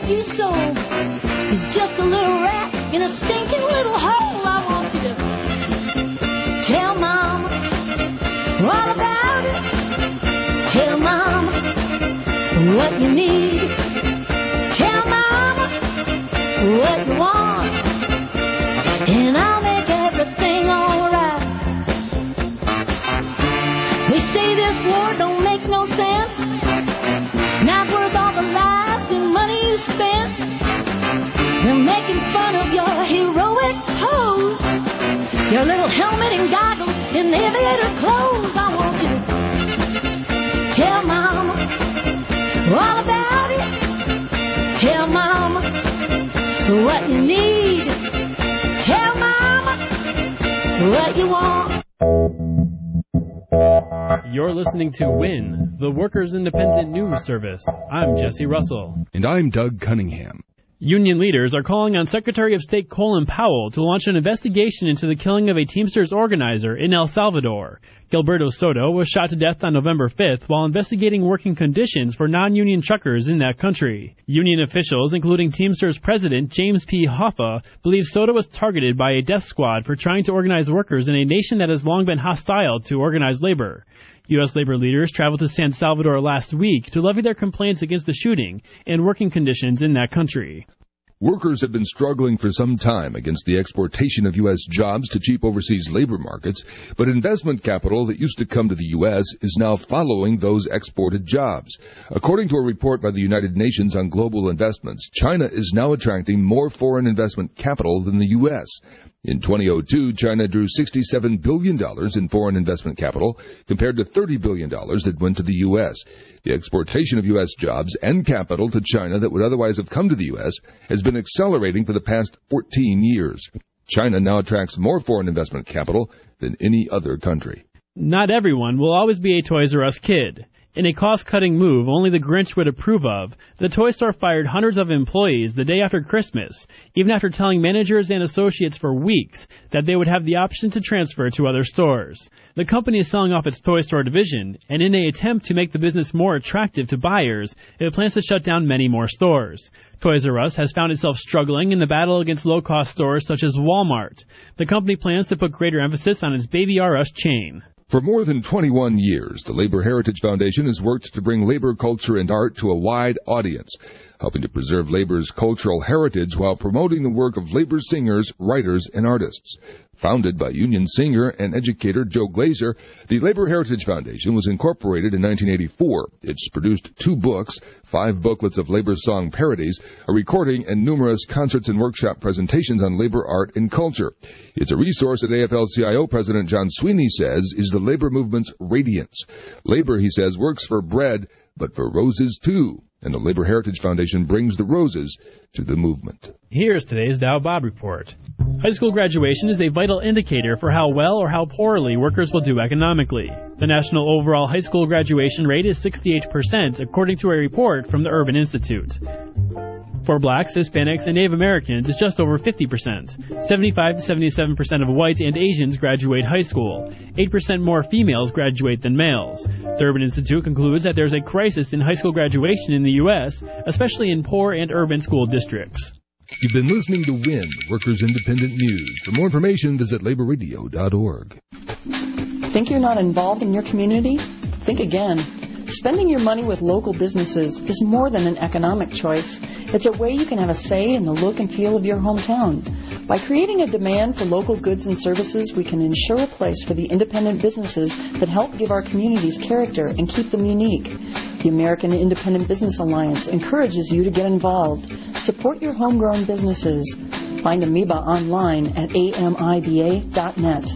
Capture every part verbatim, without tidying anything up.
you so is just a little rat in a stinking little hole. I want you to tell Mama all about it. Tell Mama what you need. Tell Mama what you want, and I'll make everything alright. They say this war don't make no sense, not worth all the lives and money you spent. They're making fun of your heroic pose, your little helmet and goggles and aviator clothes. I want you to tell Mama all about it. Tell Mama what you need. Tell Mama what you want. You're listening to WIN, the Workers' Independent News Service. I'm Jesse Russell. And I'm Doug Cunningham. Union leaders are calling on Secretary of State Colin Powell to launch an investigation into the killing of a Teamsters organizer in El Salvador. Gilberto Soto was shot to death on November fifth while investigating working conditions for non-union truckers in that country. Union officials, including Teamsters President James P. Hoffa, believe Soto was targeted by a death squad for trying to organize workers in a nation that has long been hostile to organized labor. U S labor leaders traveled to San Salvador last week to levy their complaints against the shooting and working conditions in that country. Workers have been struggling for some time against the exportation of U S jobs to cheap overseas labor markets, but investment capital that used to come to the U S is now following those exported jobs. According to a report by the United Nations on Global Investments, China is now attracting more foreign investment capital than the U S. In twenty oh two, China drew sixty-seven billion dollars in foreign investment capital compared to thirty billion dollars that went to the U S. The exportation of U S jobs and capital to China that would otherwise have come to the U S has been accelerating for the past fourteen years. China now attracts more foreign investment capital than any other country. Not everyone will always be a Toys R Us kid. In a cost-cutting move only the Grinch would approve of, the toy store fired hundreds of employees the day after Christmas, even after telling managers and associates for weeks that they would have the option to transfer to other stores. The company is selling off its toy store division, and in an attempt to make the business more attractive to buyers, it plans to shut down many more stores. Toys R Us has found itself struggling in the battle against low-cost stores such as Walmart. The company plans to put greater emphasis on its Baby R Us chain. For more than twenty-one years, the Labor Heritage Foundation has worked to bring labor culture and art to a wide audience, helping to preserve labor's cultural heritage while promoting the work of labor singers, writers, and artists. Founded by union singer and educator Joe Glazer, the Labor Heritage Foundation was incorporated in nineteen eighty-four. It's produced two books, five booklets of labor song parodies, a recording, and numerous concerts and workshop presentations on labor art and culture. It's a resource that A F L C I O President John Sweeney says is the labor movement's radiance. Labor, he says, works for bread, but for roses too. And the Labor Heritage Foundation brings the roses to the movement. Here's today's Dow Bob Report. High school graduation is a vital indicator for how well or how poorly workers will do economically. The national overall high school graduation rate is sixty-eight percent, according to a report from the Urban Institute. For blacks, Hispanics, and Native Americans, it's just over fifty percent. seventy-five to seventy-seven percent of whites and Asians graduate high school. eight percent more females graduate than males. The Urban Institute concludes that there's a crisis in high school graduation in the U S, especially in poor and urban school districts. You've been listening to WIN, Workers Independent News. For more information, visit labor radio dot org. Think you're not involved in your community? Think again. Spending your money with local businesses is more than an economic choice. It's a way you can have a say in the look and feel of your hometown. By creating a demand for local goods and services, we can ensure a place for the independent businesses that help give our communities character and keep them unique. The American Independent Business Alliance encourages you to get involved. Support your homegrown businesses. Find Amoeba online at A M I B A dot net.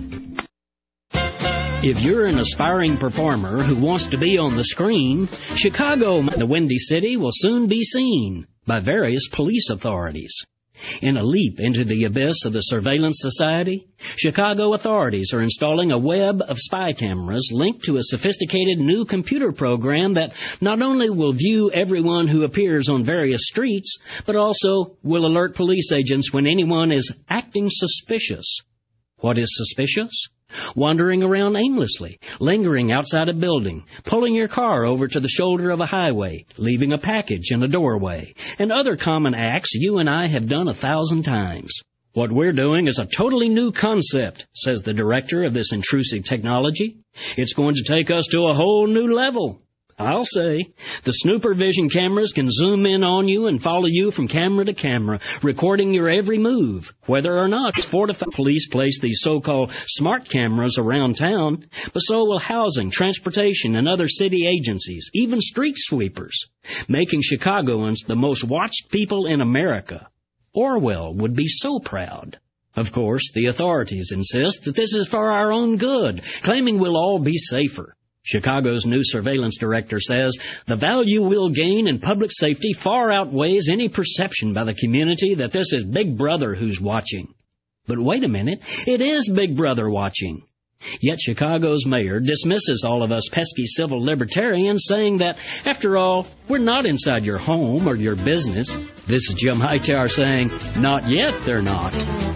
If you're an aspiring performer who wants to be on the screen, Chicago, the Windy City, will soon be seen by various police authorities. In a leap into the abyss of the surveillance society, Chicago authorities are installing a web of spy cameras linked to a sophisticated new computer program that not only will view everyone who appears on various streets, but also will alert police agents when anyone is acting suspicious. What is suspicious? Wandering around aimlessly, lingering outside a building, pulling your car over to the shoulder of a highway, leaving a package in a doorway, and other common acts you and I have done a thousand times. What we're doing is a totally new concept, says the director of this intrusive technology. It's going to take us to a whole new level. I'll say. The snooper vision cameras can zoom in on you and follow you from camera to camera, recording your every move, whether or not fortified police place these so-called smart cameras around town, but so will housing, transportation, and other city agencies, even street sweepers, making Chicagoans the most watched people in America. Orwell would be so proud. Of course, the authorities insist that this is for our own good, claiming we'll all be safer. Chicago's new surveillance director says the value we'll gain in public safety far outweighs any perception by the community that this is Big Brother who's watching. But wait a minute, it is Big Brother watching. Yet Chicago's mayor dismisses all of us pesky civil libertarians, saying that, after all, we're not inside your home or your business. This is Jim Hightower saying, not yet they're not.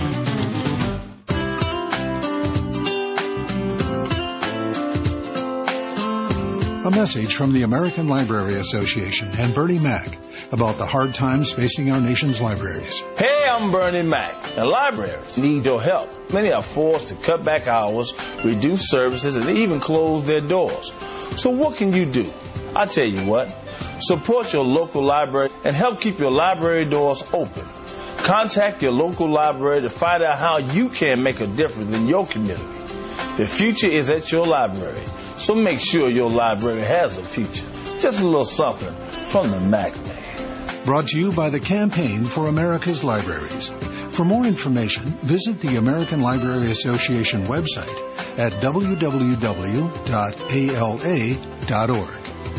A message from the American Library Association and Bernie Mac about the hard times facing our nation's libraries. Hey, I'm Bernie Mac, and libraries need your help. Many are forced to cut back hours, reduce services, and even close their doors. So what can you do? I tell you what, support your local library and help keep your library doors open. Contact your local library to find out how you can make a difference in your community. The future is at your library, so make sure your library has a future. Just a little something from the Mac Man. Brought to you by the Campaign for America's Libraries. For more information, visit the American Library Association website at w w w dot a l a dot org.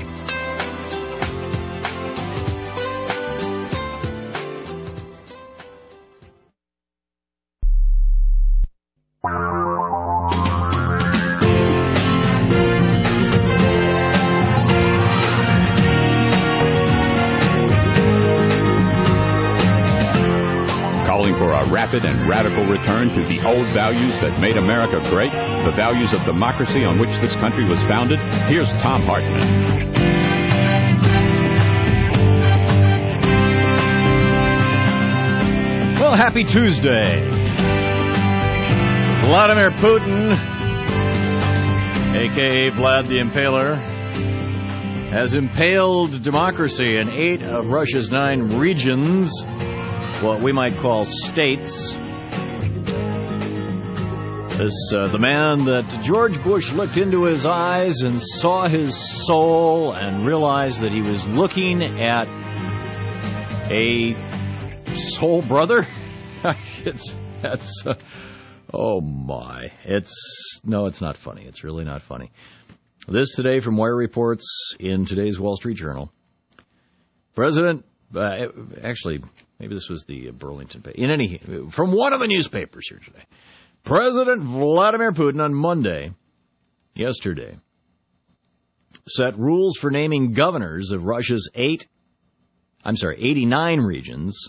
Rapid and radical return to the old values that made America great, the values of democracy on which this country was founded. Here's Tom Hartman. Well, happy Tuesday. Vladimir Putin, a k a. Vlad the Impaler, has impaled democracy in eight of Russia's nine regions, what we might call states. This, uh, the man that George Bush looked into his eyes and saw his soul and realized that he was looking at a soul brother. it's, that's, uh, oh my. It's, no, it's not funny. It's really not funny. This today from Wire Reports in today's Wall Street Journal. President, uh, actually, maybe this was the Burlington paper. In any, from one of the newspapers here today. President Vladimir Putin on Monday, yesterday, set rules for naming governors of Russia's eight, I'm sorry, eighty-nine regions.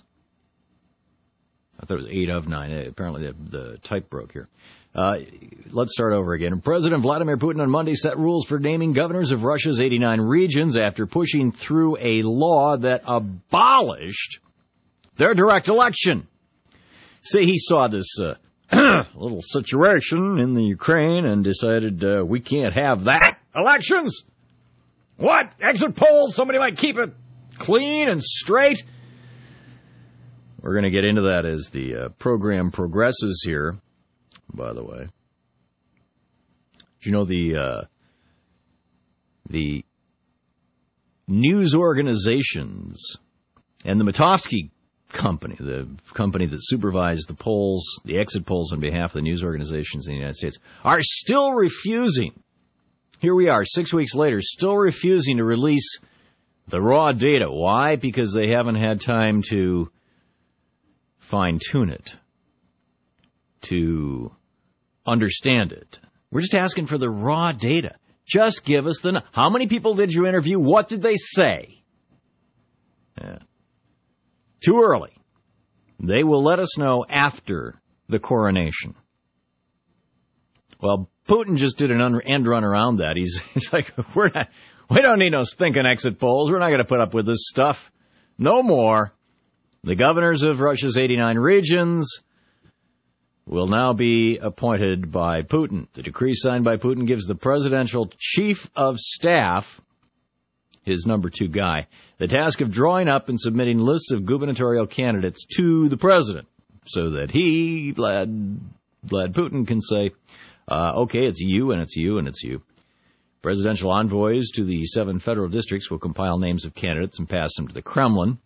I thought it was eight of nine. Apparently the, the type broke here. Uh, let's start over again. President Vladimir Putin on Monday set rules for naming governors of Russia's eighty-nine regions after pushing through a law that abolished their direct election. See, he saw this uh, little situation in the Ukraine and decided uh, we can't have that. Elections? What? Exit polls? Somebody might keep it clean and straight? We're going to get into that as the uh, program progresses here, by the way. Do you know the uh, the news organizations and the Matovsky Company, the company that supervised the polls, the exit polls on behalf of the news organizations in the United States, are still refusing, here we are, six weeks later, still refusing to release the raw data. Why? Because they haven't had time to fine-tune it, to understand it. We're just asking for the raw data. Just give us the... How many people did you interview? What did they say? Yeah. Too early. They will let us know after the coronation. Well, Putin just did an un- end run around that. He's, he's like, we're not, we don't need no stinking exit polls. We're not going to put up with this stuff. No more. The governors of Russia's eighty-nine regions will now be appointed by Putin. The decree signed by Putin gives the presidential chief of staff, his number two guy, the task of drawing up and submitting lists of gubernatorial candidates to the president so that he, Vlad, Vlad Putin, can say, uh, okay, it's you and it's you and it's you. Presidential envoys to the seven federal districts will compile names of candidates and pass them to the Kremlin.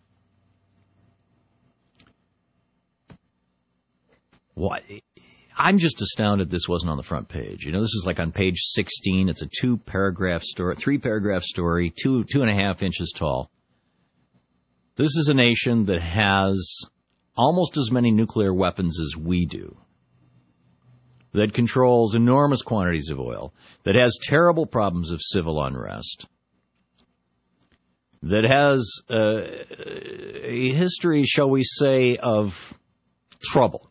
What? I'm just astounded this wasn't on the front page. You know, this is like on page sixteen. It's a two-paragraph story, three-paragraph story, two, two and a half inches tall. This is a nation that has almost as many nuclear weapons as we do, that controls enormous quantities of oil, that has terrible problems of civil unrest, that has uh, a history, shall we say, of trouble,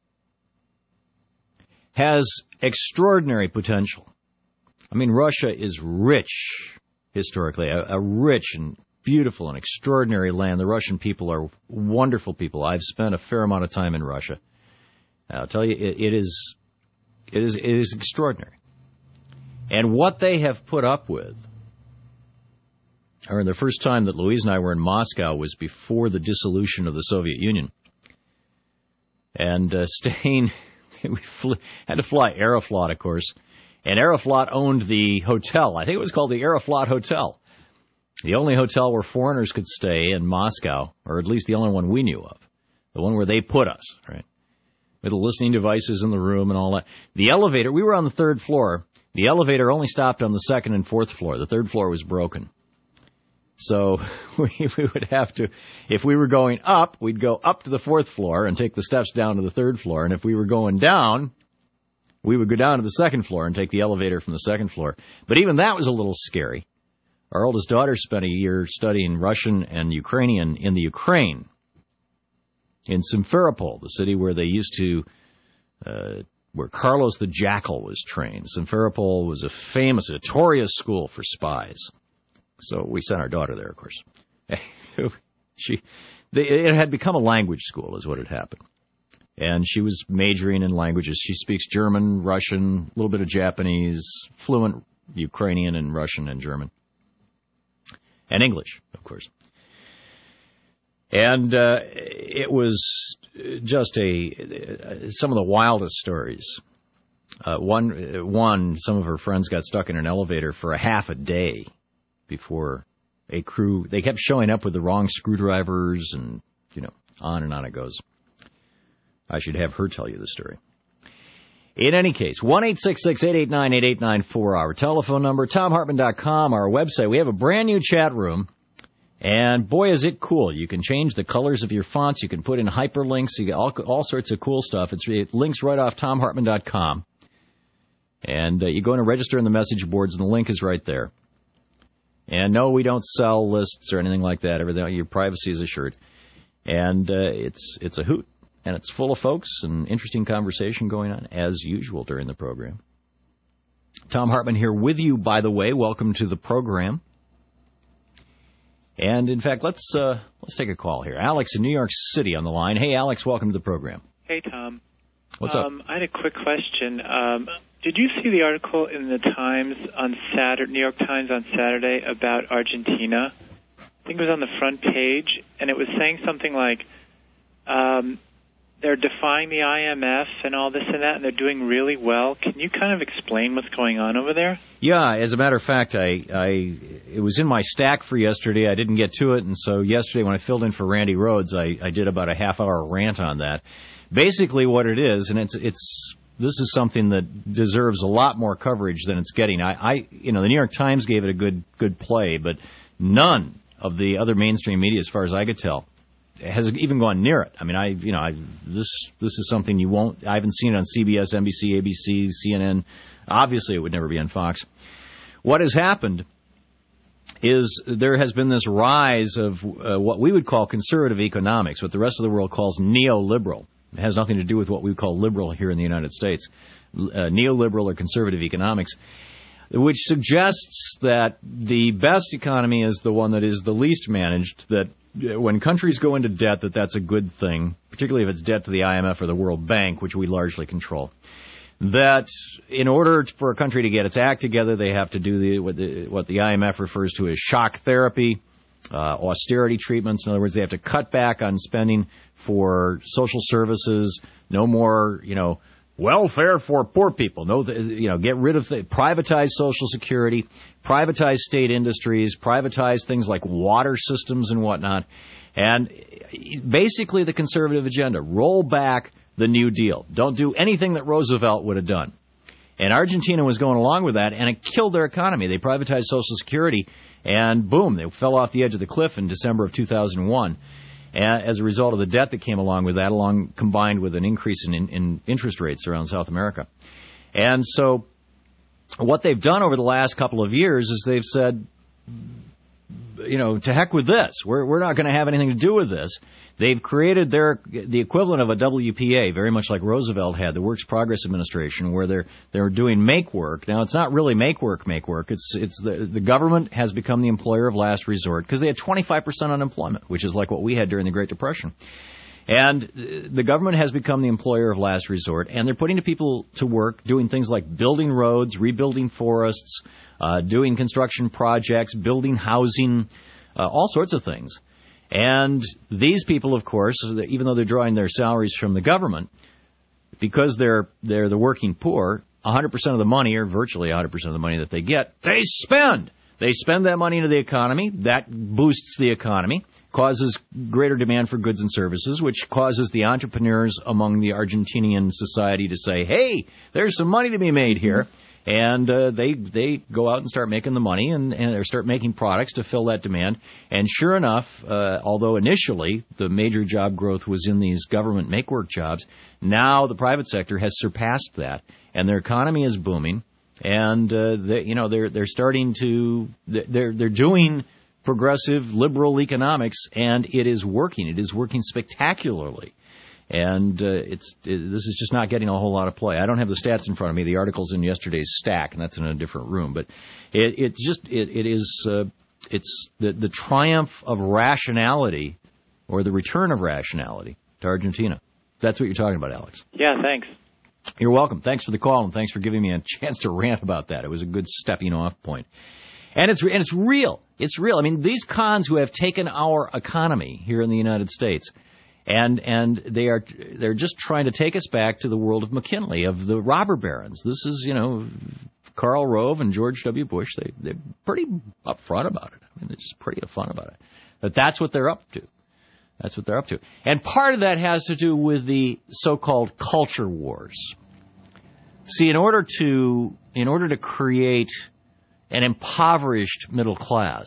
has extraordinary potential. I mean, Russia is rich, historically, a, a rich and beautiful and extraordinary land. The Russian people are wonderful people. I've spent a fair amount of time in Russia. I'll tell you, it, it is it is it is extraordinary. And what they have put up with, or the first time that Louise and I were in Moscow was before the dissolution of the Soviet Union. And uh, staying... We flew, had to fly Aeroflot, of course, and Aeroflot owned the hotel. I think it was called the Aeroflot Hotel, the only hotel where foreigners could stay in Moscow, or at least the only one we knew of, the one where they put us, right? With the listening devices in the room and all that. The elevator, we were on the third floor. The elevator only stopped on the second and fourth floor. The third floor was broken. So we, we would have to, if we were going up, we'd go up to the fourth floor and take the steps down to the third floor. And if we were going down, we would go down to the second floor and take the elevator from the second floor. But even that was a little scary. Our oldest daughter spent a year studying Russian and Ukrainian in the Ukraine, in Simferopol, the city where they used to, uh, where Carlos the Jackal was trained. Simferopol was a famous, notorious school for spies. So we sent our daughter there, of course. she, they, it had become a language school, is what had happened. And she was majoring in languages. She speaks German, Russian, a little bit of Japanese, fluent Ukrainian and Russian and German. And English, of course. And uh, it was just a some of the wildest stories. Uh, one, one, some of her friends got stuck in an elevator for a half a day before a crew, they kept showing up with the wrong screwdrivers and, you know, on and on it goes. I should have her tell you the story. In any case, one eight six six, eight eight nine, eight eight nine four, our telephone number, tom hartman dot com, our website. We have a brand new chat room, and boy, is it cool. You can change the colors of your fonts. You can put in hyperlinks. You get all, all sorts of cool stuff. It's, it links right off tom hartman dot com. And uh, you go in and register in the message boards, and the link is right there. And no, we don't sell lists or anything like that. Everything, your privacy is assured. And uh, it's it's a hoot. And it's full of folks and interesting conversation going on, as usual, during the program. Tom Hartman here with you, by the way. Welcome to the program. And, in fact, let's uh, let's take a call here. Alex in New York City on the line. Hey, Alex, welcome to the program. Hey, Tom. What's um, up? I had a quick question. Um, did you see the article in the Times on Saturday, New York Times on Saturday about Argentina? I think it was on the front page, and it was saying something like, um, they're defying the I M F and all this and that, and they're doing really well. Can you kind of explain what's going on over there? Yeah, as a matter of fact, I, I it was in my stack for yesterday. I didn't get to it, and so yesterday when I filled in for Randy Rhodes, I, I did about a half-hour rant on that. Basically what it is, and it's it's this is something that deserves a lot more coverage than it's getting. I, I you know, the New York Times gave it a good good play, but none of the other mainstream media, as far as I could tell, has even gone near it. I mean, I, you know, I, this this is something you won't. I haven't seen it on C B S, N B C, A B C, C N N. Obviously, it would never be on Fox. What has happened is there has been this rise of uh, what we would call conservative economics, what the rest of the world calls neoliberal. It has nothing to do with what we call liberal here in the United States, uh, neoliberal or conservative economics, which suggests that the best economy is the one that is the least managed, that when countries go into debt, that that's a good thing, particularly if it's debt to the I M F or the World Bank, which we largely control. That in order for a country to get its act together, they have to do the what the, what the I M F refers to as shock therapy, uh, austerity treatments. In other words, they have to cut back on spending for social services, no more, you know, welfare for poor people. No, you know, get rid of the, privatize Social Security, privatize state industries, privatize things like water systems and whatnot. And basically the conservative agenda, roll back the New Deal. Don't do anything that Roosevelt would have done. And Argentina was going along with that, and it killed their economy. They privatized Social Security, and boom, they fell off the edge of the cliff in December of two thousand one. As a result of the debt that came along with that, along combined with an increase in, in, in interest rates around South America. And so what they've done over the last couple of years is they've said, you know, to heck with this. We're, we're not going to have anything to do with this. They've created their the equivalent of a W P A, very much like Roosevelt had, the Works Progress Administration, where they're they're doing make work. Now, it's not really make work, make work. It's it's the the government has become the employer of last resort because they had twenty-five percent unemployment, which is like what we had during the Great Depression. And the government has become the employer of last resort, and they're putting people to work doing things like building roads, rebuilding forests, uh, doing construction projects, building housing, uh, all sorts of things. And these people, of course, even though they're drawing their salaries from the government, because they're they're the working poor, one hundred percent of the money, or virtually one hundred percent of the money that they get, they spend. They spend that money into the economy. That boosts the economy, causes greater demand for goods and services, which causes the entrepreneurs among the Argentinian society to say, hey, there's some money to be made here. And uh, they they go out and start making the money and, and or start making products to fill that demand. And sure enough, uh, although initially the major job growth was in these government make-work jobs, now the private sector has surpassed that, and their economy is booming. And uh, they, you know they're they're starting to they're they're doing progressive liberal economics, and it is working. It is working spectacularly. And uh, it's it, this is just not getting a whole lot of play. I don't have the stats in front of me. The article's in yesterday's stack, and that's in a different room. But it it's just it, it is uh, it's the the triumph of rationality, or the return of rationality to Argentina. That's what you're talking about, Alex. Yeah, thanks. You're welcome. Thanks for the call, and thanks for giving me a chance to rant about that. It was a good stepping off point. And it's and it's real. It's real. I mean, these cons who have taken our economy here in the United States. And and they are they're just trying to take us back to the world of McKinley, of the robber barons. This is, you know, Karl Rove and George W. Bush. They they're pretty upfront about it. I mean, they're just pretty upfront about it. But that's what they're up to. That's what they're up to. And part of that has to do with the so-called culture wars. See, in order to in order to create an impoverished middle class,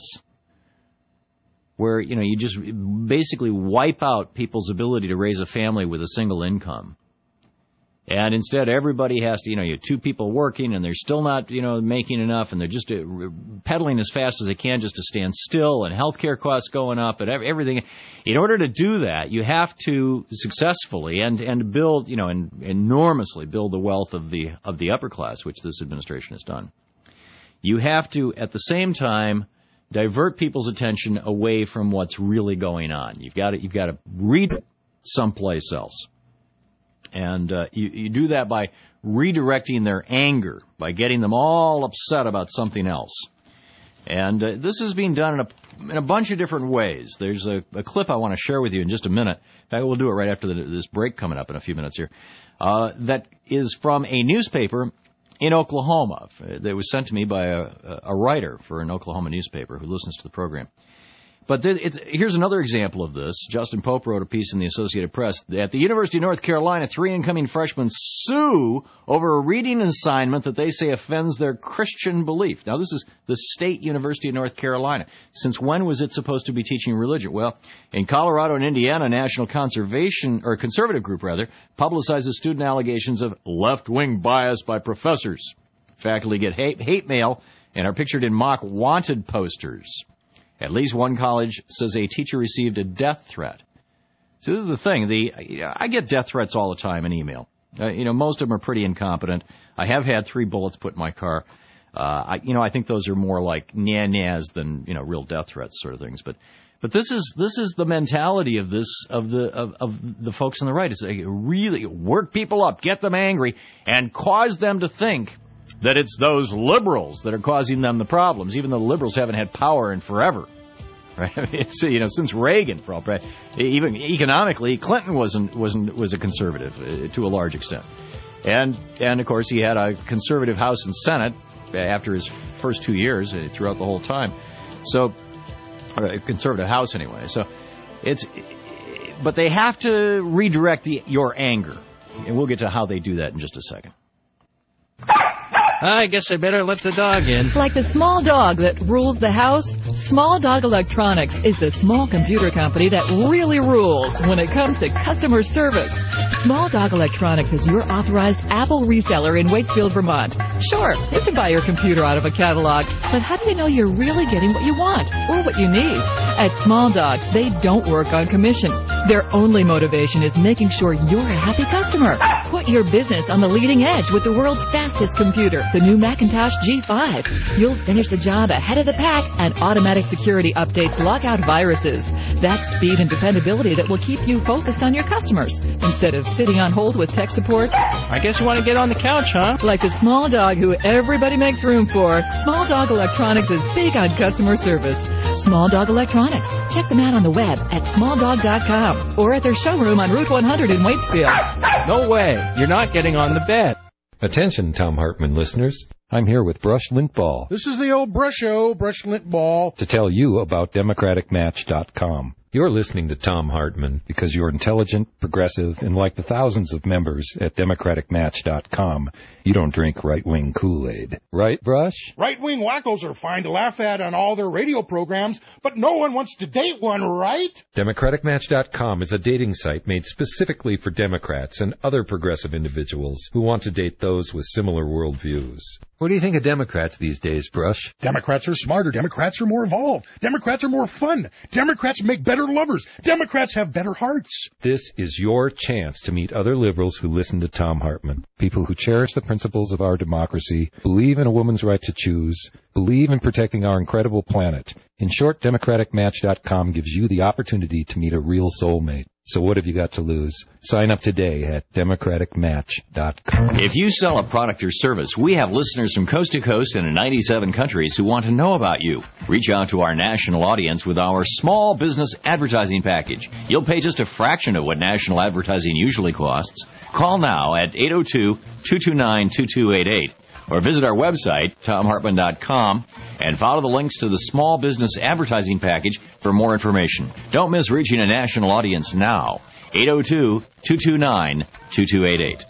where, you know, you just basically wipe out people's ability to raise a family with a single income. And instead, everybody has to, you know, you have two people working, and they're still not, you know, making enough, and they're just uh, pedaling as fast as they can just to stand still, and healthcare costs going up, and everything. In order to do that, you have to successfully and and build, you know, and enormously build the wealth of the of the upper class, which this administration has done. You have to, at the same time, divert people's attention away from what's really going on. You've got to, you've got to read someplace else. And uh, you, you do that by redirecting their anger, by getting them all upset about something else. And uh, this is being done in a, in a bunch of different ways. There's a, a clip I want to share with you in just a minute. In fact, we'll do it right after the, this break coming up in a few minutes here. Uh, that is from a newspaper in Oklahoma. That was sent to me by a, a writer for an Oklahoma newspaper who listens to the program. But it's, here's another example of this. Justin Pope wrote a piece in the Associated Press. At the University of North Carolina, three incoming freshmen sue over a reading assignment that they say offends their Christian belief. Now, this is the State University of North Carolina. Since when was it supposed to be teaching religion? Well, in Colorado and Indiana, National Conservation, or Conservative Group, rather, publicizes student allegations of left-wing bias by professors. Faculty get hate, hate mail and are pictured in mock wanted posters. At least one college says a teacher received a death threat. So this is the thing. The you know, I get death threats all the time in email. Uh, you know, most of them are pretty incompetent. I have had three bullets put in my car. Uh, I, you know, I think those are more like nah-nahs than, you know, real death threats sort of things. But, but this is this is the mentality of this of the of, of the folks on the right. Is like really work people up, get them angry, and cause them to think that it's those liberals that are causing them the problems, even though the liberals haven't had power in forever. Right? I mean, it's, you know, since Reagan, for all right, even economically, Clinton wasn't wasn't was a conservative uh, to a large extent, and and of course he had a conservative House and Senate after his first two years uh, throughout the whole time, so a conservative House anyway. So it's, but they have to redirect the, your anger, and we'll get to how they do that in just a second. I guess I better let the dog in. Like the small dog that rules the house, Small Dog Electronics is the small computer company that really rules when it comes to customer service. Small Dog Electronics is your authorized Apple reseller in Waitsfield, Vermont. Sure, you can buy your computer out of a catalog, but how do you know you're really getting what you want or what you need? At Small Dog, they don't work on commission. Their only motivation is making sure you're a happy customer. Put your business on the leading edge with the world's fastest computer, the new Macintosh G five. You'll finish the job ahead of the pack, and automatic security updates lock out viruses. That's speed and dependability that will keep you focused on your customers instead of sitting on hold with tech support. I guess you want to get on the couch, huh? Like the small dog who everybody makes room for, Small Dog Electronics is big on customer service. Small Dog Electronics. Check them out on the web at small dog dot com or at their showroom on Route one hundred in Waitsfield. No way. You're not getting on the bed. Attention, Tom Hartman listeners. I'm here with Brush Lint Ball. This is the old Brusho, Brush Lint Ball. To tell you about Democratic Match dot com. You're listening to Tom Hartman because you're intelligent, progressive, and like the thousands of members at Democratic Match dot com, you don't drink right-wing Kool-Aid. Right, Brush? Right-wing wackos are fine to laugh at on all their radio programs, but no one wants to date one, right? Democratic Match dot com is a dating site made specifically for Democrats and other progressive individuals who want to date those with similar worldviews. What do you think of Democrats these days, Brush? Democrats are smarter. Democrats are more evolved. Democrats are more fun. Democrats make better lovers. Democrats have better hearts. This is your chance to meet other liberals who listen to Tom Hartman. People who cherish the principles of our democracy, believe in a woman's right to choose, believe in protecting our incredible planet. In short, Democratic Match dot com gives you the opportunity to meet a real soulmate. So what have you got to lose? Sign up today at Democratic Match dot com. If you sell a product or service, we have listeners from coast to coast and in ninety-seven countries who want to know about you. Reach out to our national audience with our small business advertising package. You'll pay just a fraction of what national advertising usually costs. Call now at eight oh two, two two nine, two two eight eight or visit our website, Tom Hartman dot com, and follow the links to the small business advertising package for more information. Don't miss reaching a national audience now. eight oh two, two two nine, two two eight eight.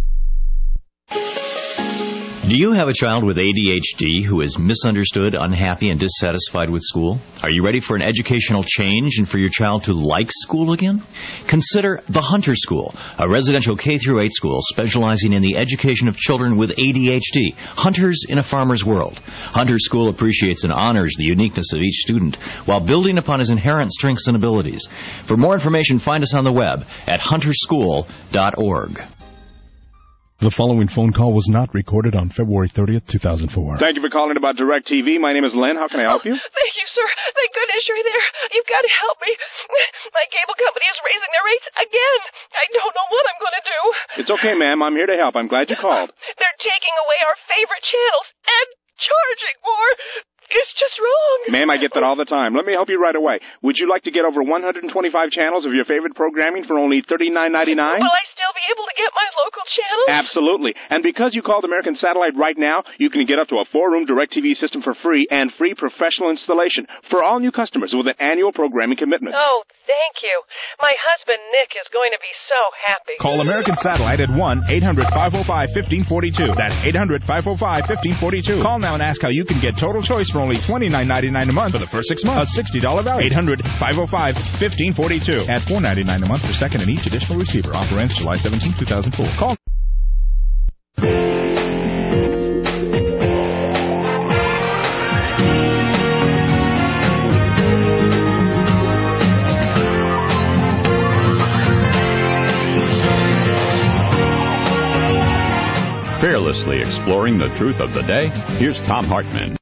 Do you have a child with A D H D who is misunderstood, unhappy, and dissatisfied with school? Are you ready for an educational change and for your child to like school again? Consider the Hunter School, a residential K through eight school specializing in the education of children with A D H D. Hunters in a farmer's world. Hunter School appreciates and honors the uniqueness of each student while building upon his inherent strengths and abilities. For more information, find us on the web at hunter school dot org. The following phone call was not recorded on February thirtieth, two thousand four. Thank you for calling about DirecTV. My name is Len. How can I help you? Oh, thank you, sir. Thank goodness you're there. You've got to help me. My cable company is raising their rates again. I don't know what I'm going to do. It's okay, ma'am. I'm here to help. I'm glad you called. They're taking away our favorite channels and charging more. It's just wrong. Ma'am, I get that all the time. Let me help you right away. Would you like to get over one hundred twenty-five channels of your favorite programming for only thirty-nine ninety-nine? Will I still be able to get my local channels? Absolutely. And because you called American Satellite right now, you can get up to a four-room DirecTV system for free and free professional installation for all new customers with an annual programming commitment. Oh, thank you. My husband, Nick, is going to be so happy. Call American Satellite at one eight hundred, five oh five, one five four two. That's eight hundred, five oh five, one five four two. Call now and ask how you can get total choice for only twenty-nine ninety-nine a month for the first six months. A sixty dollars value. eight hundred, five oh five, one five four two. At four ninety-nine a month for second and each additional receiver. Offer ends July seventeenth, two thousand four. Call. fearlessly exploring the truth of the day, here's Thom Hartmann.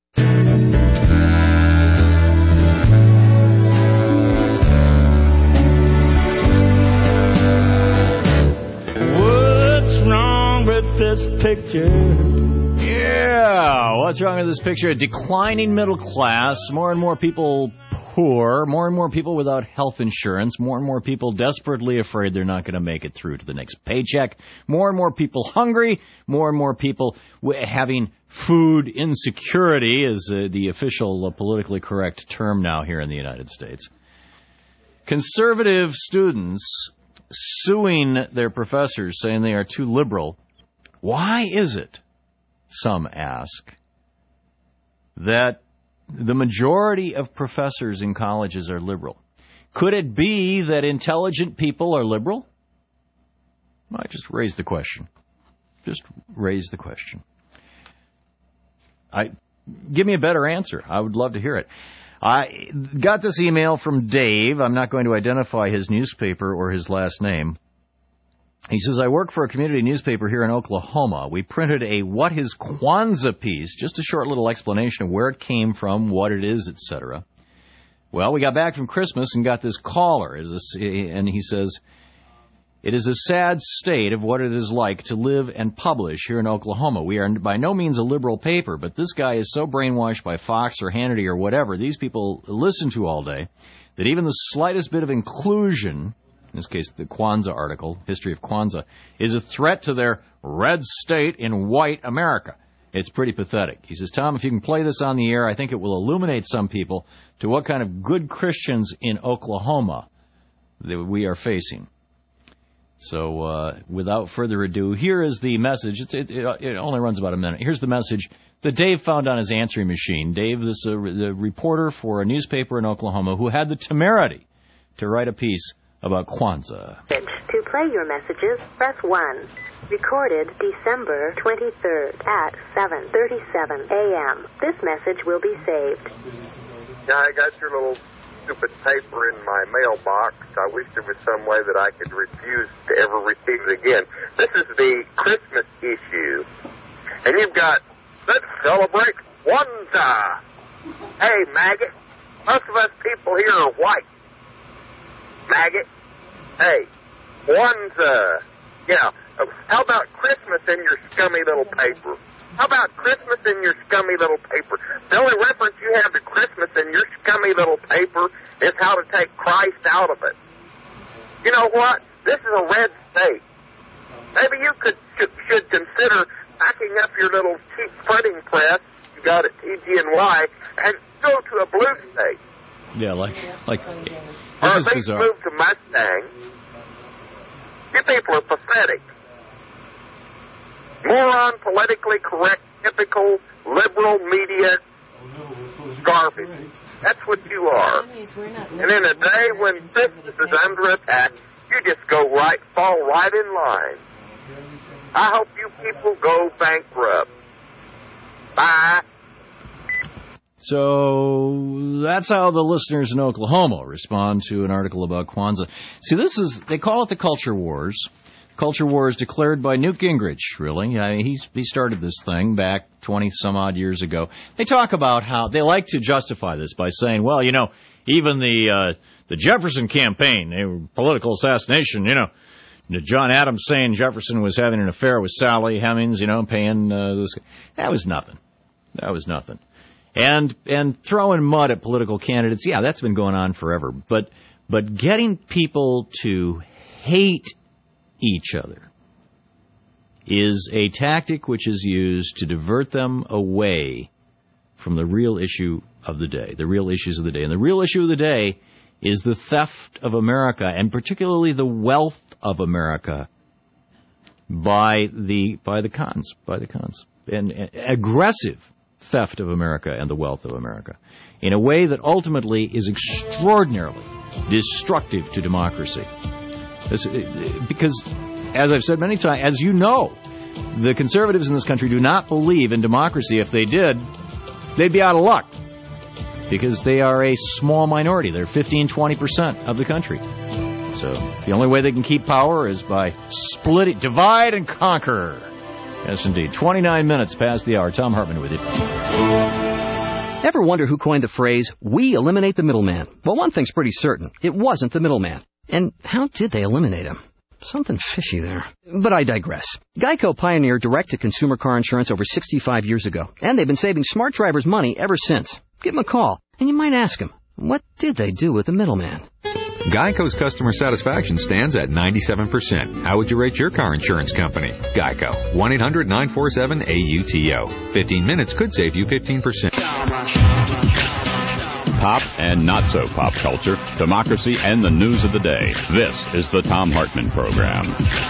What's wrong with this picture? Yeah, what's wrong with this picture? A declining middle class, more and more people poor, more and more people without health insurance, more and more people desperately afraid they're not going to make it through to the next paycheck, more and more people hungry, more and more people w- having food insecurity is uh, the official uh, politically correct term now here in the United States. Conservative students suing their professors, saying they are too liberal. Why is it, some ask, that the majority of professors in colleges are liberal? Could it be that intelligent people are liberal? I just raise the question. Just raise the question. I give me a better answer. I would love to hear it. I got this email from Dave. I'm not going to identify his newspaper or his last name. He says, I work for a community newspaper here in Oklahoma. We printed a What is Kwanzaa piece, just a short little explanation of where it came from, what it is, et cetera. Well, we got back from Christmas and got this caller, and he says, it is a sad state of what it is like to live and publish here in Oklahoma. We are by no means a liberal paper, but this guy is so brainwashed by Fox or Hannity or whatever these people listen to all day that even the slightest bit of inclusion, in this case the Kwanzaa article, History of Kwanzaa, is a threat to their red state in white America. It's pretty pathetic. He says, Tom, if you can play this on the air, I think it will illuminate some people to what kind of good Christians in Oklahoma that we are facing. So uh, without further ado, here is the message. It's, it, it, it only runs about a minute. Here's the message that Dave found on his answering machine. Dave, this uh, the reporter for a newspaper in Oklahoma who had the temerity to write a piece about Kwanzaa. To play your messages, press one. Recorded December twenty-third at seven thirty-seven a.m. This message will be saved. Yeah, I got your little stupid paper in my mailbox. I wish there was some way that I could refuse to ever receive it again. This is the Christmas issue. And you've got, let's celebrate Kwanzaa. Hey, maggot, most of us people here are white. Maggot, hey, Kwanzaa. Yeah, how about Christmas in your scummy little paper? How about Christmas in your scummy little paper? The only reference you have to Christmas in your scummy little paper is how to take Christ out of it. You know what? This is a red state. Maybe you could should, should consider backing up your little cheap printing press you got at T G N Y and go to a blue state. Yeah, like, like, or this at is least bizarre. move to Mustang. You people are pathetic. Moron, politically correct, typical liberal media garbage. That's what you are. And in a day when Christmas is under attack, you just go right, fall right in line. I hope you people go bankrupt. Bye. So that's how the listeners in Oklahoma respond to an article about Kwanzaa. See, this is, they call it the culture wars. Culture wars declared by Newt Gingrich, really. I mean, he's, he started this thing back twenty-some-odd years ago. They talk about how they like to justify this by saying, well, you know, even the uh, the Jefferson campaign, they were political assassination, you know. John Adams saying Jefferson was having an affair with Sally Hemings, you know, paying uh, this. That was nothing. That was nothing. And and throwing mud at political candidates, yeah, that's been going on forever. But but getting people to hate each other is a tactic which is used to divert them away from the real issue of the day, the real issues of the day. And the real issue of the day is the theft of America, and particularly the wealth of America by the by the cons, by the cons, and, and aggressive theft of America and the wealth of America in a way that ultimately is extraordinarily destructive to democracy. This, because, as I've said many times, as you know, the conservatives in this country do not believe in democracy. If they did, they'd be out of luck, because they are a small minority. They're fifteen, twenty percent of the country. So the only way they can keep power is by splitting, divide and conquer. Yes, indeed. twenty-nine minutes past the hour. Tom Hartman with you. Ever wonder who coined the phrase, "We eliminate the middleman"? Well, one thing's pretty certain. It wasn't the middleman. And how did they eliminate him? Something fishy there. But I digress. Geico pioneered direct-to-consumer car insurance over sixty-five years ago, and they've been saving smart drivers money ever since. Give them a call, and you might ask them, what did they do with the middleman? Geico's customer satisfaction stands at ninety-seven percent. How would you rate your car insurance company? Geico. one eight hundred nine four seven A U T O. fifteen minutes could save you fifteen percent. Pop and not so pop culture, democracy, and the news of the day. This is the Tom Hartman Program.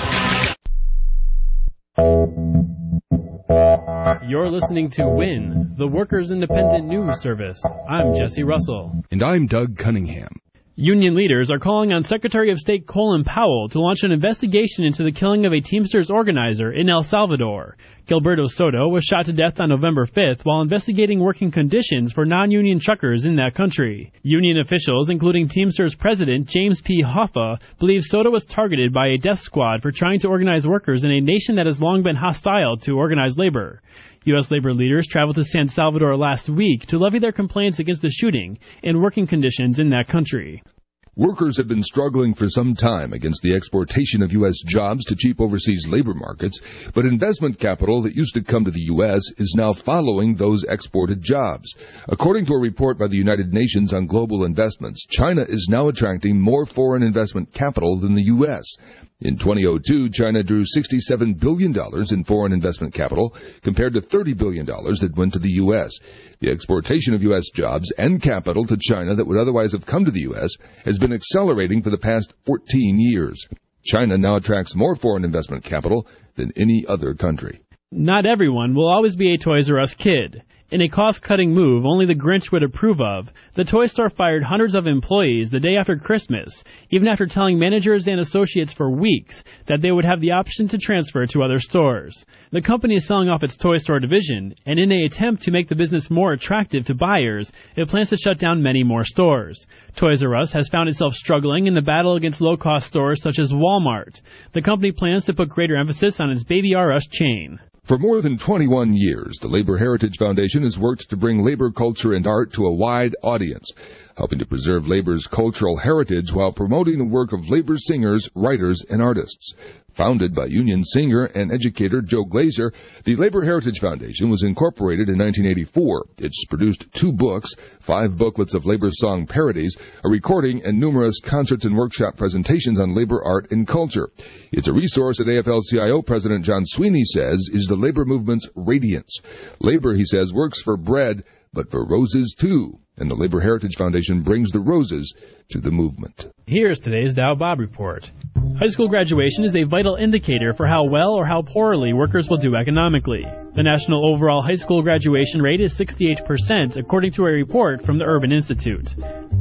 You're listening to W I N, the Workers' Independent News Service. I'm Jesse Russell. And I'm Doug Cunningham. Union leaders are calling on Secretary of State Colin Powell to launch an investigation into the killing of a Teamsters organizer in El Salvador. Gilberto Soto was shot to death on November fifth while investigating working conditions for non-union truckers in that country. Union officials, including Teamsters President James P. Hoffa, believe Soto was targeted by a death squad for trying to organize workers in a nation that has long been hostile to organized labor. U S labor leaders traveled to San Salvador last week to levy their complaints against the shooting and working conditions in that country. Workers have been struggling for some time against the exportation of U S jobs to cheap overseas labor markets, but investment capital that used to come to the U S is now following those exported jobs. According to a report by the United Nations on global investments, China is now attracting more foreign investment capital than the U S. In twenty oh two, China drew sixty-seven billion dollars in foreign investment capital compared to thirty billion dollars that went to the U S. The exportation of U S jobs and capital to China that would otherwise have come to the U S has been accelerating for the past fourteen years. China now attracts more foreign investment capital than any other country. Not everyone will always be a Toys R Us kid. In a cost-cutting move only the Grinch would approve of, the toy store fired hundreds of employees the day after Christmas, even after telling managers and associates for weeks that they would have the option to transfer to other stores. The company is selling off its toy store division, and in an attempt to make the business more attractive to buyers, it plans to shut down many more stores. Toys R Us has found itself struggling in the battle against low-cost stores such as Walmart. The company plans to put greater emphasis on its Baby R Us chain. For more than twenty-one years, the Labor Heritage Foundation has worked to bring labor culture and art to a wide audience, helping to preserve labor's cultural heritage while promoting the work of labor singers, writers, and artists. Founded by union singer and educator Joe Glazer, the Labor Heritage Foundation was incorporated in nineteen eighty-four. It's produced two books, five booklets of labor song parodies, a recording, and numerous concerts and workshop presentations on labor art and culture. It's a resource that A F L C I O President John Sweeney says is the labor movement's radiance. Labor, he says, works for bread, but for roses too. And the Labor Heritage Foundation brings the roses to the movement. Here's today's Dow Bob Report. High school graduation is a vital indicator for how well or how poorly workers will do economically. The national overall high school graduation rate is sixty-eight percent, according to a report from the Urban Institute.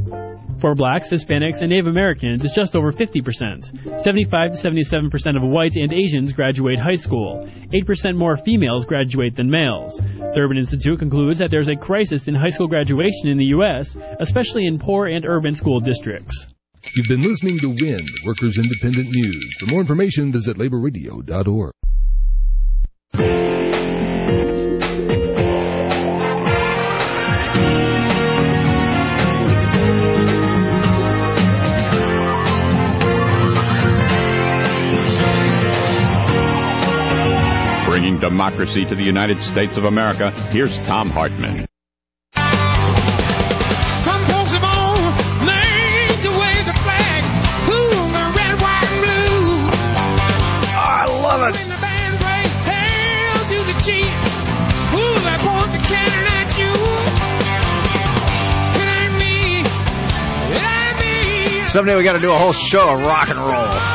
For blacks, Hispanics, and Native Americans, it's just over fifty percent. seventy-five to seventy-seven percent of whites and Asians graduate high school. eight percent more females graduate than males. The Urban Institute concludes that there's a crisis in high school graduation in the U S, especially in poor and urban school districts. You've been listening to W I N, Workers Independent News. For more information, visit labor radio dot org. Bringing democracy to the United States of America, here's Tom Hartman. Some folks are born made to wave the flag. Ooh, the red, white, and blue. I love it. When the band plays Hail to the Chief. Ooh, they point the cannon at you. It ain't me. It ain't me. Someday we got to do a whole show of rock and roll.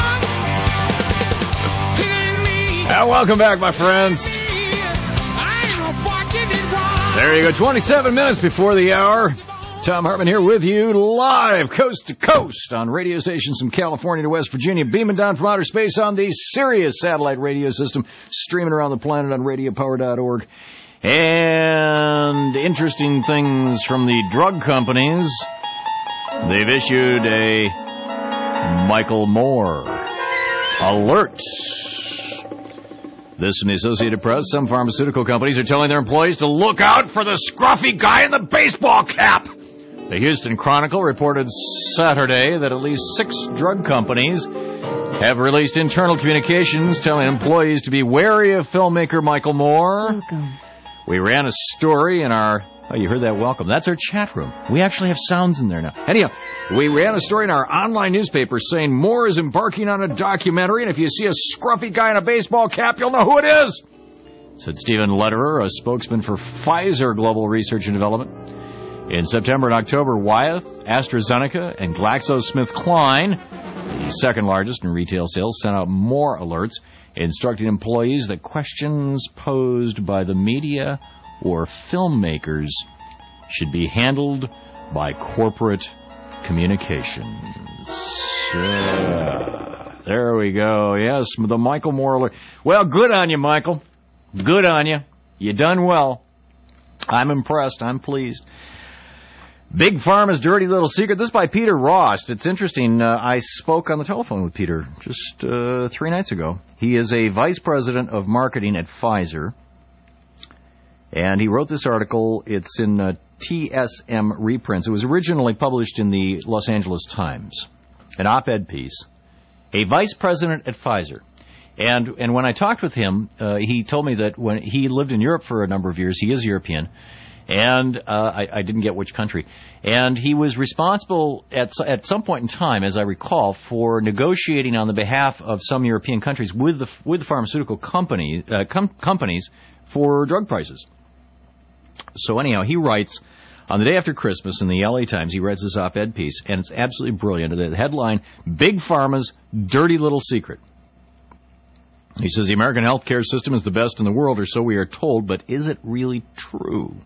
Uh, welcome back, my friends. There you go, twenty-seven minutes before the hour. Tom Hartman here with you live, coast to coast, on radio stations from California to West Virginia, beaming down from outer space on the Sirius satellite radio system, streaming around the planet on radio power dot org. And interesting things from the drug companies. They've issued a Michael Moore alert. This from the Associated Press. Some pharmaceutical companies are telling their employees to look out for the scruffy guy in the baseball cap. The Houston Chronicle reported Saturday that at least six drug companies have released internal communications telling employees to be wary of filmmaker Michael Moore. Welcome. We ran a story in our... Oh, you heard that? Welcome. That's our chat room. We actually have sounds in there now. Anyhow, we ran a story in our online newspaper saying Moore is embarking on a documentary, and if you see a scruffy guy in a baseball cap, you'll know who it is, said Stephen Lederer, a spokesman for Pfizer Global Research and Development. In September and October, Wyeth, AstraZeneca, and GlaxoSmithKline, the second largest in retail sales, sent out more alerts instructing employees that questions posed by the media or filmmakers should be handled by corporate communications. Uh, there we go. Yes, the Michael Moore alert. Well, good on you, Michael. Good on you. You done well. I'm impressed. I'm pleased. Big Pharma's Dirty Little Secret. This is by Peter Rost. It's interesting. Uh, I spoke on the telephone with Peter just uh, three nights ago. He is a vice president of marketing at Pfizer. And he wrote this article. It's in uh, T S M reprints. It was originally published in the Los Angeles Times, an op-ed piece. A vice president at Pfizer. And and when I talked with him, uh, he told me that when he lived in Europe for a number of years, he is European, and uh, I, I didn't get which country. And he was responsible at at some point in time, as I recall, for negotiating on the behalf of some European countries with the with the pharmaceutical company uh, com- companies for drug prices. So anyhow, he writes, on the day after Christmas in the L A Times, he writes this op-ed piece, and it's absolutely brilliant. The headline, Big Pharma's Dirty Little Secret. He says, the American healthcare system is the best in the world, or so we are told, but is it really true?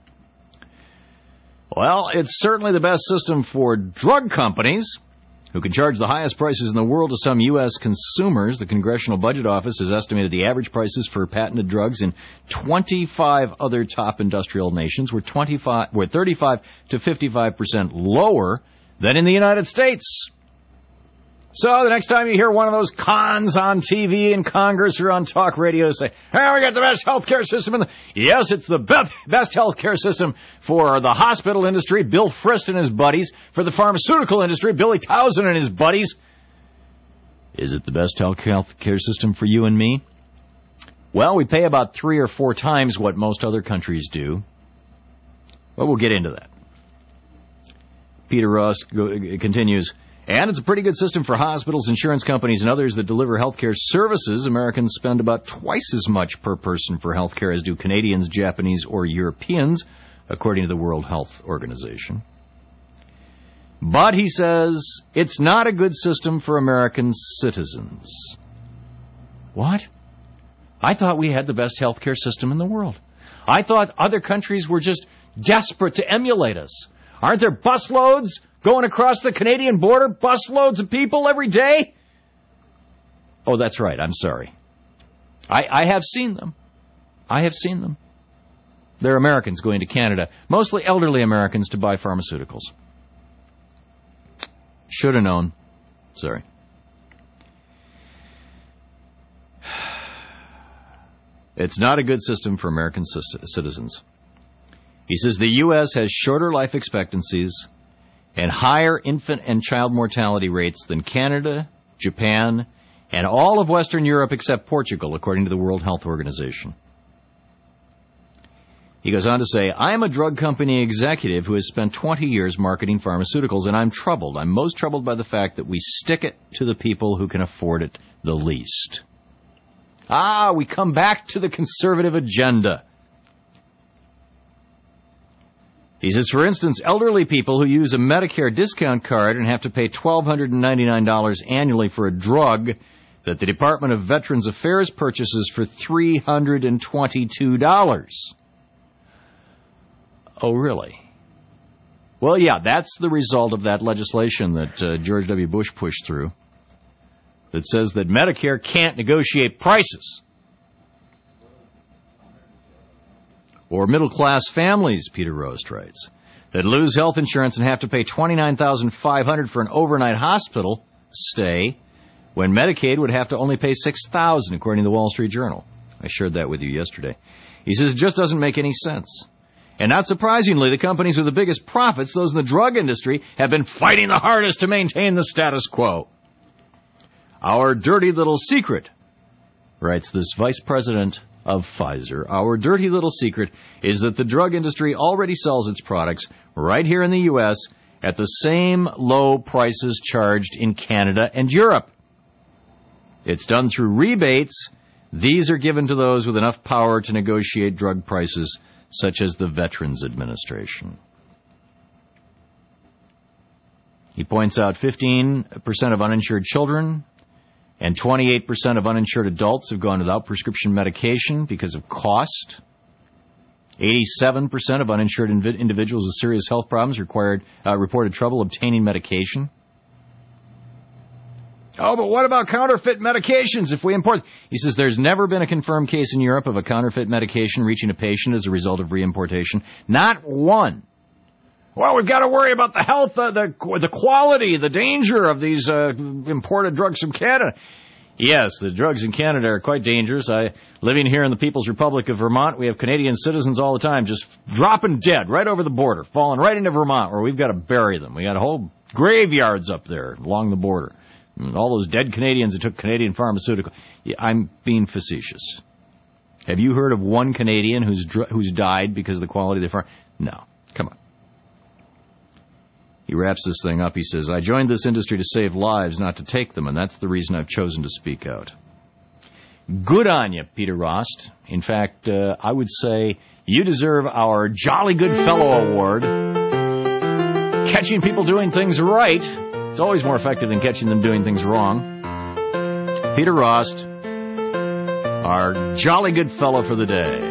Well, it's certainly the best system for drug companies, who can charge the highest prices in the world to some U S consumers. The Congressional Budget Office has estimated the average prices for patented drugs in twenty-five other top industrial nations were twenty-five, were thirty-five to fifty-five percent lower than in the United States. So the next time you hear one of those cons on T V in Congress or on talk radio say, hey, we got the best healthcare system in the... Yes, it's the best, best healthcare system for the hospital industry, Bill Frist and his buddies. For the pharmaceutical industry, Billy Towson and his buddies. Is it the best healthcare system for you and me? Well, we pay about three or four times what most other countries do. Well, we'll get into that. Peter Ross continues... And it's a pretty good system for hospitals, insurance companies, and others that deliver healthcare services. Americans spend about twice as much per person for healthcare as do Canadians, Japanese, or Europeans, according to the World Health Organization. But, he says, it's not a good system for American citizens. What? I thought we had the best healthcare system in the world. I thought other countries were just desperate to emulate us. Aren't there busloads going across the Canadian border? Busloads of people every day? Oh, that's right. I'm sorry. I, I have seen them. I have seen them. They're Americans going to Canada, mostly elderly Americans, to buy pharmaceuticals. Should have known. Sorry. It's not a good system for American citizens. He says the U S has shorter life expectancies and higher infant and child mortality rates than Canada, Japan, and all of Western Europe except Portugal, according to the World Health Organization. He goes on to say, I am a drug company executive who has spent twenty years marketing pharmaceuticals, and I'm troubled. I'm most troubled by the fact that we stick it to the people who can afford it the least. Ah, we come back to the conservative agenda. He says, for instance, elderly people who use a Medicare discount card and have to pay one thousand two hundred ninety-nine dollars annually for a drug that the Department of Veterans Affairs purchases for three hundred twenty-two dollars. Oh, really? Well, yeah, that's the result of that legislation that uh, George W. Bush pushed through that says that Medicare can't negotiate prices. Or middle-class families, Peter Rost writes, that lose health insurance and have to pay twenty-nine thousand five hundred dollars for an overnight hospital stay when Medicaid would have to only pay six thousand dollars, according to the Wall Street Journal. I shared that with you yesterday. He says it just doesn't make any sense. And not surprisingly, the companies with the biggest profits, those in the drug industry, have been fighting the hardest to maintain the status quo. Our dirty little secret, writes this vice president of Pfizer, our dirty little secret is that the drug industry already sells its products right here in the U S at the same low prices charged in Canada and Europe. It's done through rebates. These are given to those with enough power to negotiate drug prices, such as the Veterans Administration. He points out fifteen percent of uninsured children and twenty-eight percent of uninsured adults have gone without prescription medication because of cost. eighty-seven percent of uninsured inv- individuals with serious health problems required uh, reported trouble obtaining medication. Oh, but what about counterfeit medications if we import? He says there's never been a confirmed case in Europe of a counterfeit medication reaching a patient as a result of reimportation. Not one. Well, we've got to worry about the health, uh, the the quality, the danger of these uh, imported drugs from Canada. Yes, the drugs in Canada are quite dangerous. I, living here in the People's Republic of Vermont, we have Canadian citizens all the time just dropping dead right over the border, falling right into Vermont where we've got to bury them. We got whole graveyards up there along the border. And all those dead Canadians that took Canadian pharmaceutical. Yeah, I'm being facetious. Have you heard of one Canadian who's dr- who's died because of the quality of their farm? No. Come on. He wraps this thing up. He says, I joined this industry to save lives, not to take them, and that's the reason I've chosen to speak out. Good on you, Peter Rost. In fact, uh, I would say you deserve our Jolly Good Fellow Award. Catching people doing things right. It's always more effective than catching them doing things wrong. Peter Rost, our Jolly Good Fellow for the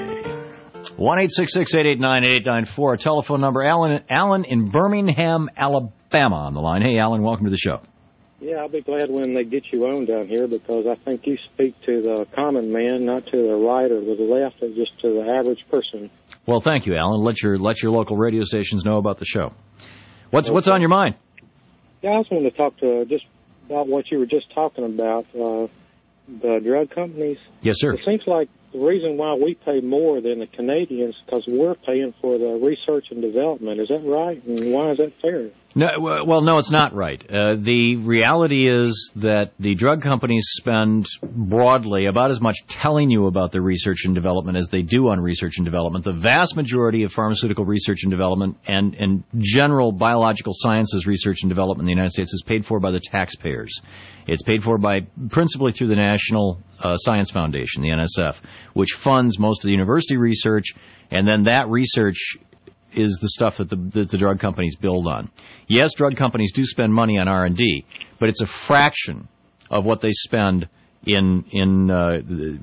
day. one eight six six, eight eight nine, eight eight nine four, telephone number. Alan, Alan in Birmingham, Alabama on the line. Hey, Alan, welcome to the show. Yeah, I'll be glad when they get you on down here because I think you speak to the common man, not to the right or the left, but just to the average person. Well, thank you, Alan. Let your let your local radio stations know about the show. What's okay. What's on your mind? Yeah, I just wanted to talk to just about what you were just talking about, uh, the drug companies. Yes, sir. It seems like the reason why we pay more than the Canadians is because we're paying for the research and development. Is that right? And why is that fair? No, well, no, it's not right. Uh, the reality is that the drug companies spend broadly about as much telling you about their research and development as they do on research and development. The vast majority of pharmaceutical research and development and, and general biological sciences research and development in the United States is paid for by the taxpayers. It's paid for by principally through the National uh, Science Foundation, the N S F, which funds most of the university research, and then that research is the stuff that the, that the drug companies build on. Yes, drug companies do spend money on R and D, but it's a fraction of what they spend in in uh,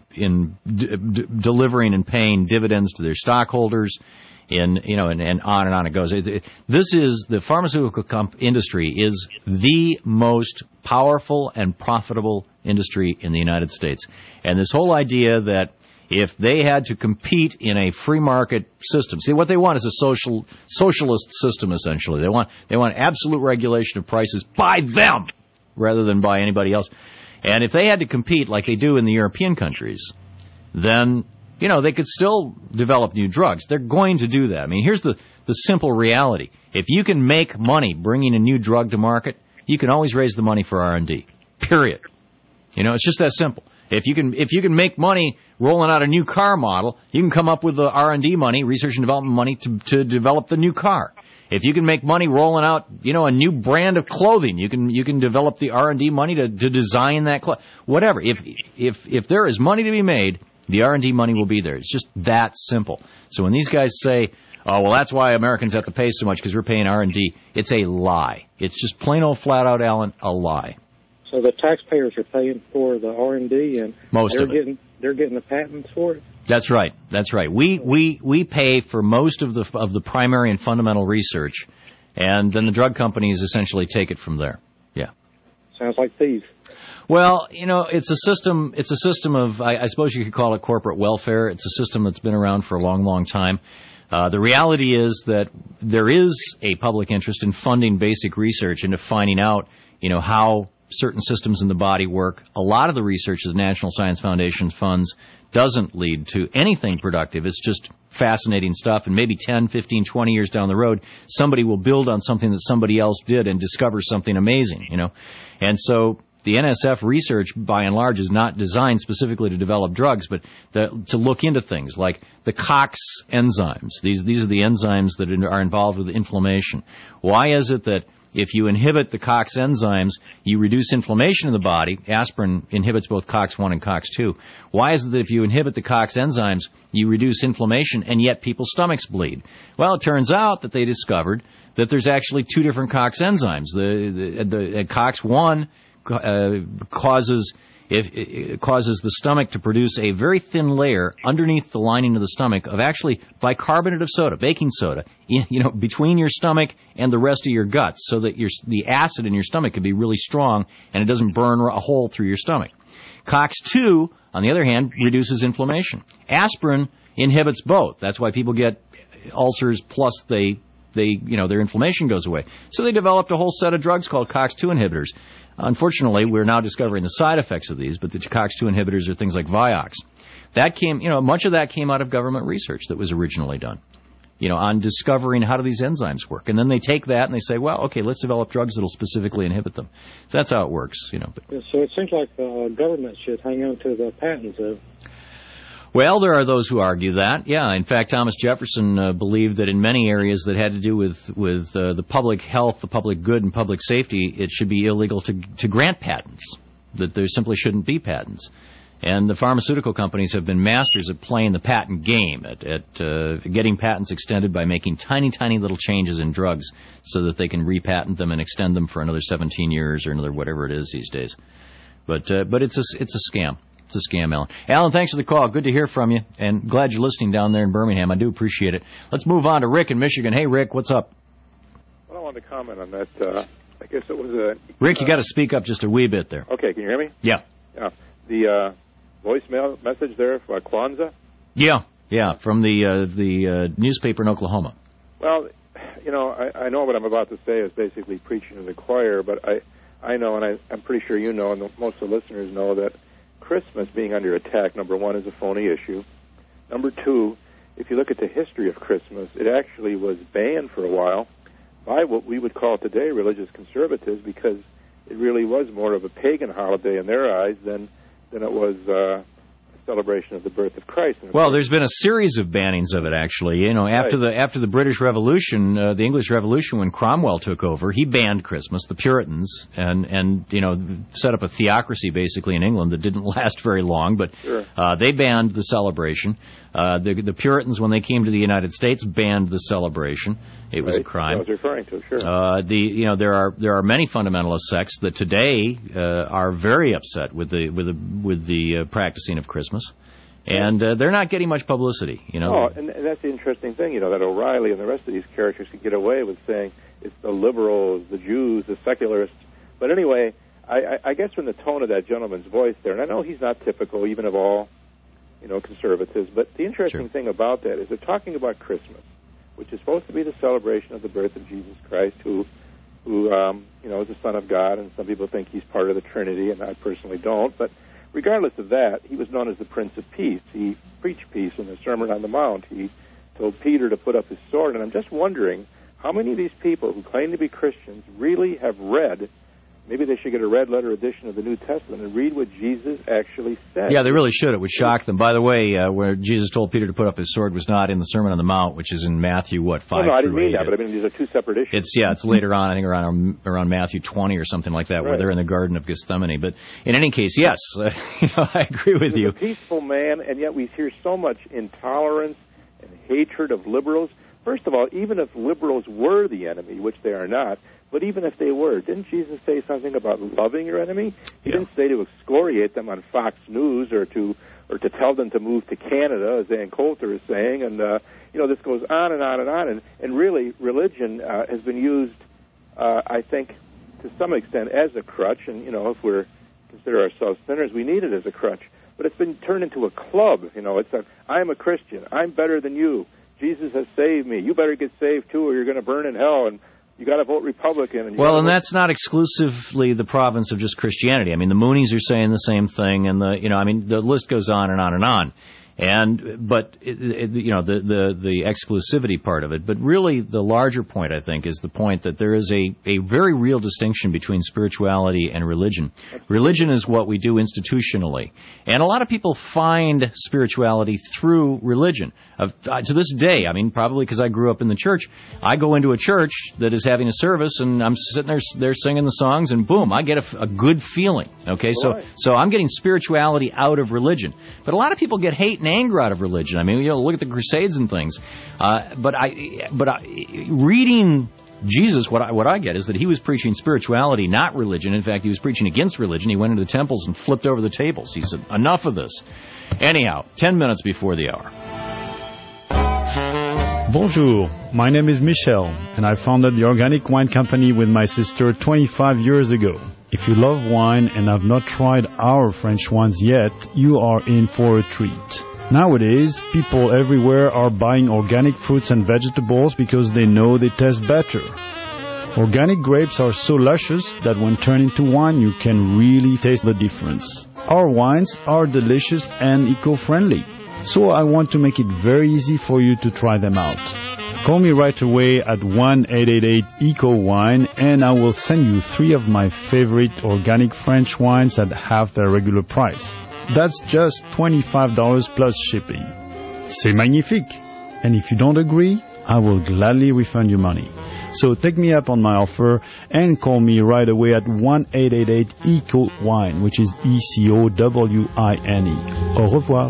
in d- d- delivering and paying dividends to their stockholders, in you know, and, and on and on it goes. It, it, this is the pharmaceutical comp- industry is the most powerful and profitable industry in the United States, and this whole idea that if they had to compete in a free market system, see what they want is a social socialist system. Essentially, they want they want absolute regulation of prices by them rather than by anybody else. And if they had to compete like they do in the European countries, then you know they could still develop new drugs. They're going to do that. I mean, here's the the simple reality: if you can make money bringing a new drug to market, you can always raise the money for R and D. Period. You know, it's just that simple. If you can if you can make money rolling out a new car model, you can come up with the R and D money, research and development money to to develop the new car. If you can make money rolling out, you know, a new brand of clothing, you can you can develop the R and D money to, to design that clothing. Whatever. If if if there is money to be made, the R and D money will be there. It's just that simple. So when these guys say, "Oh, well, that's why Americans have to pay so much because we're paying R and D," it's a lie. It's just plain old flat out, Alan, a lie. So the taxpayers are paying for the R and D, and most they're of it. getting they're getting the patents for it. That's right. That's right. We we we pay for most of the of the primary and fundamental research, and then the drug companies essentially take it from there. Yeah. Sounds like thieves. Well, you know, it's a system. It's a system of I, I suppose you could call it corporate welfare. It's a system that's been around for a long, long time. Uh, the reality is that there is a public interest in funding basic research and to finding out, you know, how certain systems in the body work. A lot of the research that the National Science Foundation funds doesn't lead to anything productive. It's just fascinating stuff, and maybe ten, fifteen, twenty years down the road, somebody will build on something that somebody else did and discover something amazing, you know. And so the N S F research, by and large, is not designed specifically to develop drugs, but the, to look into things like the COX enzymes. These, these are the enzymes that are involved with inflammation. Why is it that if you inhibit the COX enzymes, you reduce inflammation in the body? Aspirin inhibits both COX one and COX two. Why is it that if you inhibit the COX enzymes, you reduce inflammation, and yet people's stomachs bleed? Well, it turns out that they discovered that there's actually two different COX enzymes. The, the, the COX one uh, causes If it causes the stomach to produce a very thin layer underneath the lining of the stomach of actually bicarbonate of soda, baking soda, you know, between your stomach and the rest of your guts, so that your, the acid in your stomach can be really strong and it doesn't burn a hole through your stomach. COX two, on the other hand, reduces inflammation. Aspirin inhibits both. That's why people get ulcers, plus they, they, you know, their inflammation goes away. So they developed a whole set of drugs called COX two inhibitors. Unfortunately, we're now discovering the side effects of these, but the COX two inhibitors are things like Vioxx. That came, you know, much of that came out of government research that was originally done, you know, on discovering how do these enzymes work. And then they take that and they say, well, okay, let's develop drugs that will specifically inhibit them. So that's how it works, you know. Yeah, so it seems like the government should hang on to the patents of. Well, there are those who argue that. Yeah, in fact, Thomas Jefferson uh, believed that in many areas that had to do with with uh, the public health, the public good, and public safety, it should be illegal to to grant patents. That there simply shouldn't be patents. And the pharmaceutical companies have been masters at playing the patent game, at, at uh, getting patents extended by making tiny, tiny little changes in drugs so that they can repatent them and extend them for another seventeen years or another whatever it is these days. But uh, but it's a it's a scam. It's a scam, Alan. Alan, thanks for the call. Good to hear from you, and glad you're listening down there in Birmingham. I do appreciate it. Let's move on to Rick in Michigan. Hey, Rick, what's up? Well, I wanted to comment on that. Uh, I guess it was a... Rick, you got to speak up just a wee bit there. Okay, can you hear me? Yeah. Yeah. The uh, voicemail message there for Kwanzaa? Yeah, yeah, from the uh, the uh, newspaper in Oklahoma. Well, you know, I, I know what I'm about to say is basically preaching to the choir, but I, I know, and I, I'm pretty sure you know, and most of the listeners know, that Christmas being under attack, number one, is a phony issue. Number two, if you look at the history of Christmas, it actually was banned for a while by what we would call today religious conservatives, because it really was more of a pagan holiday in their eyes than than it was uh, a celebration of the birth of Christ. Well, there's been a series of bannings of it, actually. You know, after right. the after the British Revolution, uh, the English Revolution, when Cromwell took over, he banned Christmas, the Puritans, and, and you know, set up a theocracy, basically, in England that didn't last very long, but sure. uh, they banned the celebration. Uh, the, the Puritans, when they came to the United States, banned the celebration. It was right. a crime. I was referring to, sure. Uh, the you know there are there are many fundamentalist sects that today uh, are very upset with the with the with the uh, practicing of Christmas, and uh, they're not getting much publicity. You know. Oh, and, and that's the interesting thing. You know that O'Reilly and the rest of these characters could get away with saying it's the liberals, the Jews, the secularists. But anyway, I, I, I guess from the tone of that gentleman's voice there, and I know he's not typical even of all, you know, conservatives. But the interesting sure. thing about that is they're talking about Christmas, which is supposed to be the celebration of the birth of Jesus Christ, who, who um, you know, is the Son of God, and some people think he's part of the Trinity, and I personally don't. But regardless of that, he was known as the Prince of Peace. He preached peace in the Sermon on the Mount. He told Peter to put up his sword, and I'm just wondering how many of these people who claim to be Christians really have read. Maybe they should get a red letter edition of the New Testament and read what Jesus actually said. Yeah, they really should. It would shock them. By the way, uh, where Jesus told Peter to put up his sword was not in the Sermon on the Mount, which is in Matthew, what, five oh, no, I didn't through mean eight. that, but I mean these are two separate issues. It's yeah, it's later on. I think around around Matthew twenty or something like that, right. where they're in the Garden of Gethsemane. But in any case, yes, uh, you know, I agree with He's you. A peaceful man, and yet we hear so much intolerance and hatred of liberals. First of all, even if liberals were the enemy, which they are not, but even if they were, didn't Jesus say something about loving your enemy? He yeah. didn't say to excoriate them on Fox News or to or to tell them to move to Canada, as Ann Coulter is saying. And, uh, you know, this goes on and on and on. And, and really, religion uh, has been used, uh, I think, to some extent as a crutch. And, you know, if we're consider ourselves sinners, we need it as a crutch. But it's been turned into a club. You know, it's a, I'm a Christian. I'm better than you. Jesus has saved me. You better get saved, too, or you're going to burn in hell. And you got to vote Republican. And well, and that's not exclusively the province of just Christianity. I mean, the Moonies are saying the same thing, and the you know, I mean, the list goes on and on and on. And but it, it, you know the, the the exclusivity part of it, but really the larger point, I think, is the point that there is a, a very real distinction between spirituality and religion. Religion is what we do institutionally, and a lot of people find spirituality through religion. Uh, to this day, I mean, probably because I grew up in the church, I go into a church that is having a service, and I'm sitting there, they're singing the songs, and boom, I get a, a good feeling. Okay, so Right. so I'm getting spirituality out of religion, but a lot of people get hate and anger out of religion. I mean, you know, look at the Crusades and things. Uh, but I, but I, reading Jesus, what I, what I get is that he was preaching spirituality, not religion. In fact, he was preaching against religion. He went into the temples and flipped over the tables. He said, enough of this. Anyhow, ten minutes before the hour. Bonjour, my name is Michel, and I founded the Organic Wine Company with my sister twenty-five years ago. If you love wine and have not tried our French wines yet, you are in for a treat. Nowadays, people everywhere are buying organic fruits and vegetables because they know they taste better. Organic grapes are so luscious that when turned into wine, you can really taste the difference. Our wines are delicious and eco-friendly, so I want to make it very easy for you to try them out. Call me right away at one eight eight eight eco wine and I will send you three of my favorite organic French wines at half their regular price. That's just twenty-five dollars plus shipping. C'est magnifique! And if you don't agree, I will gladly refund your money. So take me up on my offer and call me right away at one eight eight eight eco wine, which is E C O W I N E. Au revoir.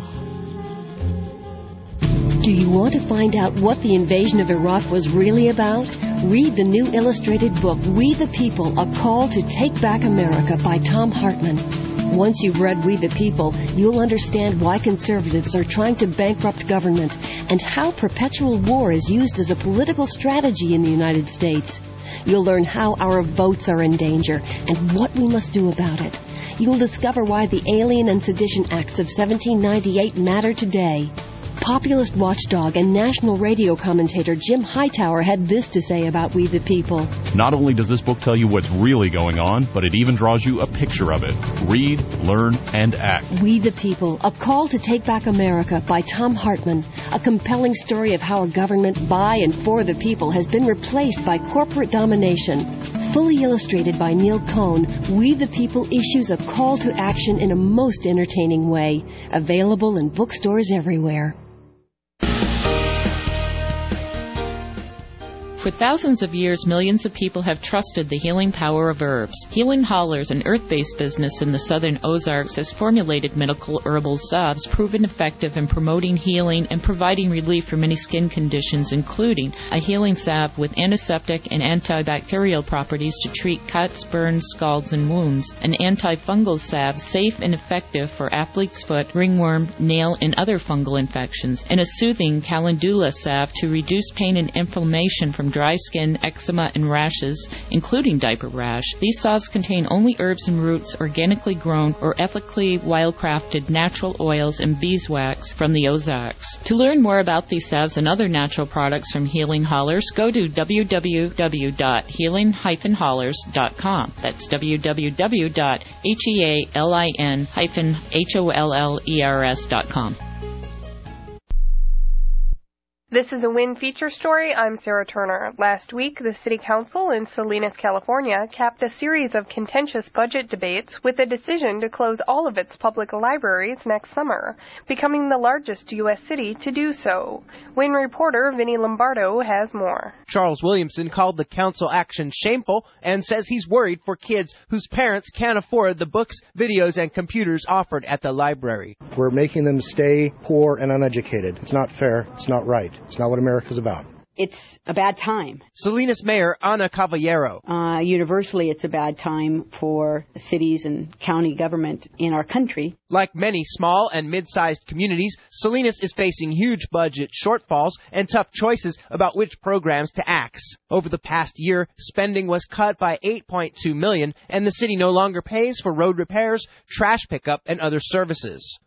Do you want to find out what the invasion of Iraq was really about? Read the new illustrated book, We the People, A Call to Take Back America by Tom Hartman. Once you've read We the People, you'll understand why conservatives are trying to bankrupt government and how perpetual war is used as a political strategy in the United States. You'll learn how our votes are in danger and what we must do about it. You'll discover why the Alien and Sedition Acts of seventeen ninety-eight matter today. Populist watchdog and national radio commentator Jim Hightower had this to say about We the People. Not only does this book tell you what's really going on, but it even draws you a picture of it. Read, learn, and act. We the People, A Call to Take Back America by Tom Hartman. A compelling story of how a government by and for the people has been replaced by corporate domination. Fully illustrated by Neil Cohn, We the People issues a call to action in a most entertaining way. Available in bookstores everywhere. For thousands of years, millions of people have trusted the healing power of herbs. Healing Hollers, an earth-based business in the southern Ozarks, has formulated medical herbal salves proven effective in promoting healing and providing relief for many skin conditions, including a healing salve with antiseptic and antibacterial properties to treat cuts, burns, scalds, and wounds, an antifungal salve safe and effective for athlete's foot, ringworm, nail, and other fungal infections, and a soothing calendula salve to reduce pain and inflammation from dry skin, eczema, and rashes, including diaper rash. These salves contain only herbs and roots organically grown or ethically wildcrafted natural oils and beeswax from the Ozarks. To learn more about these salves and other natural products from Healing Hollers, go to w w w dot healing dash hollers dot com. That's w w w dot healing dash hollers dot com. This is a WIN feature story. I'm Sarah Turner. Last week, the City Council in Salinas, California, capped a series of contentious budget debates with a decision to close all of its public libraries next summer, becoming the largest U S city to do so. WIN reporter Vinny Lombardo has more. Charles Williamson called the council action shameful and says he's worried for kids whose parents can't afford the books, videos, and computers offered at the library. We're making them stay poor and uneducated. It's not fair. It's not right. It's not what America's about. It's a bad time. Salinas Mayor Ana Caballero. Uh, universally, it's a bad time for cities and county government in our country. Like many small and mid-sized communities, Salinas is facing huge budget shortfalls and tough choices about which programs to axe. Over the past year, spending was cut by eight point two million dollars, and the city no longer pays for road repairs, trash pickup, and other services.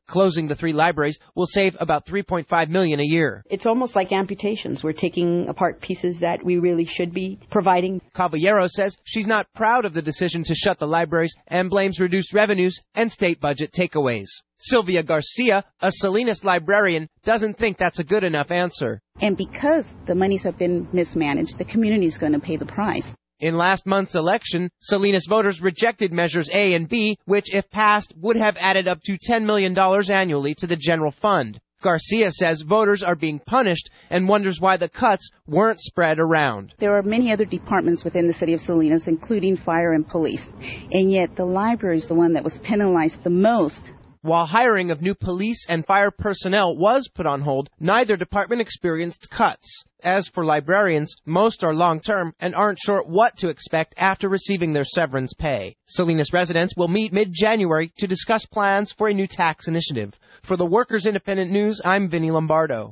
Closing the three libraries will save about three point five million dollars a year. It's almost like amputations. We're taking apart pieces that we really should be providing. Caballero says she's not proud of the decision to shut the libraries and blames reduced revenues and state budget takeaways. Sylvia Garcia, a Salinas librarian, doesn't think that's a good enough answer. And because the monies have been mismanaged, the community is going to pay the price. In last month's election, Salinas voters rejected Measures A and B, which, if passed, would have added up to ten million dollars annually to the general fund. Garcia says voters are being punished and wonders why the cuts weren't spread around. There are many other departments within the city of Salinas, including fire and police, and yet the library is the one that was penalized the most. While hiring of new police and fire personnel was put on hold, neither department experienced cuts. As for librarians, most are long-term and aren't sure what to expect after receiving their severance pay. Salinas residents will meet mid-January to discuss plans for a new tax initiative. For the Workers Independent News, I'm Vinny Lombardo.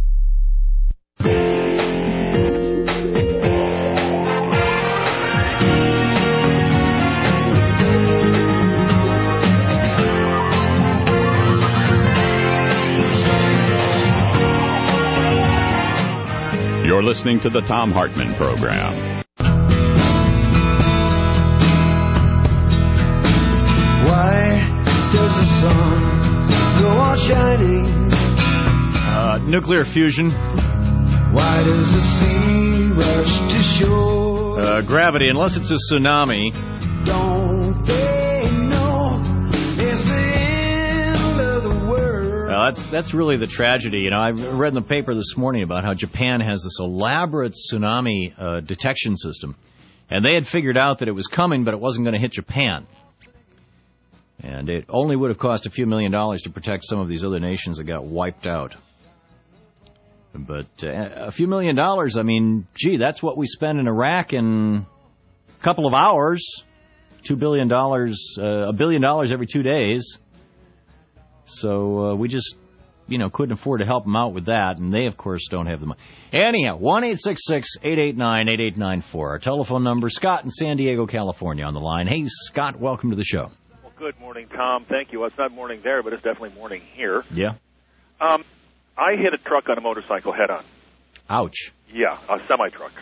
You're listening to the Thom Hartmann Program. Why does the sun go on shining? Uh, nuclear fusion. Why does the sea rush to shore? Uh, gravity, unless it's a tsunami. Don't they know it's the end of the world? Uh, that's that's really the tragedy. You know, I read in the paper this morning about how Japan has this elaborate tsunami uh, detection system, and they had figured out that it was coming, but it wasn't going to hit Japan. And it only would have cost a few million dollars to protect some of these other nations that got wiped out. But uh, a few million dollars, I mean, gee, that's what we spend in Iraq in a couple of hours. Two billion dollars, uh, a billion dollars every two days. So uh, we just, you know, couldn't afford to help them out with that, and they, of course, don't have the money. Anyhow, one eight six six, eight eight nine, eight eight nine four. Our telephone number. Scott in San Diego, California on the line. Hey, Scott, welcome to the show. Well, good morning, Tom. Thank you. Well, it's not morning there, but it's definitely morning here. Yeah. Um, I hit a truck on a motorcycle head-on. Ouch. Yeah, a semi-truck.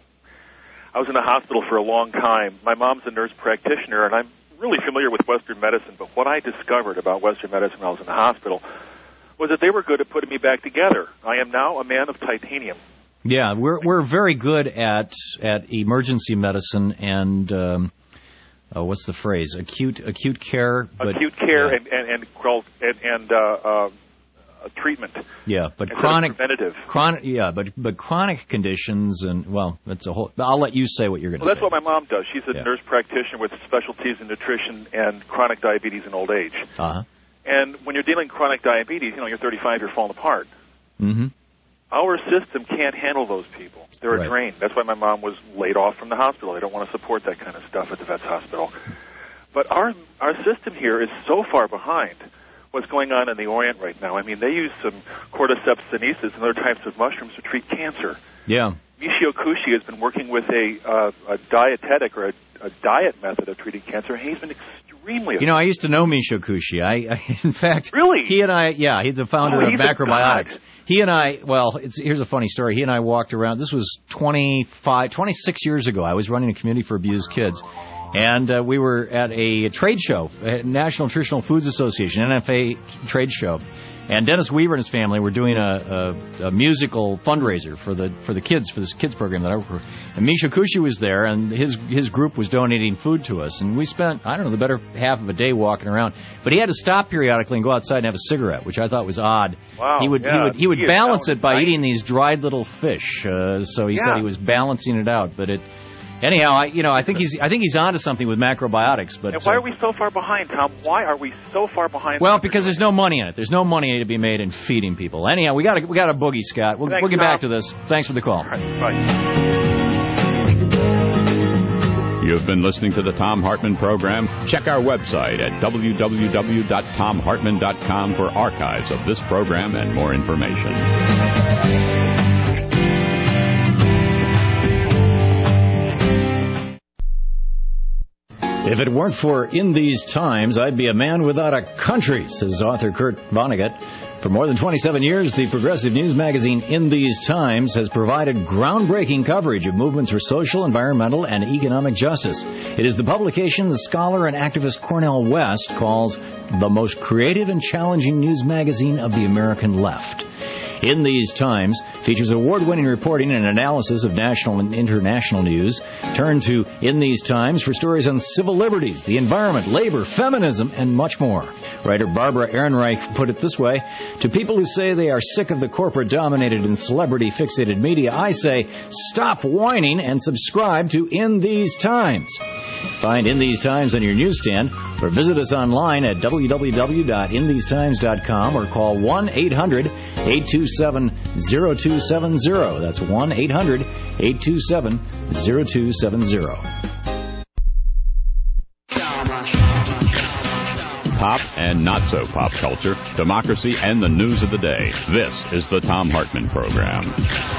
I was in the hospital for a long time. My mom's a nurse practitioner, and I'm really familiar with Western medicine, but what I discovered about Western medicine when I was in the hospital was that they were good at putting me back together. I am now a man of titanium. Yeah, we're we're very good at at emergency medicine and um, uh, what's the phrase? Acute acute care. But, acute care yeah. and and and and, and uh, uh, treatment. Yeah, but Instead chronic of preventative. Chronic. Yeah, but but chronic conditions and well, that's a whole. I'll let you say what you're going to Well, say. that's what my mom does. She's a Yeah. nurse practitioner with specialties in nutrition and chronic diabetes in old age. Uh-huh. And when you're dealing with chronic diabetes, you know, you're thirty-five, you're falling apart. Mm-hmm. Our system can't handle those people. They're Right. a drain. That's why my mom was laid off from the hospital. They don't want to support that kind of stuff at the vet's hospital. But our our system here is so far behind what's going on in the Orient right now. I mean, they use some cordyceps sinensis and other types of mushrooms to treat cancer. Yeah. Michio Kushi has been working with a, uh, a dietetic or a, a diet method of treating cancer, and he's been extremely You know, I used to know Michio Kushi. I, I in fact, really, he and I, yeah, he's the founder Oh, of he's a Macrobiotics. god. He and I, well, it's, here's a funny story. He and I walked around. This was twenty-five, twenty-six years ago. I was running a community for abused kids. And uh, we were at a trade show, a National Nutritional Foods Association, N F A trade show. And Dennis Weaver and his family were doing a, a, a musical fundraiser for the for the kids, for this kids program that I work for. And Michio Kushi was there, and his his group was donating food to us. And we spent, I don't know, the better half of a day walking around. But he had to stop periodically and go outside and have a cigarette, which I thought was odd. Wow, he would yeah, he would he would he is balance down it by right. eating these dried little fish. Uh, so he Yeah. said he was balancing it out, but it. Anyhow, I, you know, I think he's I think he's onto something with macrobiotics. But And why uh, are we so far behind, Tom? Why are we so far behind? well, because there's no money in it. There's no money to be made in feeding people. Anyhow, we got a, we got a boogie, Scott. We'll, Thanks, we'll get Tom. back to this. Thanks for the call. Bye. You've been listening to the Thom Hartmann Program. Check our website at w w w dot tom hartmann dot com for archives of this program and more information. If it weren't for In These Times, I'd be a man without a country, says author Kurt Vonnegut. For more than twenty-seven years, the progressive news magazine In These Times has provided groundbreaking coverage of movements for social, environmental, and economic justice. It is the publication the scholar and activist Cornel West calls the most creative and challenging news magazine of the American left. In These Times features award-winning reporting and analysis of national and international news. Turn to In These Times for stories on civil liberties, the environment, labor, feminism, and much more. Writer Barbara Ehrenreich put it this way: to people who say they are sick of the corporate-dominated and celebrity-fixated media, I say, stop whining and subscribe to In These Times. Find In These Times on your newsstand or visit us online at w w w dot in these times dot com or call one eight hundred eight two seven zero two seven zero. That's one eight hundred eight two seven zero two seven zero. Pop and not so pop culture, democracy, and the news of the day. This is the Thom Hartmann Program.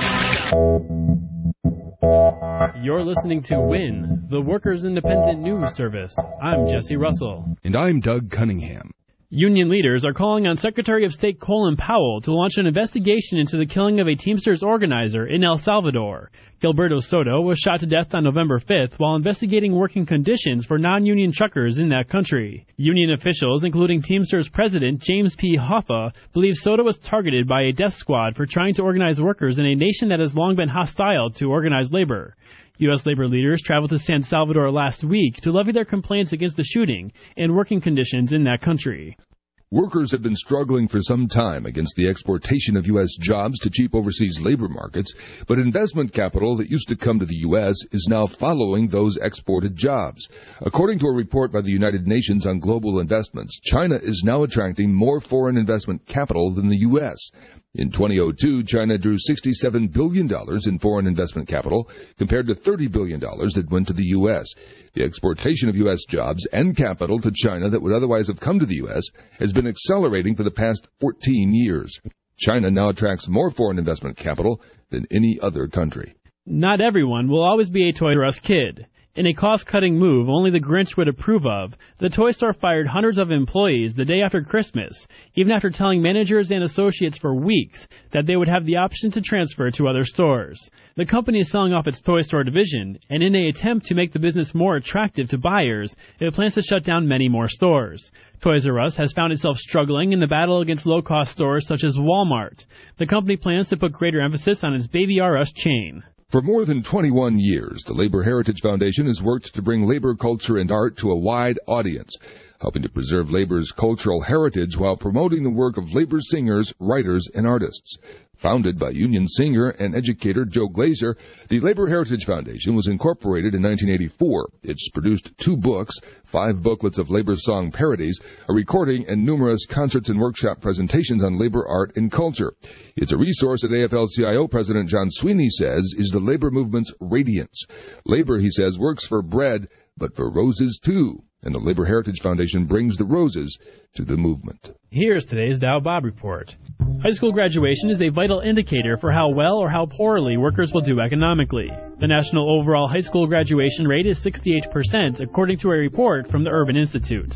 You're listening to W I N, the Workers' Independent News Service. I'm Jesse Russell. And I'm Doug Cunningham. Union leaders are calling on Secretary of State Colin Powell to launch an investigation into the killing of a Teamsters organizer in El Salvador. Gilberto Soto was shot to death on November fifth while investigating working conditions for non-union truckers in that country. Union officials, including Teamsters President James P. Hoffa, believe Soto was targeted by a death squad for trying to organize workers in a nation that has long been hostile to organized labor. U S labor leaders traveled to San Salvador last week to levy their complaints against the shooting and working conditions in that country. Workers have been struggling for some time against the exportation of U S jobs to cheap overseas labor markets, but investment capital that used to come to the U S is now following those exported jobs. According to a report by the United Nations on Global Investments, China is now attracting more foreign investment capital than the U S. In twenty oh two, China drew sixty-seven billion dollars in foreign investment capital compared to thirty billion dollars that went to the U S. The exportation of U S jobs and capital to China that would otherwise have come to the U S has been accelerating for the past fourteen years. China now attracts more foreign investment capital than any other country. Not everyone will always be a Toys R Us kid. In a cost-cutting move only the Grinch would approve of, the toy store fired hundreds of employees the day after Christmas, even after telling managers and associates for weeks that they would have the option to transfer to other stores. The company is selling off its toy store division, and in an attempt to make the business more attractive to buyers, it plans to shut down many more stores. Toys R Us has found itself struggling in the battle against low-cost stores such as Walmart. The company plans to put greater emphasis on its Baby R Us chain. For more than twenty-one years, the Labor Heritage Foundation has worked to bring labor culture and art to a wide audience, helping to preserve labor's cultural heritage while promoting the work of labor singers, writers, and artists. Founded by union singer and educator Joe Glazer, the Labor Heritage Foundation was incorporated in nineteen eighty-four. It's produced two books, five booklets of labor song parodies, a recording, and numerous concerts and workshop presentations on labor art and culture. It's a resource that A F L C I O President John Sweeney says is the labor movement's radiance. Labor, he says, works for bread, but for roses too. And the Labor Heritage Foundation brings the roses to the movement. Here's today's Dow Bob Report. High school graduation is a vital indicator for how well or how poorly workers will do economically. The national overall high school graduation rate is sixty-eight percent, according to a report from the Urban Institute.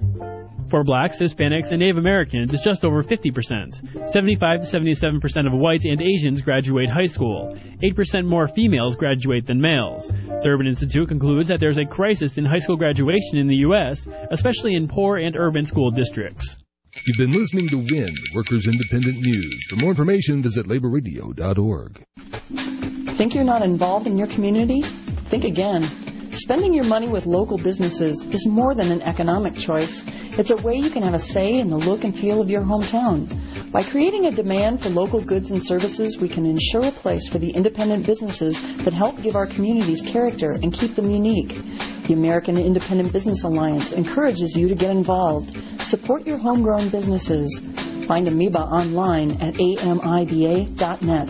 For blacks, Hispanics, and Native Americans, it's just over fifty percent. seventy-five to seventy-seven percent of whites and Asians graduate high school. eight percent more females graduate than males. The Urban Institute concludes that there's a crisis in high school graduation in the U S, especially in poor and urban school districts. You've been listening to W I N, Workers Independent News. For more information, visit labor radio dot org. Think you're not involved in your community? Think again. Spending your money with local businesses is more than an economic choice. It's a way you can have a say in the look and feel of your hometown. By creating a demand for local goods and services, we can ensure a place for the independent businesses that help give our communities character and keep them unique. The American Independent Business Alliance encourages you to get involved. Support your homegrown businesses. Find Amoeba online at A M I B A dot net.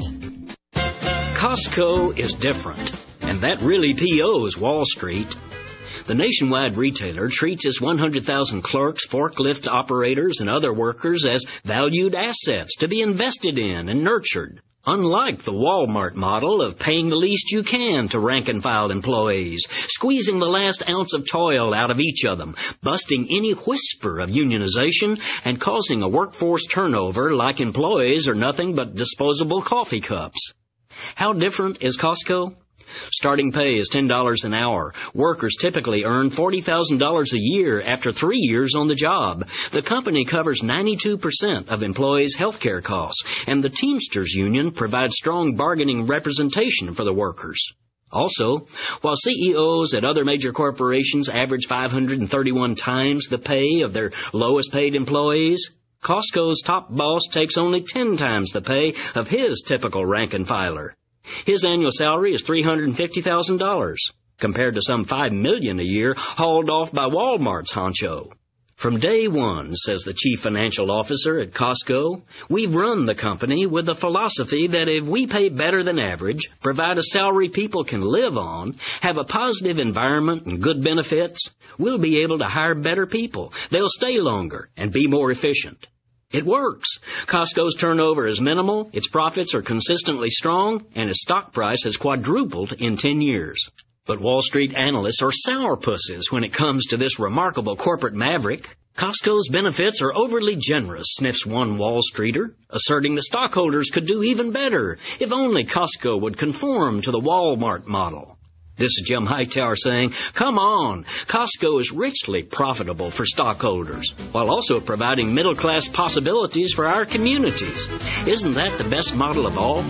Costco is different, and that really P O's Wall Street. The nationwide retailer treats its one hundred thousand clerks, forklift operators, and other workers as valued assets to be invested in and nurtured. Unlike the Walmart model of paying the least you can to rank-and-file employees, squeezing the last ounce of toil out of each of them, busting any whisper of unionization, and causing a workforce turnover like employees are nothing but disposable coffee cups. How different is Costco? Starting pay is ten dollars an hour. Workers typically earn forty thousand dollars a year after three years on the job. The company covers ninety-two percent of employees' health care costs, and the Teamsters Union provides strong bargaining representation for the workers. Also, while C E Os at other major corporations average five hundred thirty-one times the pay of their lowest paid employees, Costco's top boss takes only ten times the pay of his typical rank-and-filer. His annual salary is three hundred fifty thousand dollars, compared to some five million dollars a year hauled off by Walmart's honcho. From day one, says the chief financial officer at Costco, we've run the company with the philosophy that if we pay better than average, provide a salary people can live on, have a positive environment and good benefits, we'll be able to hire better people. They'll stay longer and be more efficient. It works. Costco's turnover is minimal, its profits are consistently strong, and its stock price has quadrupled in ten years. But Wall Street analysts are sourpusses when it comes to this remarkable corporate maverick. Costco's benefits are overly generous, sniffs one Wall Streeter, asserting the stockholders could do even better if only Costco would conform to the Walmart model. This is Jim Hightower saying, come on, Costco is richly profitable for stockholders, while also providing middle-class possibilities for our communities. Isn't that the best model of all?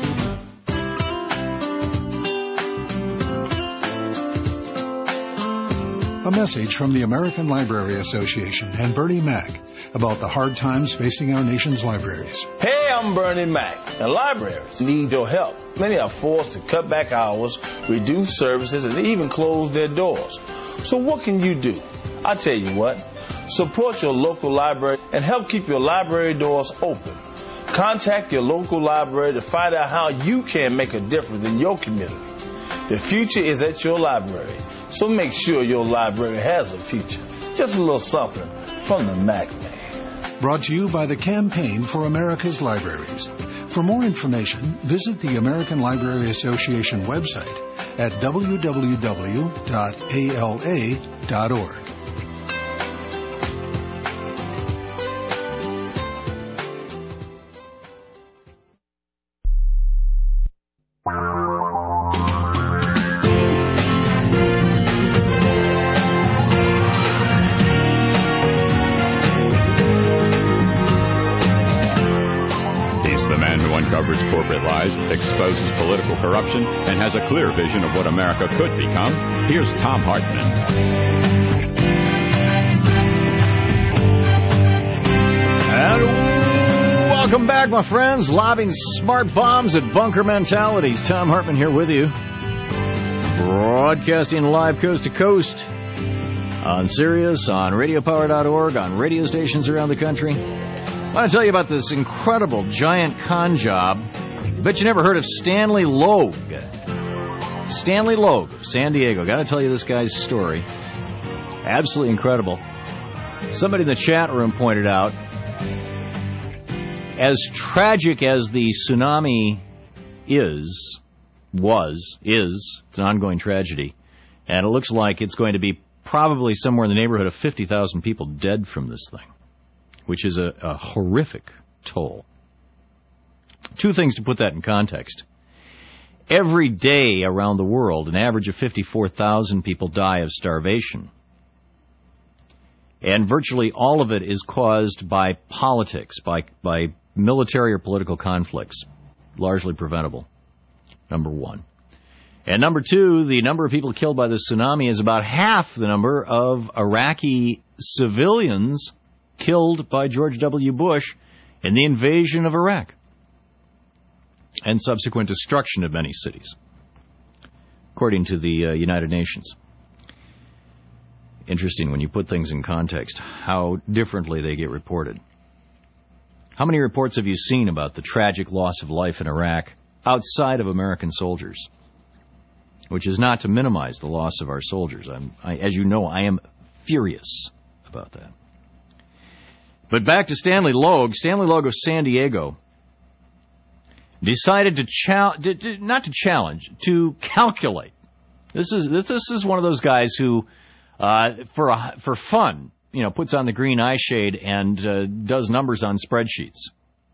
A message from the American Library Association and Bernie Mac about the hard times facing our nation's libraries. Hey, I'm Bernie Mac, and libraries need your help. Many are forced to cut back hours, reduce services, and even close their doors. So what can you do? I tell you what, support your local library and help keep your library doors open. Contact your local library to find out how you can make a difference in your community. The future is at your library, so make sure your library has a future. Just a little something from the Mac Man. Brought to you by the Campaign for America's Libraries. For more information, visit the American Library Association website at w w w dot a l a dot org. Exposes political corruption and has a clear vision of what America could become. Here's Thom Hartmann. And welcome back, my friends. Lobbing smart bombs at bunker mentalities. Thom Hartmann here with you. Broadcasting live coast to coast on Sirius, on radio power dot org, on radio stations around the country. I want to tell you about this incredible giant con job. Bet you never heard of Stanley Logue. Stanley Logue of San Diego. Got to tell you this guy's story. Absolutely incredible. Somebody in the chat room pointed out, as tragic as the tsunami is, was, is, it's an ongoing tragedy, and it looks like it's going to be probably somewhere in the neighborhood of fifty thousand people dead from this thing, which is a, a horrific toll. Two things to put that in context. Every day around the world, an average of fifty-four thousand people die of starvation. And virtually all of it is caused by politics, by, by military or political conflicts, largely preventable, number one. And number two, the number of people killed by the tsunami is about half the number of Iraqi civilians killed by George W. Bush in the invasion of Iraq and subsequent destruction of many cities, according to the uh, United Nations. Interesting when you put things in context, how differently they get reported. How many reports have you seen about the tragic loss of life in Iraq outside of American soldiers? Which is not to minimize the loss of our soldiers. I'm, I, as you know, I am furious about that. But back to Stanley Logue. Stanley Logue of San Diego decided to chal- not to challenge, to calculate. This is this, this is one of those guys who, uh, for a, for fun, you know, puts on the green eye shade and uh, does numbers on spreadsheets.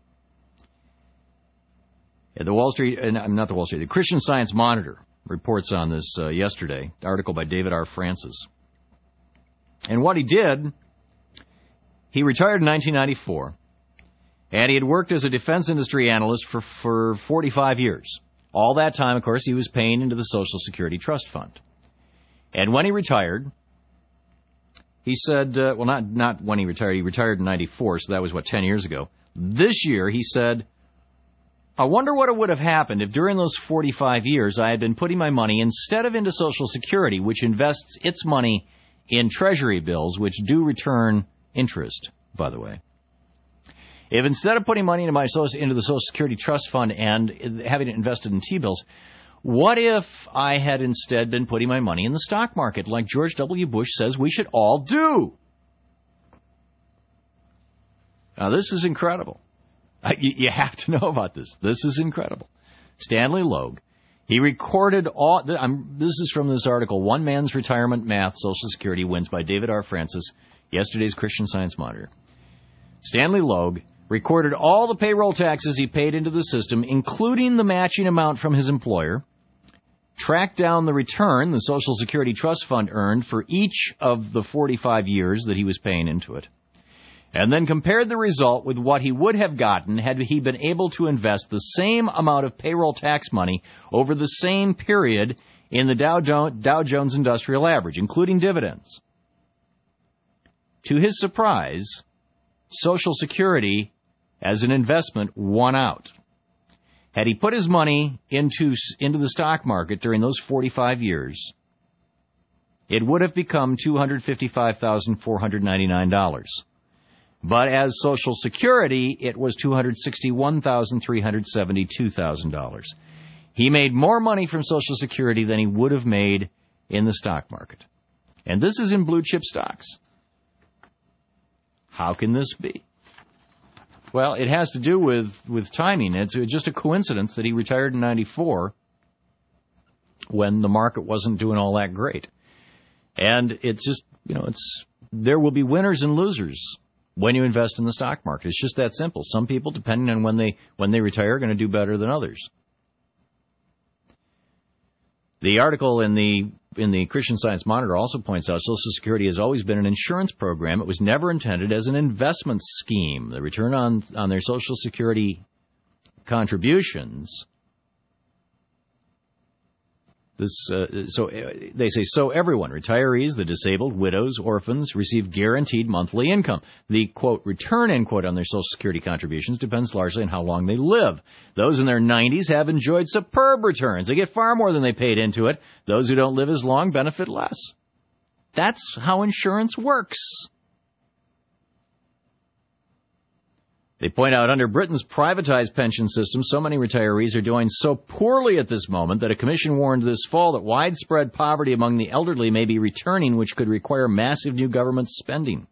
The Wall Street, uh, not the Wall Street, the Christian Science Monitor reports on this uh, yesterday. Article by David R. Francis. And what he did, he retired in nineteen ninety-four, and he had worked as a defense industry analyst for, for forty-five years. All that time, of course, he was paying into the Social Security Trust Fund. And when he retired, he said, uh, well, not, not when he retired, he retired in ninety-four, so that was, what, ten years ago. This year, he said, I wonder what would have happened if during those forty-five years I had been putting my money instead of into Social Security, which invests its money in Treasury bills, which do return interest, by the way. If instead of putting money into my social, into the Social Security Trust Fund and having it invested in T-bills, what if I had instead been putting my money in the stock market, like George W. Bush says we should all do? Now, this is incredible. You, you have to know about this. This is incredible. Stanley Logue, he recorded all... I'm, this is from this article, One Man's Retirement Math, Social Security Wins, by David R. Francis, yesterday's Christian Science Monitor. Stanley Logue recorded all the payroll taxes he paid into the system, including the matching amount from his employer, tracked down the return the Social Security Trust Fund earned for each of the forty-five years that he was paying into it, and then compared the result with what he would have gotten had he been able to invest the same amount of payroll tax money over the same period in the Dow Jones, Dow Jones Industrial Average, including dividends. To his surprise, Social Security, as an investment, won out. Had he put his money into, into the stock market during those forty-five years, it would have become two hundred fifty-five thousand four hundred ninety-nine dollars. But as Social Security, it was two hundred sixty-one thousand three hundred seventy-two dollars. He made more money from Social Security than he would have made in the stock market. And this is in blue chip stocks. How can this be? Well, it has to do with, with timing. It's just a coincidence that he retired in ninety-four when the market wasn't doing all that great. And it's just, you know, it's there will be winners and losers when you invest in the stock market. It's just that simple. Some people, depending on when they when they retire, are going to do better than others. The article in the in the Christian Science Monitor also points out Social Security has always been an insurance program. It was never intended as an investment scheme. The return on, on their Social Security contributions, this uh, so uh, they say, so everyone, retirees, the disabled, widows, orphans, receive guaranteed monthly income. The, quote, return, end quote, on their Social Security contributions depends largely on how long they live. Those in their nineties have enjoyed superb returns. They get far more than they paid into it. Those who don't live as long benefit less. That's how insurance works. They point out under Britain's privatized pension system, so many retirees are doing so poorly at this moment that a commission warned this fall that widespread poverty among the elderly may be returning, which could require massive new government spending.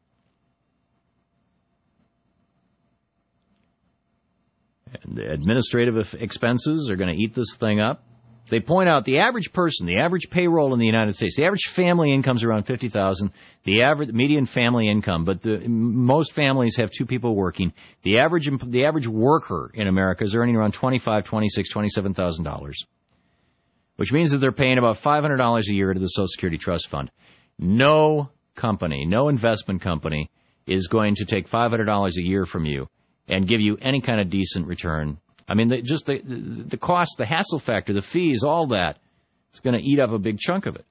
And the administrative expenses are going to eat this thing up. They point out the average person, the average payroll in the United States, the average family income is around fifty thousand dollars, the average median family income, but the, most families have two people working. The average the average worker in America is earning around twenty-five thousand dollars, twenty-six thousand dollars, twenty-seven thousand dollars, which means that they're paying about five hundred dollars a year to the Social Security Trust Fund. No company, no investment company is going to take five hundred dollars a year from you and give you any kind of decent return. I mean, the, just the, the the cost, the hassle factor, the fees, all that, is going to eat up a big chunk of it.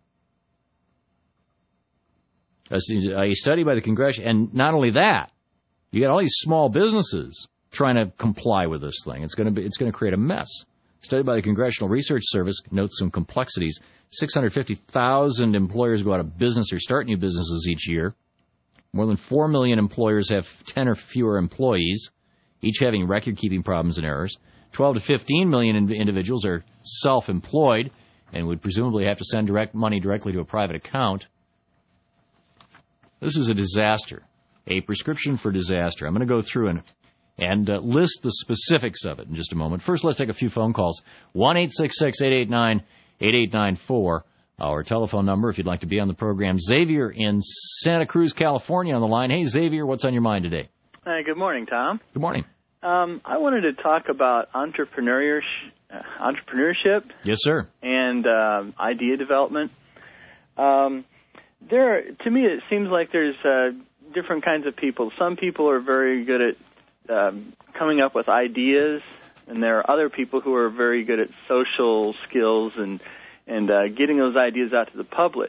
A study by the Congressional, and not only that, you got all these small businesses trying to comply with this thing. It's going to be, it's going to create a mess. A study by the Congressional Research Service notes some complexities. six hundred fifty thousand employers go out of business or start new businesses each year. More than four million employers have ten or fewer employees, each having record-keeping problems and errors. twelve to fifteen million individuals are self-employed and would presumably have to send direct money directly to a private account. This is a disaster, a prescription for disaster. I'm going to go through and and uh, list the specifics of it in just a moment. First, let's take a few phone calls. one eight six six, eight eight nine, eight eight nine four, our telephone number if you'd like to be on the program. Xavier in Santa Cruz, California on the line. Hey, Xavier, what's on your mind today? Hi, good morning, Tom. Good morning. Um, I wanted to talk about entrepreneurship, uh, entrepreneurship. Yes, sir. And uh, idea development. Um, there, are, to me, it seems like there's uh, different kinds of people. Some people are very good at um, coming up with ideas, and there are other people who are very good at social skills and and uh, getting those ideas out to the public.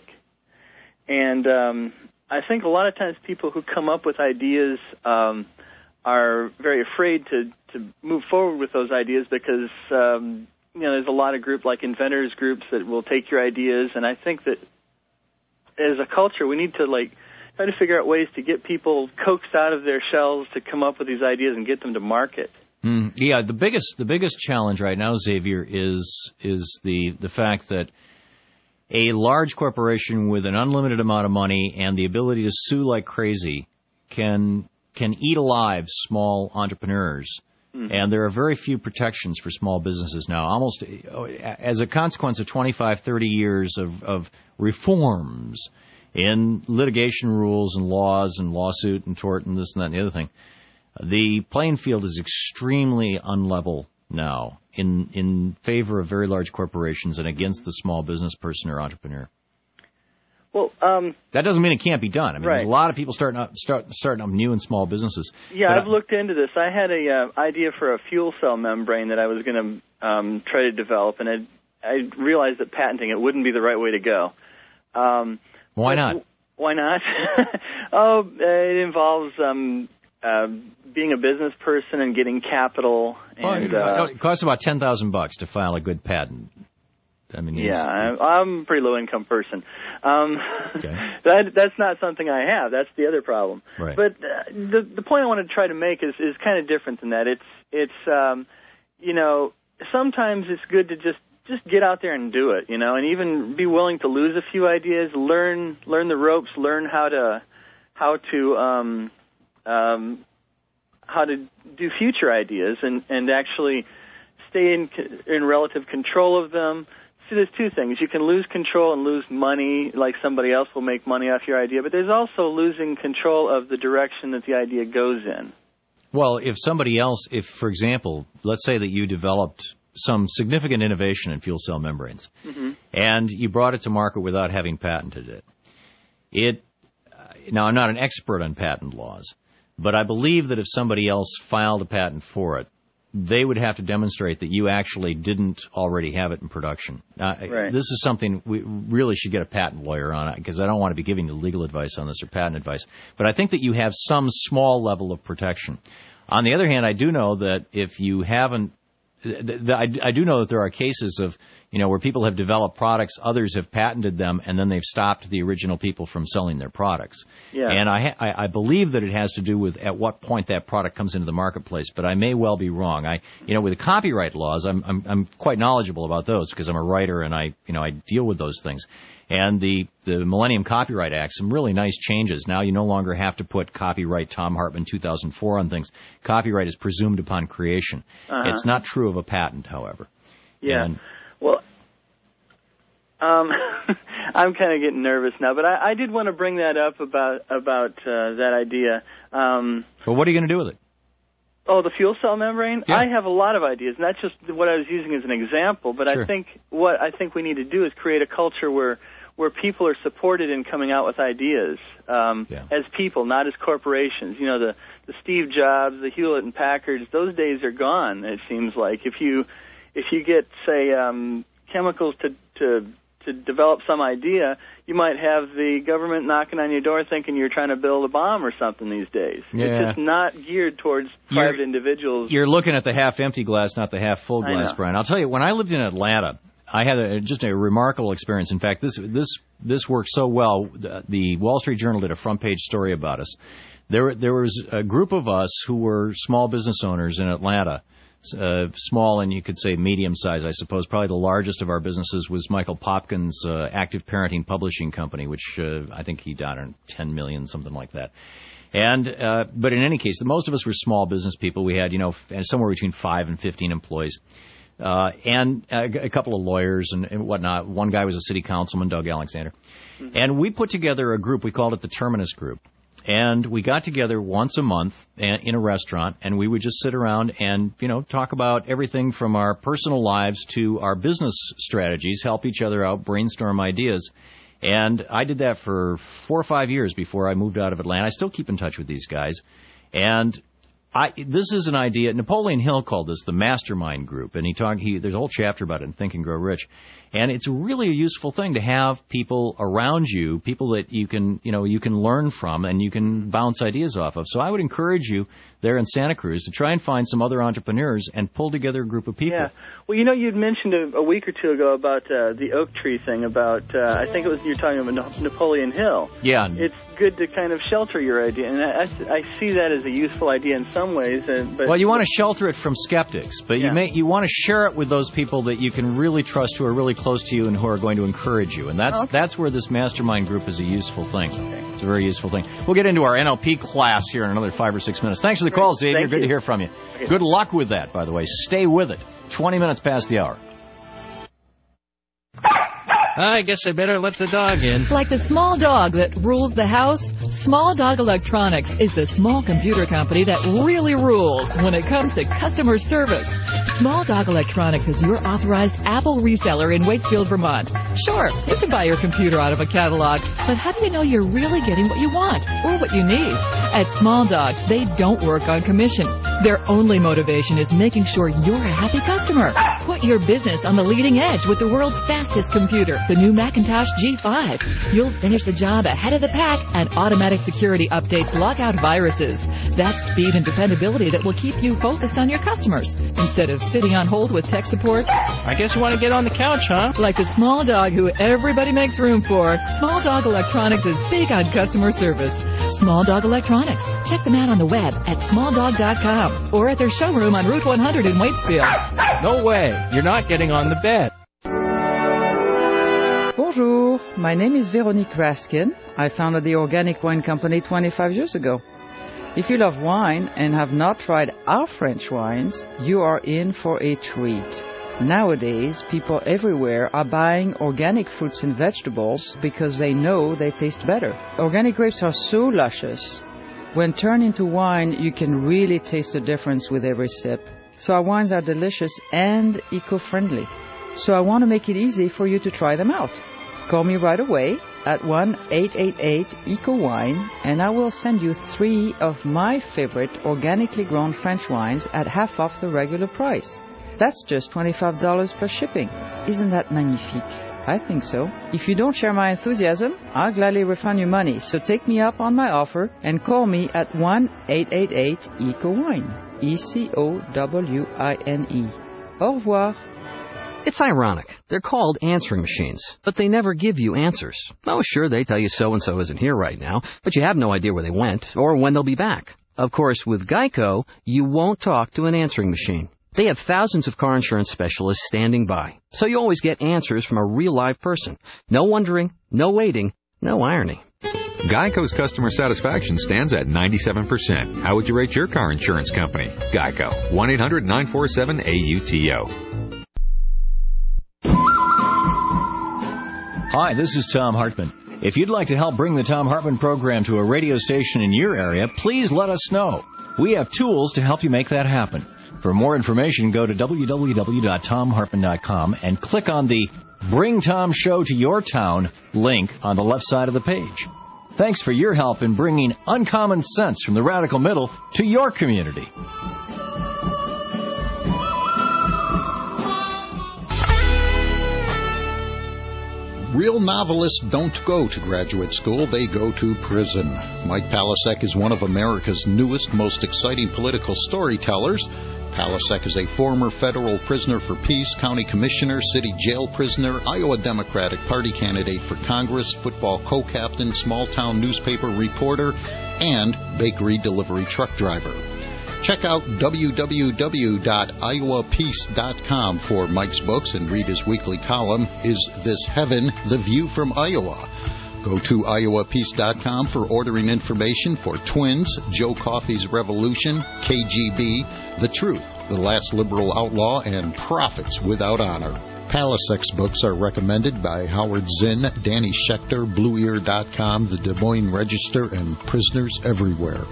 And um, I think a lot of times people who come up with ideas um, are very afraid to, to move forward with those ideas because, um, you know, there's a lot of groups like inventors groups that will take your ideas. And I think that as a culture, we need to, like, try to figure out ways to get people coaxed out of their shells to come up with these ideas and get them to market. Mm, yeah, the biggest the biggest challenge right now, Xavier, is is the the fact that a large corporation with an unlimited amount of money and the ability to sue like crazy can can eat alive small entrepreneurs. Mm-hmm. And there are very few protections for small businesses now. Almost as a consequence of twenty-five, thirty years of, of reforms in litigation rules and laws and lawsuit and tort and this and that and the other thing, the playing field is extremely unlevel now in in favor of very large corporations and against the small business person or entrepreneur. Well, um, that doesn't mean it can't be done. I mean, right. There's a lot of people starting up start, starting up new and small businesses. Yeah, but I've I, looked into this. I had a uh, idea for a fuel cell membrane that I was going to um, try to develop, and I, I realized that patenting it wouldn't be the right way to go. Um, Why not? Why not? oh, it involves um, uh, being a business person and getting capital. And well, uh, it costs about ten thousand bucks to file a good patent. I mean, yeah, I'm, I'm a pretty low income person. Um, okay. that that's not something I have. That's the other problem. Right. But uh, the the point I want to try to make is is kind of different than that. It's it's um, you know, sometimes it's good to just just get out there and do it, you know, and even be willing to lose a few ideas, learn learn the ropes, learn how to how to um, um, how to do future ideas, and, and actually stay in in relative control of them. See, there's two things. You can lose control and lose money, like somebody else will make money off your idea, but there's also losing control of the direction that the idea goes in. Well, if somebody else, if, for example, let's say that you developed some significant innovation in fuel cell membranes, mm-hmm. and you brought it to market without having patented it. It uh, now, I'm not an expert on patent laws, but I believe that if somebody else filed a patent for it, they would have to demonstrate that you actually didn't already have it in production. Uh, right. This is something we really should get a patent lawyer on it, because I don't want to be giving you legal advice on this or patent advice. But I think that you have some small level of protection. On the other hand, I do know that if you haven't I, I do know that there are cases of, you know, where people have developed products, others have patented them, and then they've stopped the original people from selling their products. Yeah. And I, ha- I, I believe that it has to do with at what point that product comes into the marketplace, but I may well be wrong. I, you know, with the copyright laws, I'm, I'm, I'm quite knowledgeable about those because I'm a writer and I, you know, I deal with those things. And the, the Millennium Copyright Act, some really nice changes. Now you no longer have to put copyright Tom Hartman two thousand four on things. Copyright is presumed upon creation. Uh-huh. It's not true of a patent, however. Yeah. And, well, um, I'm kind of getting nervous now, but I, I did want to bring that up about about uh, that idea. Um, well, what are you going to do with it? Oh, the fuel cell membrane? Yeah. I have a lot of ideas, and that's just what I was using as an example. But sure. I think what I think we need to do is create a culture where where people are supported in coming out with ideas um, yeah. as people, not as corporations. You know, the the Steve Jobs, the Hewlett and Packards, those days are gone. It seems like if you if you get say um, chemicals to to to develop some idea, you might have the government knocking on your door thinking you're trying to build a bomb or something these days. Yeah. It's just not geared towards private you're, individuals. You're looking at the half-empty glass, not the half-full glass, know. Brian. I'll tell you, when I lived in Atlanta, I had a, just a remarkable experience. In fact, this this this worked so well. The, the Wall Street Journal did a front-page story about us. There there was a group of us who were small business owners in Atlanta. Uh, small and you could say medium size, I suppose. Probably the largest of our businesses was Michael Popkin's uh, Active Parenting Publishing Company, which uh, I think he got on ten million, something like that. And uh, but in any case, most of us were small business people. We had, you know, somewhere between five and fifteen employees, uh, and a, a couple of lawyers and, and whatnot. One guy was a city councilman, Doug Alexander, mm-hmm. and we put together a group. We called it the Terminus Group, and we got together once a month in a restaurant, and we would just sit around and, you know, talk about everything from our personal lives to our business strategies, help each other out, brainstorm ideas. And I did that for four or five years before I moved out of Atlanta. I still keep in touch with these guys. And I, this is an idea. Napoleon Hill called this the Mastermind Group. And he talked, he, there's a whole chapter about it in Think and Grow Rich. And it's really a useful thing to have people around you, people that you can, you know, you can learn from and you can bounce ideas off of. So I would encourage you there in Santa Cruz to try and find some other entrepreneurs and pull together a group of people. Yeah. Well, you know, you'd mentioned a, a week or two ago about uh, the oak tree thing about, uh, I think it was you were talking about Napoleon Hill. Yeah. It's good to kind of shelter your idea, and I, I see that as a useful idea in some ways. Uh, but well, you want to shelter it from skeptics, but yeah. you may you want to share it with those people that you can really trust, who are really close to you and who are going to encourage you. And that's okay. that's where this mastermind group is a useful thing. Okay. It's a very useful thing. We'll get into our N L P class here in another five or six minutes. Thanks for the Great. call, Xavier. Thank Good you. to hear from you. Okay. Good luck with that, by the way. Stay with it. twenty minutes past the hour. I guess I better let the dog in. Like the small dog that rules the house, Small Dog Electronics is the small computer company that really rules when it comes to customer service. Small Dog Electronics is your authorized Apple reseller in Waitsfield, Vermont. Sure, you can buy your computer out of a catalog, but how do you know you're really getting what you want or what you need? At Small Dog, they don't work on commission. Their only motivation is making sure you're a happy customer. Put your business on the leading edge with the world's fastest computer, the new Macintosh G five. You'll finish the job ahead of the pack, and automatic security updates lock out viruses. That's speed and dependability that will keep you focused on your customers instead of sitting on hold with tech support. I guess you want to get on the couch, huh? Like the small dog who everybody makes room for, Small Dog Electronics is big on customer service. Small Dog Electronics. Check them out on the web at small dog dot com or at their showroom on Route one hundred in Waitsfield. No way. You're not getting on the bed. Bonjour, my name is Veronique Raskin. I founded the Organic Wine Company twenty-five years ago. If you love wine and have not tried our French wines, you are in for a treat. Nowadays, people everywhere are buying organic fruits and vegetables because they know they taste better. Organic grapes are so luscious. When turned into wine, you can really taste the difference with every sip. So our wines are delicious and eco-friendly. So I want to make it easy for you to try them out. Call me right away at one eight eight eight eco wine and I will send you three of my favorite organically grown French wines at half off the regular price. That's just twenty-five dollars plus shipping. Isn't that magnifique? I think so. If you don't share my enthusiasm, I'll gladly refund your money. So take me up on my offer and call me at one eight eight eight eco wine. E C O W I N E. Au revoir. It's ironic. They're called answering machines, but they never give you answers. Oh, sure, they tell you so-and-so isn't here right now, but you have no idea where they went or when they'll be back. Of course, with Geico, you won't talk to an answering machine. They have thousands of car insurance specialists standing by, so you always get answers from a real live person. No wondering, no waiting, no irony. Geico's customer satisfaction stands at ninety-seven percent. How would you rate your car insurance company? Geico. one eight hundred nine four seven A U T O. Hi, this is Tom Hartman. If you'd like to help bring the Tom Hartman program to a radio station in your area, please let us know. We have tools to help you make that happen. For more information, go to w w w dot tom hartman dot com and click on the Bring Tom Show to Your Town link on the left side of the page. Thanks for your help in bringing uncommon sense from the radical middle to your community. Real novelists don't go to graduate school, they go to prison. Mike Palasek is one of America's newest, most exciting political storytellers. Palasek is a former federal prisoner for peace, county commissioner, city jail prisoner, Iowa Democratic Party candidate for Congress, football co-captain, small-town newspaper reporter, and bakery delivery truck driver. Check out w w w dot iowa peace dot com for Mike's books and read his weekly column, Is This Heaven? The View from Iowa. Go to iowa peace dot com for ordering information for Twins, Joe Coffey's Revolution, K G B, The Truth, The Last Liberal Outlaw, and Prophets Without Honor. Palisex books are recommended by Howard Zinn, Danny Schechter, Blue Ear dot com, the Des Moines Register, and Prisoners Everywhere.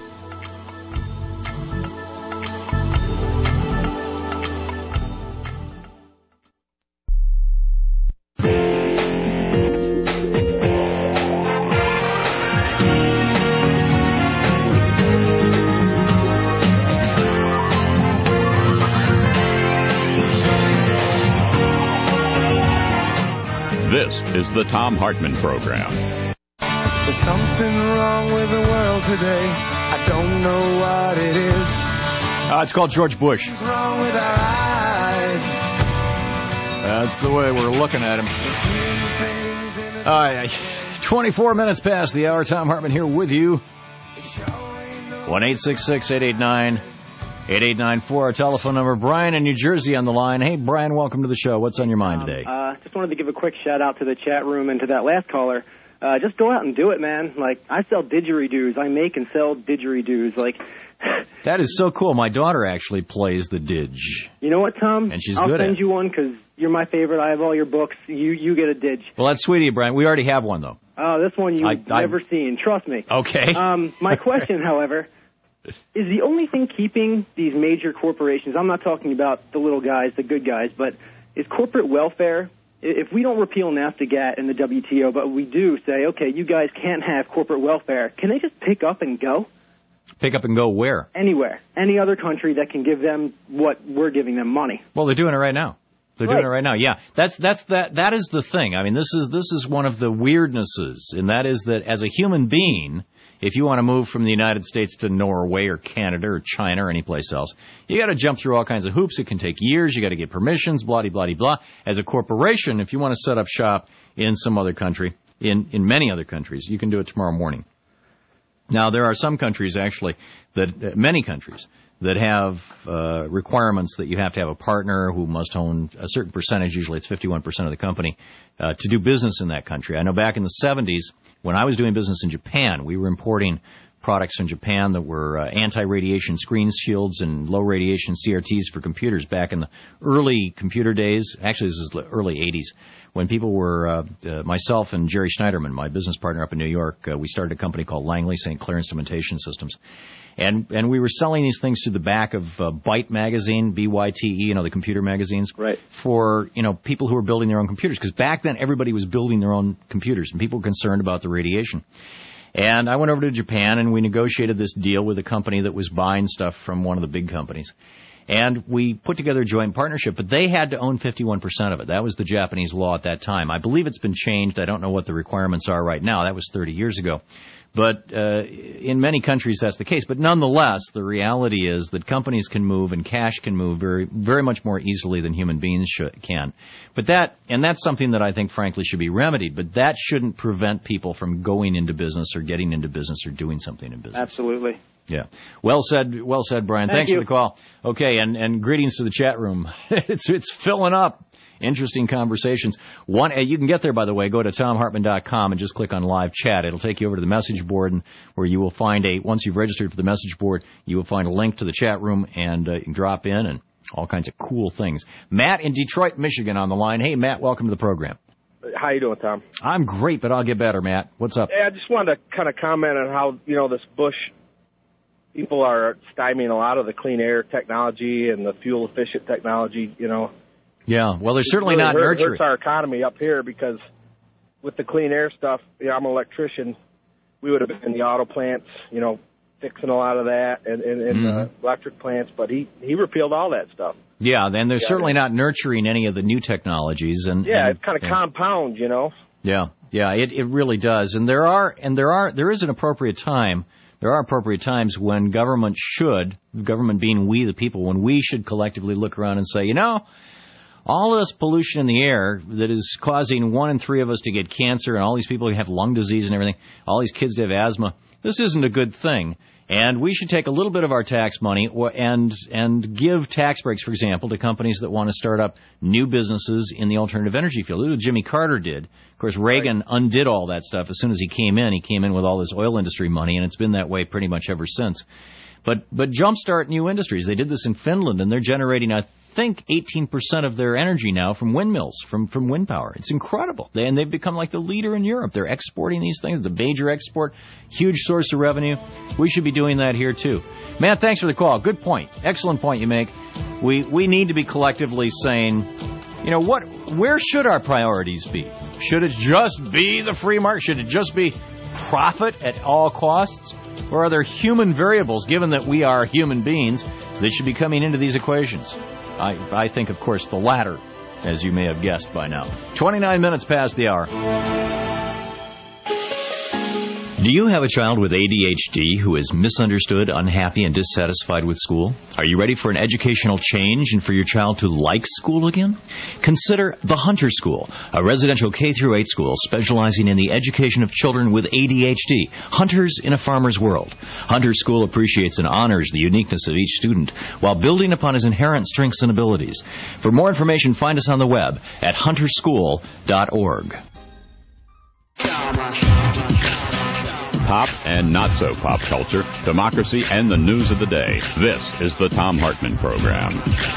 Is the Thom Hartmann Program. There's something wrong with the world today. I don't know what it is. Uh, it's called George Bush. What's wrong with our eyes? That's the way we're looking at him. All right, twenty-four minutes past the hour. Thom Hartmann here with you. one eight six six, eight eight nine, eight eight nine four, our telephone number. Brian in New Jersey on the line. Hey, Brian, welcome to the show. What's on your mind today? Um, uh, just wanted to give a quick shout-out to the chat room and to that last caller. Uh, just go out and do it, man. Like, I sell didgeridoos. I make and sell didgeridoos. Like, that is so cool. My daughter actually plays the didge. You know what, Tom? And she's I'll good at it. I'll send you one because you're my favorite. I have all your books. You you get a didge. Well, that's sweet of you, Brian. We already have one, though. Oh, this one you've I, I, never seen. Trust me. Okay. Um, my question, however, is the only thing keeping these major corporations, I'm not talking about the little guys, the good guys, but is corporate welfare. If we don't repeal NAFTA-GATT and the W T O, but we do say, okay, you guys can't have corporate welfare, can they just pick up and go? Pick up and go where? Anywhere. Any other country that can give them what we're giving them, money. Well, they're doing it right now. They're right. doing it right now. Yeah, that's that's that that is the thing. I mean, this is this is one of the weirdnesses, and that is that as a human being, if you want to move from the United States to Norway or Canada or China or any place else, you got to jump through all kinds of hoops. It can take years. You got to get permissions, blah, blah, blah, blah. As a corporation, if you want to set up shop in some other country, in, in many other countries, you can do it tomorrow morning. Now, there are some countries, actually, that uh, many countries, that have uh, requirements that you have to have a partner who must own a certain percentage, usually it's fifty-one percent of the company, uh, to do business in that country. I know back in the seventies, when I was doing business in Japan, we were importing products from Japan that were uh, anti-radiation screen shields and low-radiation C R Ts for computers back in the early computer days. Actually, this is the early eighties, when people were, uh, uh, myself and Jerry Schneiderman, my business partner up in New York, uh, we started a company called Langley Saint Clair Instrumentation Systems. And and we were selling these things to the back of uh, Byte magazine, B Y T E, you know, the computer magazines, right? For, you know, people who were building their own computers. Because back then, everybody was building their own computers, and people were concerned about the radiation. And I went over to Japan, and we negotiated this deal with a company that was buying stuff from one of the big companies. And we put together a joint partnership, but they had to own fifty-one percent of it. That was the Japanese law at that time. I believe it's been changed. I don't know what the requirements are right now. That was thirty years ago. But uh, in many countries, that's the case. But nonetheless, the reality is that companies can move and cash can move very, very much more easily than human beings should, can. But that, and that's something that I think, frankly, should be remedied. But that shouldn't prevent people from going into business or getting into business or doing something in business. Absolutely. Yeah. Well said, well said, Brian. Thank Thanks you. for the call. Okay, and, and greetings to the chat room. it's it's filling up. Interesting conversations. One, uh, you can get there, by the way. Go to Thom Hartmann dot com and just click on live chat. It'll take you over to the message board, and where you will find a, once you've registered for the message board, you will find a link to the chat room, and uh, you can drop in and all kinds of cool things. Matt in Detroit, Michigan on the line. Hey, Matt, welcome to the program. How you doing, Tom? I'm great, but I'll get better, Matt. What's up? Yeah, I just wanted to kind of comment on how, you know, this Bush people are stymieing a lot of the clean air technology and the fuel-efficient technology, you know. Yeah, well, they're It certainly really not hurt, nurturing. hurts our economy up here because with the clean air stuff, you know, I'm an electrician. We would have been in the auto plants, you know, fixing a lot of that and, and, and Mhm. uh, electric plants, but he, he repealed all that stuff. Yeah, and they're Yeah. certainly not nurturing any of the new technologies. And Yeah, and, it kind of yeah. compounds, you know. Yeah, yeah, it it really does. And there are and there are there is an appropriate time. There are appropriate times when government should, government being we the people, when we should collectively look around and say, you know, all this pollution in the air that is causing one in three of us to get cancer and all these people who have lung disease and everything, all these kids to have asthma, this isn't a good thing. And we should take a little bit of our tax money and and give tax breaks, for example, to companies that want to start up new businesses in the alternative energy field. Look what Jimmy Carter did. Of course, Reagan right. undid all that stuff as soon as he came in. He came in with all this oil industry money, and it's been that way pretty much ever since. But but jumpstart new industries. They did this in Finland, and they're generating, I think, eighteen percent of their energy now from windmills, from, from wind power. It's incredible. They, and they've become like the leader in Europe. They're exporting these things, the major export, huge source of revenue. We should be doing that here, too. Man, thanks for the call. Good point. Excellent point you make. We we need to be collectively saying, you know, what? Where should our priorities be? Should it just be the free market? Should it just be profit at all costs? Or are there human variables, given that we are human beings, that should be coming into these equations? I, I think, of course, the latter, as you may have guessed by now. twenty-nine minutes past the hour. Do you have a child with A D H D who is misunderstood, unhappy, and dissatisfied with school? Are you ready for an educational change and for your child to like school again? Consider the Hunter School, a residential K through eight school specializing in the education of children with A D H D, hunters in a farmer's world. Hunter School appreciates and honors the uniqueness of each student while building upon his inherent strengths and abilities. For more information, find us on the web at hunter school dot org. Pop and not-so-pop culture, democracy, and the news of the day. This is the Thom Hartmann Program.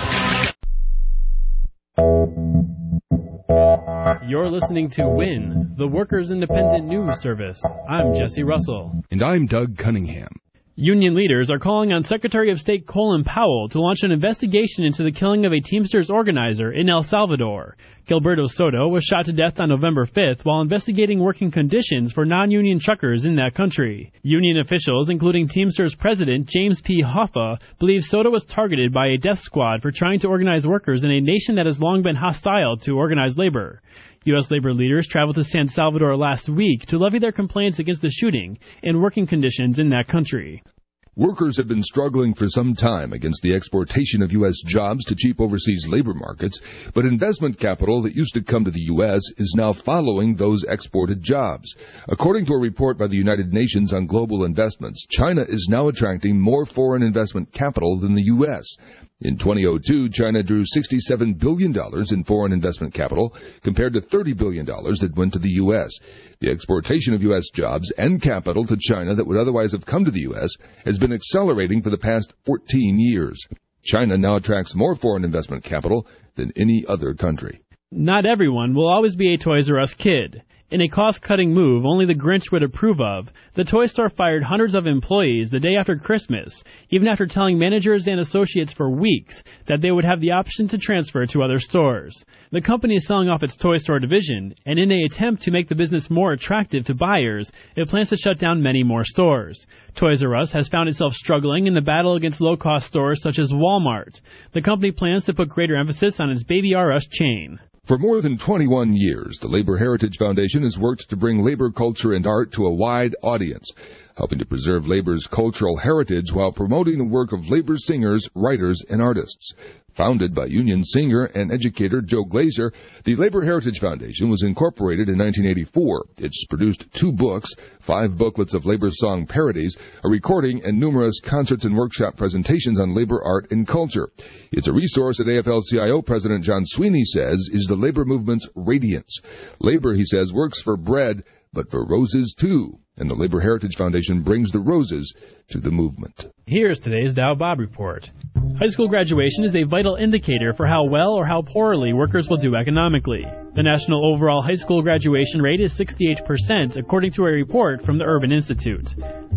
You're listening to WIN, the Workers' Independent News Service. I'm Jesse Russell. And I'm Doug Cunningham. Union leaders are calling on Secretary of State Colin Powell to launch an investigation into the killing of a Teamsters organizer in El Salvador. Gilberto Soto was shot to death on November fifth while investigating working conditions for non-union truckers in that country. Union officials, including Teamsters President James P. Hoffa, believe Soto was targeted by a death squad for trying to organize workers in a nation that has long been hostile to organized labor. U S labor leaders traveled to San Salvador last week to levy their complaints against the shooting and working conditions in that country. Workers have been struggling for some time against the exportation of U S jobs to cheap overseas labor markets, but investment capital that used to come to the U S is now following those exported jobs. According to a report by the United Nations on global investments, China is now attracting more foreign investment capital than the U S. In twenty oh two, China drew sixty-seven billion dollars in foreign investment capital compared to thirty billion dollars that went to the U S. The exportation of U S jobs and capital to China that would otherwise have come to the U S has been accelerating for the past fourteen years. China now attracts more foreign investment capital than any other country. Not everyone will always be a Toys R Us kid. In a cost-cutting move only the Grinch would approve of, the toy store fired hundreds of employees the day after Christmas, even after telling managers and associates for weeks that they would have the option to transfer to other stores. The company is selling off its toy store division, and in an attempt to make the business more attractive to buyers, it plans to shut down many more stores. Toys R Us has found itself struggling in the battle against low-cost stores such as Walmart. The company plans to put greater emphasis on its Baby R Us chain. For more than twenty-one years, the Labor Heritage Foundation has worked to bring labor culture and art to a wide audience, helping to preserve labor's cultural heritage while promoting the work of labor singers, writers, and artists. Founded by union singer and educator Joe Glazer, the Labor Heritage Foundation was incorporated in nineteen eighty-four. It's produced two books, five booklets of labor song parodies, a recording, and numerous concerts and workshop presentations on labor art and culture. It's a resource that A F L C I O President John Sweeney says is the labor movement's radiance. Labor, he says, works for bread, but for roses too. And the Labor Heritage Foundation brings the roses to the movement. Here's today's Dow Bob Report. High school graduation is a vital indicator for how well or how poorly workers will do economically. The national overall high school graduation rate is sixty-eight percent, according to a report from the Urban Institute.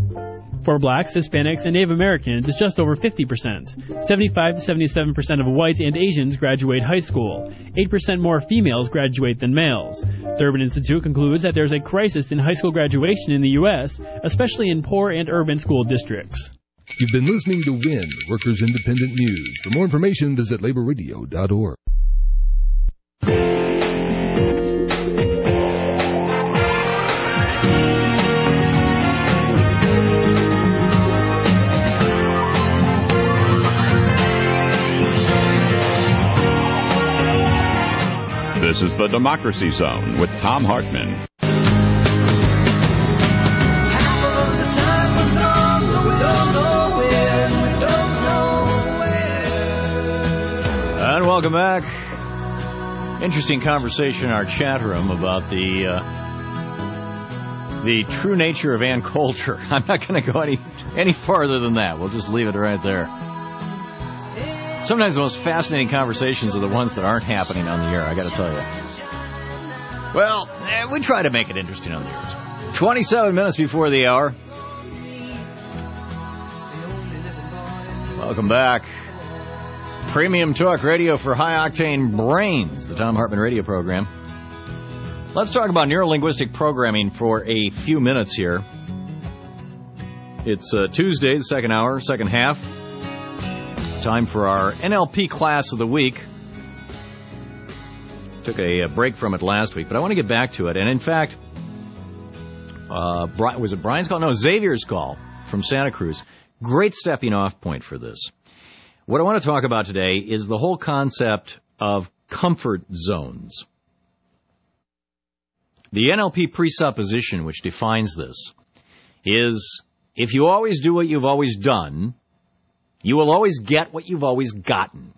For blacks, Hispanics, and Native Americans, it's just over fifty percent. seventy-five to seventy-seven percent of whites and Asians graduate high school. eight percent more females graduate than males. The Urban Institute concludes that there's a crisis in high school graduation in the U S, especially in poor and urban school districts. You've been listening to WIN, Workers' Independent News. For more information, visit labor radio dot org. This is the Democracy Zone with Thom Hartmann. Half of the time we're gone, but we don't welcome back. Interesting conversation in our chat room about the uh, the true nature of Ann Coulter. I'm not going to go any any farther than that. We'll just leave it right there. Sometimes the most fascinating conversations are the ones that aren't happening on the air, I got to tell you. Well, eh, we try to make it interesting on the air. twenty-seven minutes before the hour. Welcome back. Premium Talk Radio for high-octane brains, the Thom Hartmann radio program. Let's talk about neurolinguistic programming for a few minutes here. It's uh, Tuesday, the second hour, second half. Time for our N L P class of the week. Took a, a break from it last week, but I want to get back to it. And in fact, uh, Brian, was it Brian's call? No, Xavier's call from Santa Cruz. Great stepping off point for this. What I want to talk about today is the whole concept of comfort zones. The N L P presupposition which defines this is if you always do what you've always done, you will always get what you've always gotten.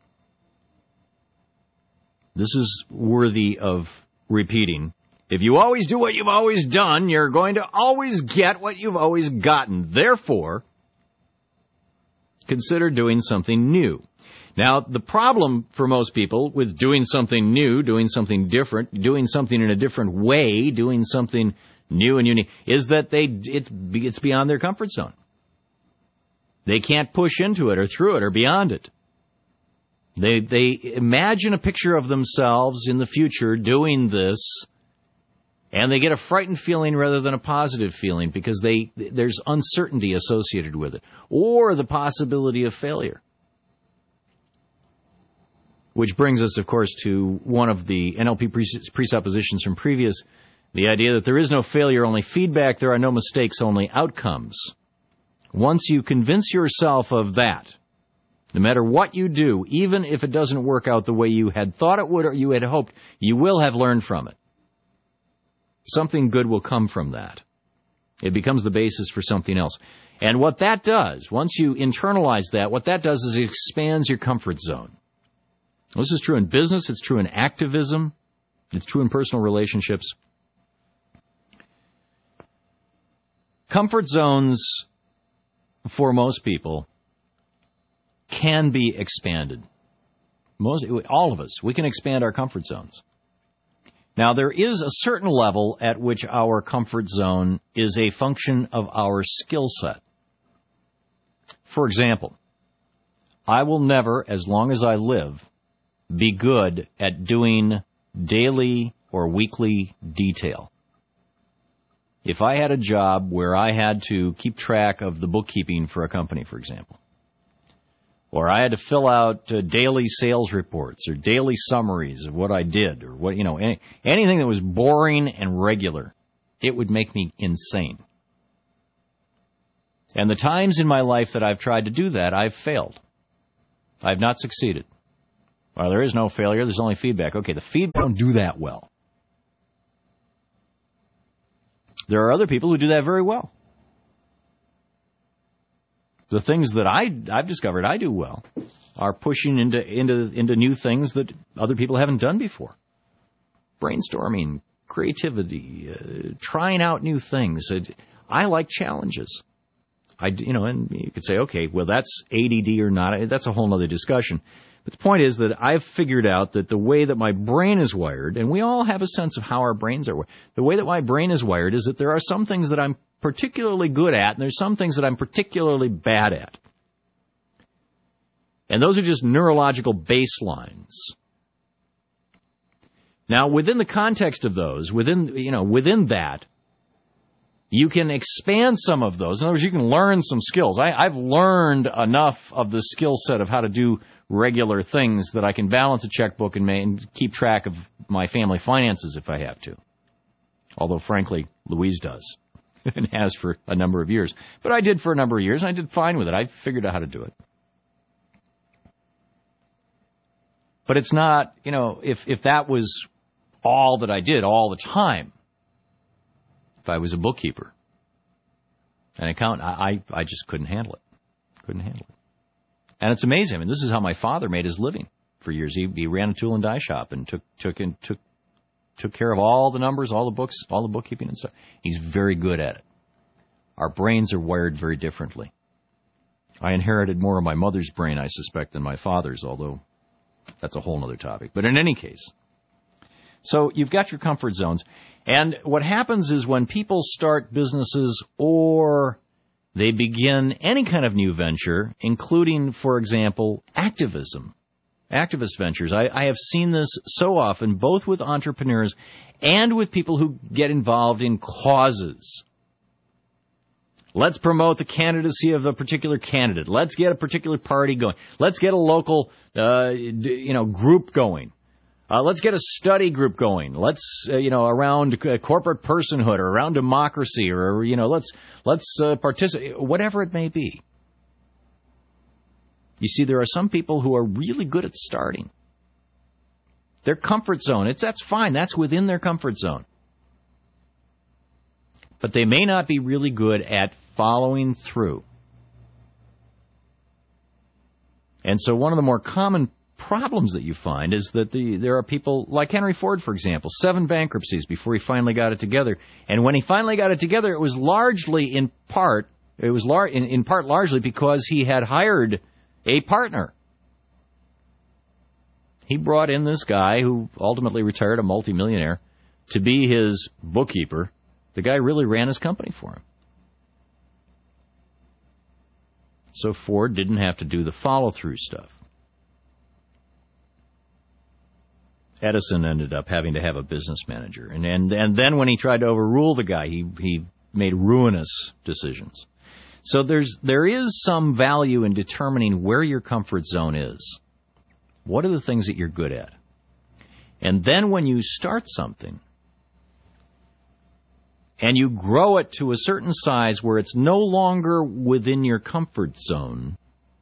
This is worthy of repeating. If you always do what you've always done, you're going to always get what you've always gotten. Therefore, consider doing something new. Now, the problem for most people with doing something new, doing something different, doing something in a different way, doing something new and unique, is that they it's it's beyond their comfort zone. They can't push into it or through it or beyond it. They they imagine a picture of themselves in the future doing this, and they get a frightened feeling rather than a positive feeling because they there's uncertainty associated with it, or the possibility of failure. Which brings us, of course, to one of the N L P presuppositions from previous, the idea that there is no failure, only feedback, there are no mistakes, only outcomes. Once you convince yourself of that, no matter what you do, even if it doesn't work out the way you had thought it would or you had hoped, you will have learned from it. Something good will come from that. It becomes the basis for something else. And what that does, once you internalize that, what that does is it expands your comfort zone. This is true in business, it's true in activism, it's true in personal relationships. Comfort zones, for most people, can be expanded. Most, all of us, we can expand our comfort zones. Now, there is a certain level at which our comfort zone is a function of our skill set. For example, I will never, as long as I live, be good at doing daily or weekly detail. If I had a job where I had to keep track of the bookkeeping for a company, for example, or I had to fill out uh, daily sales reports or daily summaries of what I did, or what you know, any, anything that was boring and regular, it would make me insane. And the times in my life that I've tried to do that, I've failed. I've not succeeded. Well, there is no failure, there's only feedback. Okay, the feedback don't do that well. There are other people who do that very well. The things that I, I've discovered I do well are pushing into, into, into new things that other people haven't done before. Brainstorming, creativity, uh, trying out new things. I like challenges. I, you know, and you could say, okay, well, that's A D D or not. That's a whole other discussion. But the point is that I've figured out that the way that my brain is wired, and we all have a sense of how our brains are wired, the way that my brain is wired is that there are some things that I'm particularly good at, and there's some things that I'm particularly bad at. And those are just neurological baselines. Now, within the context of those, within, you know, within that, you can expand some of those. In other words, you can learn some skills. I, I've learned enough of the skill set of how to do regular things that I can balance a checkbook and, may, and keep track of my family finances if I have to. Although, frankly, Louise does and has for a number of years. But I did for a number of years, and I did fine with it. I figured out how to do it. But it's not, you know, if, if that was all that I did all the time, if I was a bookkeeper, an accountant, I, I, I just couldn't handle it. Couldn't handle it. And it's amazing. I mean, this is how my father made his living. for years. He, he ran a tool and die shop and took took in, took took care of all the numbers, all the books, all the bookkeeping and stuff. He's very good at it. Our brains are wired very differently. I inherited more of my mother's brain, I suspect, than my father's, although that's a whole other topic. But in any case, so you've got your comfort zones. And what happens is when people start businesses or they begin any kind of new venture, including, for example, activism, activist ventures. I, I have seen this so often, both with entrepreneurs and with people who get involved in causes. Let's promote the candidacy of a particular candidate. Let's get a particular party going. Let's get a local, uh, you know, group going. Uh, let's get a study group going. Let's, uh, you know, around uh, corporate personhood or around democracy or, you know, let's let's uh, participate, whatever it may be. You see, there are some people who are really good at starting. Their comfort zone, it's that's fine. That's within their comfort zone. But they may not be really good at following through. And so one of the more common problems that you find is that the there are people like Henry Ford, for example, seven bankruptcies before he finally got it together. And when he finally got it together, it was largely in part, it was lar- in, in part largely because he had hired a partner. He brought in this guy who ultimately retired, a multimillionaire, to be his bookkeeper. The guy really ran his company for him. So Ford didn't have to do the follow-through stuff. Edison ended up having to have a business manager. And, and, and then when he tried to overrule the guy, he, he made ruinous decisions. So there's there is some value in determining where your comfort zone is. What are the things that you're good at? And then when you start something, and you grow it to a certain size where it's no longer within your comfort zone.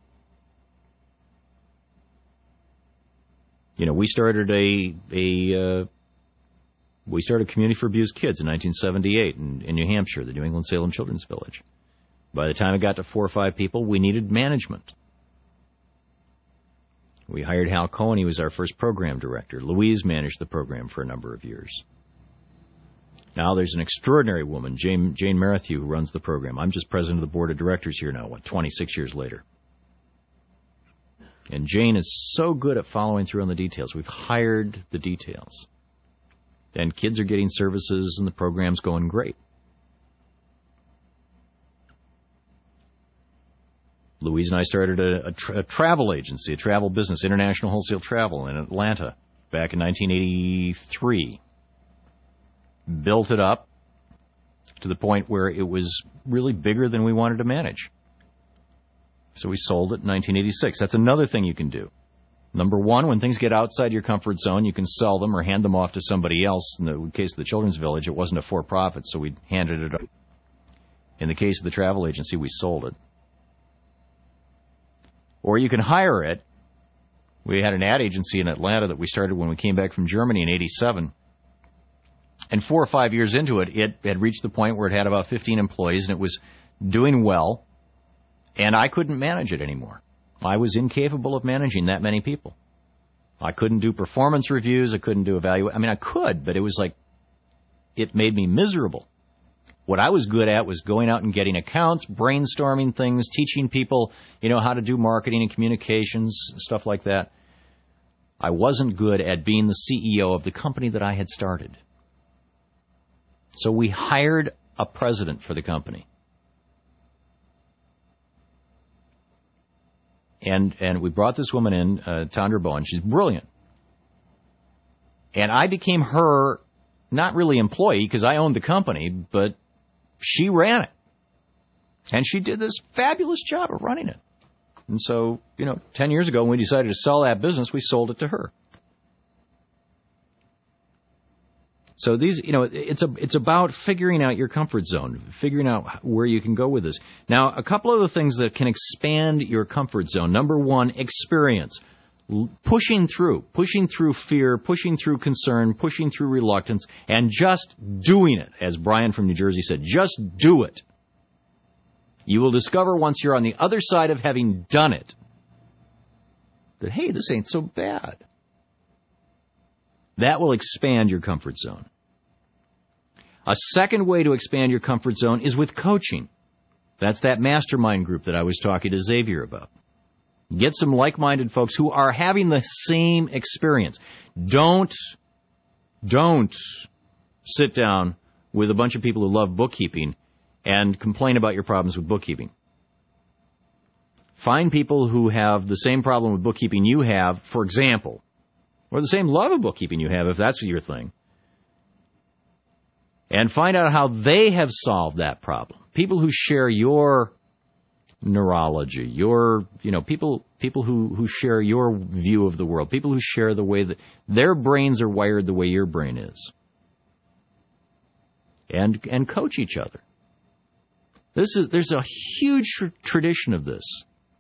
You know, we started a a uh, we started a community for abused kids in nineteen seventy-eight in, in New Hampshire, the New England Salem Children's Village. By the time it got to four or five people, we needed management. We hired Hal Cohen. He was our first program director. Louise managed the program for a number of years. Now there's an extraordinary woman, Jane, Jane Merrithew, who runs the program. I'm just president of the board of directors here now, what, twenty-six years later. And Jane is so good at following through on the details. We've hired the details. And kids are getting services and the program's going great. Louise and I started a, a, tra- a travel agency, a travel business, International Wholesale Travel in Atlanta back in nineteen eighty-three. Built it up to the point where it was really bigger than we wanted to manage. So we sold it in nineteen eighty-six. That's another thing you can do. Number one, when things get outside your comfort zone, you can sell them or hand them off to somebody else. In the case of the Children's Village, it wasn't a for-profit, so we handed it up. In the case of the travel agency, we sold it. Or you can hire it. We had an ad agency in Atlanta that we started when we came back from Germany in eighty-seven. And four or five years into it, it had reached the point where it had about fifteen employees, and it was doing well, and I couldn't manage it anymore. I was incapable of managing that many people. I couldn't do performance reviews. I couldn't do evaluation. I mean, I could, but it was like, it made me miserable. What I was good at was going out and getting accounts, brainstorming things, teaching people, you know, how to do marketing and communications, stuff like that. I wasn't good at being the C E O of the company that I had started. So we hired a president for the company. And and we brought this woman in, uh, Tandra Bowen. She's brilliant. And I became her, not really employee, because I owned the company, but she ran it. And she did this fabulous job of running it. And so, you know, ten years ago when we decided to sell that business, we sold it to her. So these, you know, it's a, it's about figuring out your comfort zone, figuring out where you can go with this. Now, a couple of the things that can expand your comfort zone. Number one, experience. L- pushing through, pushing through fear, pushing through concern, pushing through reluctance, and just doing it. As Brian from New Jersey said, just do it. You will discover once you're on the other side of having done it that, hey, this ain't so bad. That will expand your comfort zone. A second way to expand your comfort zone is with coaching. That's that mastermind group that I was talking to Xavier about. Get some like-minded folks who are having the same experience. Don't, don't sit down with a bunch of people who love bookkeeping and complain about your problems with bookkeeping. Find people who have the same problem with bookkeeping you have, for example, or the same love of bookkeeping you have, if that's your thing, and find out how they have solved that problem. People who share your neurology, your, you know, people people who, who share your view of the world, people who share the way that their brains are wired the way your brain is. And and coach each other. This is there's a huge tr- tradition of this.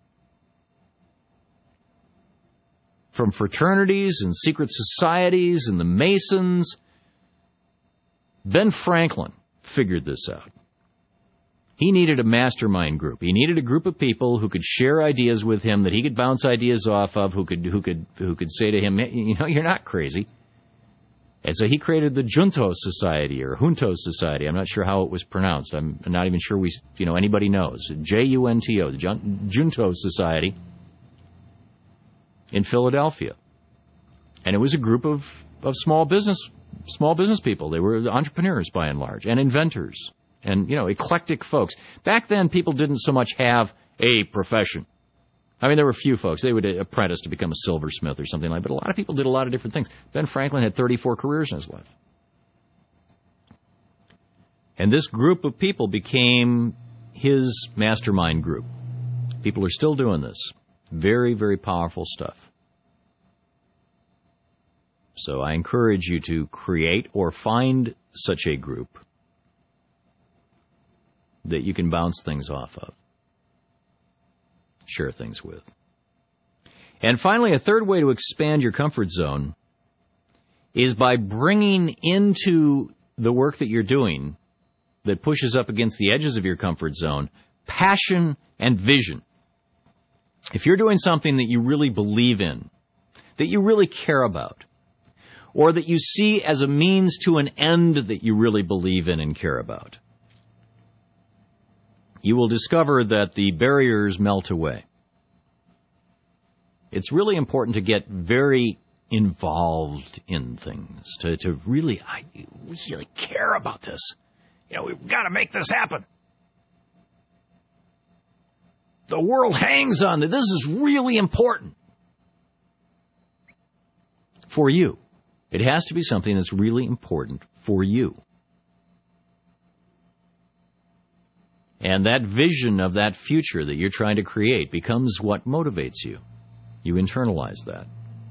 From fraternities and secret societies and the Masons, Ben Franklin figured this out. He needed a mastermind group. He needed a group of people who could share ideas with him, that he could bounce ideas off of, who could who could who could say to him, you know, you're not crazy. And so he created the Junto Society, or Junto Society. I'm not sure how it was pronounced. I'm not even sure we, you know, anybody knows. J U N T O, the Junto Society in Philadelphia. And it was a group of, of small business small business people. They were entrepreneurs by and large, and inventors, and, you know, eclectic folks. Back then, people didn't so much have a profession. I mean, there were a few folks. They would apprentice to become a silversmith or something like that, but a lot of people did a lot of different things. Ben Franklin had thirty-four careers in his life. And this group of people became his mastermind group. People are still doing this. Very, very powerful stuff. So I encourage you to create or find such a group that you can bounce things off of, share things with. And finally, a third way to expand your comfort zone is by bringing into the work that you're doing that pushes up against the edges of your comfort zone passion and vision. If you're doing something that you really believe in, that you really care about, or that you see as a means to an end that you really believe in and care about, you will discover that the barriers melt away. It's really important to get very involved in things, to, to really, I really care about this. You know, we've got to make this happen. The world hangs on it. This is really important for you. It has to be something that's really important for you. And that vision of that future that you're trying to create becomes what motivates you. You internalize that.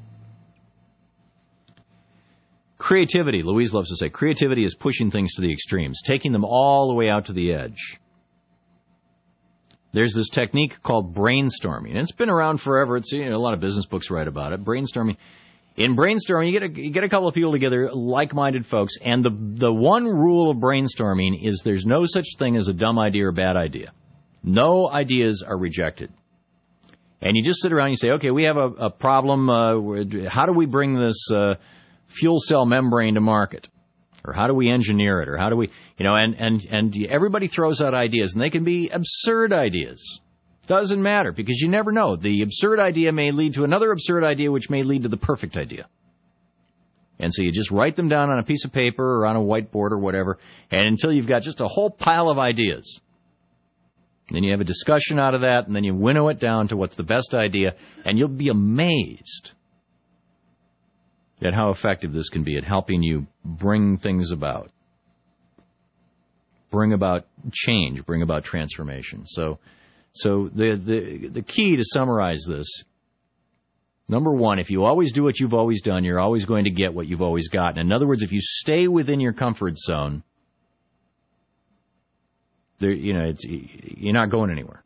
Creativity, Louise loves to say, creativity is pushing things to the extremes, taking them all the way out to the edge. There's this technique called brainstorming. And it's been around forever. It's, you know, a lot of business books write about it. Brainstorming. In brainstorming, you get a, you get a couple of people together, like-minded folks, and the the one rule of brainstorming is there's no such thing as a dumb idea or bad idea. No ideas are rejected. And you just sit around and you say, okay, we have a, a problem. Uh, how do we bring this uh, fuel cell membrane to market? Or how do we engineer it? Or how do we, you know, and, and, and everybody throws out ideas, and they can be absurd ideas. Doesn't matter, because you never know. The absurd idea may lead to another absurd idea, which may lead to the perfect idea. And so you just write them down on a piece of paper or on a whiteboard or whatever, and until you've got just a whole pile of ideas. Then you have a discussion out of that, and then you winnow it down to what's the best idea, and you'll be amazed at how effective this can be at helping you bring things about. Bring about change, bring about transformation. So so the, the the key to summarize this, number one, if you always do what you've always done, you're always going to get what you've always gotten. In other words, if you stay within your comfort zone, there, you know, it's, you're not going anywhere.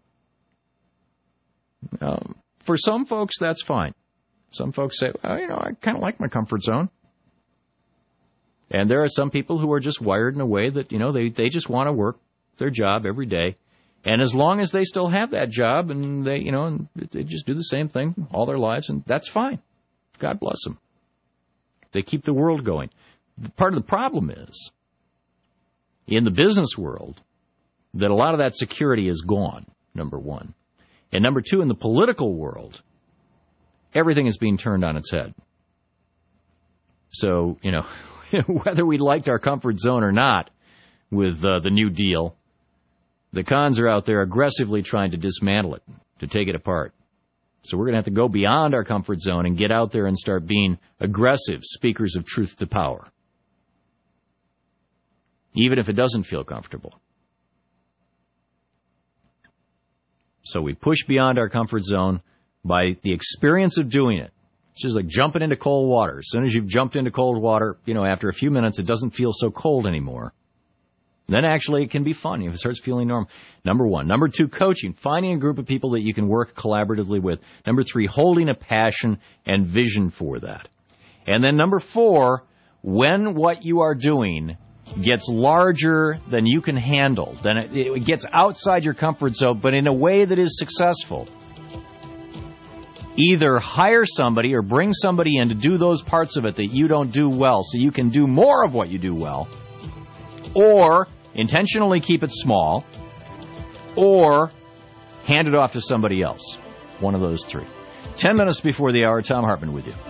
Um, for some folks, that's fine. Some folks say, well, you know, I kind of like my comfort zone. And there are some people who are just wired in a way that, you know, they, they just want to work their job every day And as long as they still have that job and they, you know, and they just do the same thing all their lives, and that's fine. God bless them. They keep the world going. Part of the problem is, in the business world, that a lot of that security is gone, number one. And number two, in the political world, everything is being turned on its head. So, you know, whether we liked our comfort zone or not with uh, the New Deal, the cons are out there aggressively trying to dismantle it, to take it apart. So we're going to have to go beyond our comfort zone and get out there and start being aggressive speakers of truth to power, even if it doesn't feel comfortable. So we push beyond our comfort zone by the experience of doing it. It's just like jumping into cold water. As soon as you've jumped into cold water, you know, after a few minutes, it doesn't feel so cold anymore. Then actually it can be fun if it starts feeling normal. Number one. Number two, coaching. Finding a group of people that you can work collaboratively with. Number three, holding a passion and vision for that. And then number four, when what you are doing gets larger than you can handle, then it, it gets outside your comfort zone, but in a way that is successful, either hire somebody or bring somebody in to do those parts of it that you don't do well so you can do more of what you do well, or intentionally keep it small, or hand it off to somebody else. One of those three. Ten minutes before the hour, Thom Hartmann with you.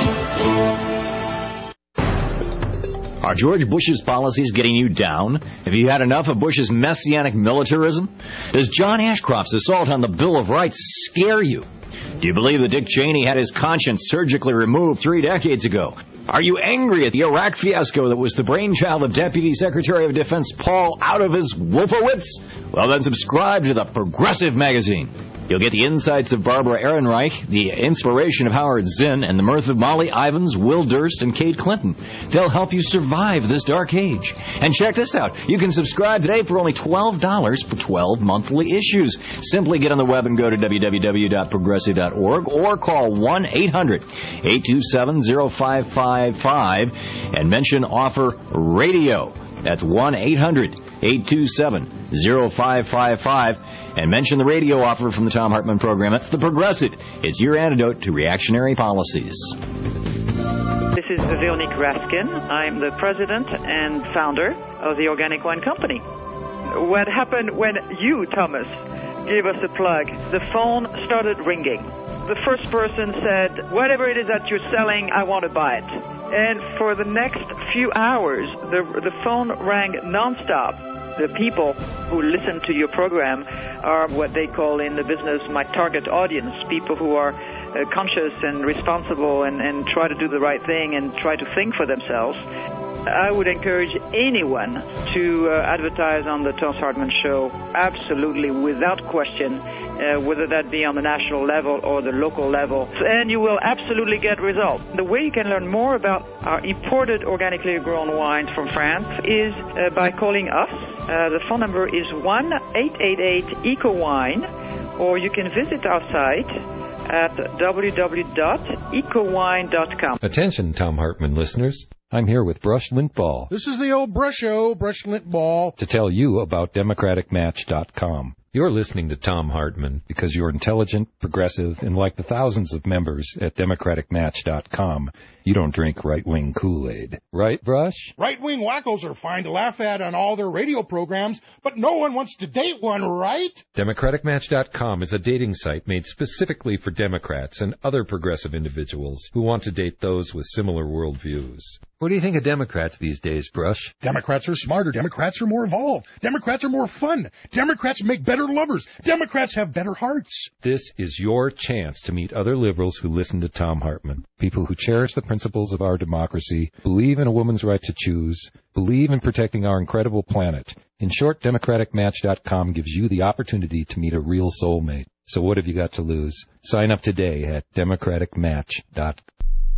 Are George Bush's policies getting you down? Have you had enough of Bush's messianic militarism? Does John Ashcroft's assault on the Bill of Rights scare you? Do you believe that Dick Cheney had his conscience surgically removed three decades ago? Are you angry at the Iraq fiasco that was the brainchild of Deputy Secretary of Defense Paul out of his Wolfowitz? Well, then subscribe to the Progressive Magazine. You'll get the insights of Barbara Ehrenreich, the inspiration of Howard Zinn, and the mirth of Molly Ivins, Will Durst, and Kate Clinton. They'll help you survive this dark age. And check this out. You can subscribe today for only twelve dollars for twelve monthly issues. Simply get on the web and go to w w w dot progressive dot org or call one eight hundred eight two seven zero five five five and mention offer radio. That's one eight hundred eight two seven zero five five five. And mention the radio offer from the Thom Hartmann program. That's the Progressive. It's your antidote to reactionary policies. This is Veronique Raskin. I'm the president and founder of the Organic Wine Company. What happened when you, Thomas, gave us a plug? The phone started ringing. The first person said, whatever it is that you're selling, I want to buy it. And for the next few hours, the, the phone rang nonstop. The people who listen to your program are what they call in the business my target audience, people who are uh, conscious and responsible and, and try to do the right thing and try to think for themselves. I would encourage anyone to uh, advertise on the Thom Hartmann Show, absolutely, without question, uh, whether that be on the national level or the local level, and you will absolutely get results. The way you can learn more about our imported organically grown wines from France is uh, by calling us. Uh, the phone number is one eight eight eight eco wine, or you can visit our site at w w w dot eco wine dot com. Attention, Thom Hartmann listeners. I'm here with Brush Lint Ball. This is the old Brusho, Brush Lint Ball. To tell you about democratic match dot com. You're listening to Thom Hartmann because you're intelligent, progressive, and like the thousands of members at democratic match dot com, you don't drink right-wing Kool-Aid. Right, Brush? Right-wing wackos are fine to laugh at on all their radio programs, but no one wants to date one, right? democratic match dot com is a dating site made specifically for Democrats and other progressive individuals who want to date those with similar worldviews. What do you think of Democrats these days, Brush? Democrats are smarter. Democrats are more evolved. Democrats are more fun. Democrats make better lovers. Democrats have better hearts. This is your chance to meet other liberals who listen to Thom Hartmann. People who cherish the principles of our democracy, believe in a woman's right to choose, believe in protecting our incredible planet. In short, democratic match dot com gives you the opportunity to meet a real soulmate. So what have you got to lose? Sign up today at democratic match dot com.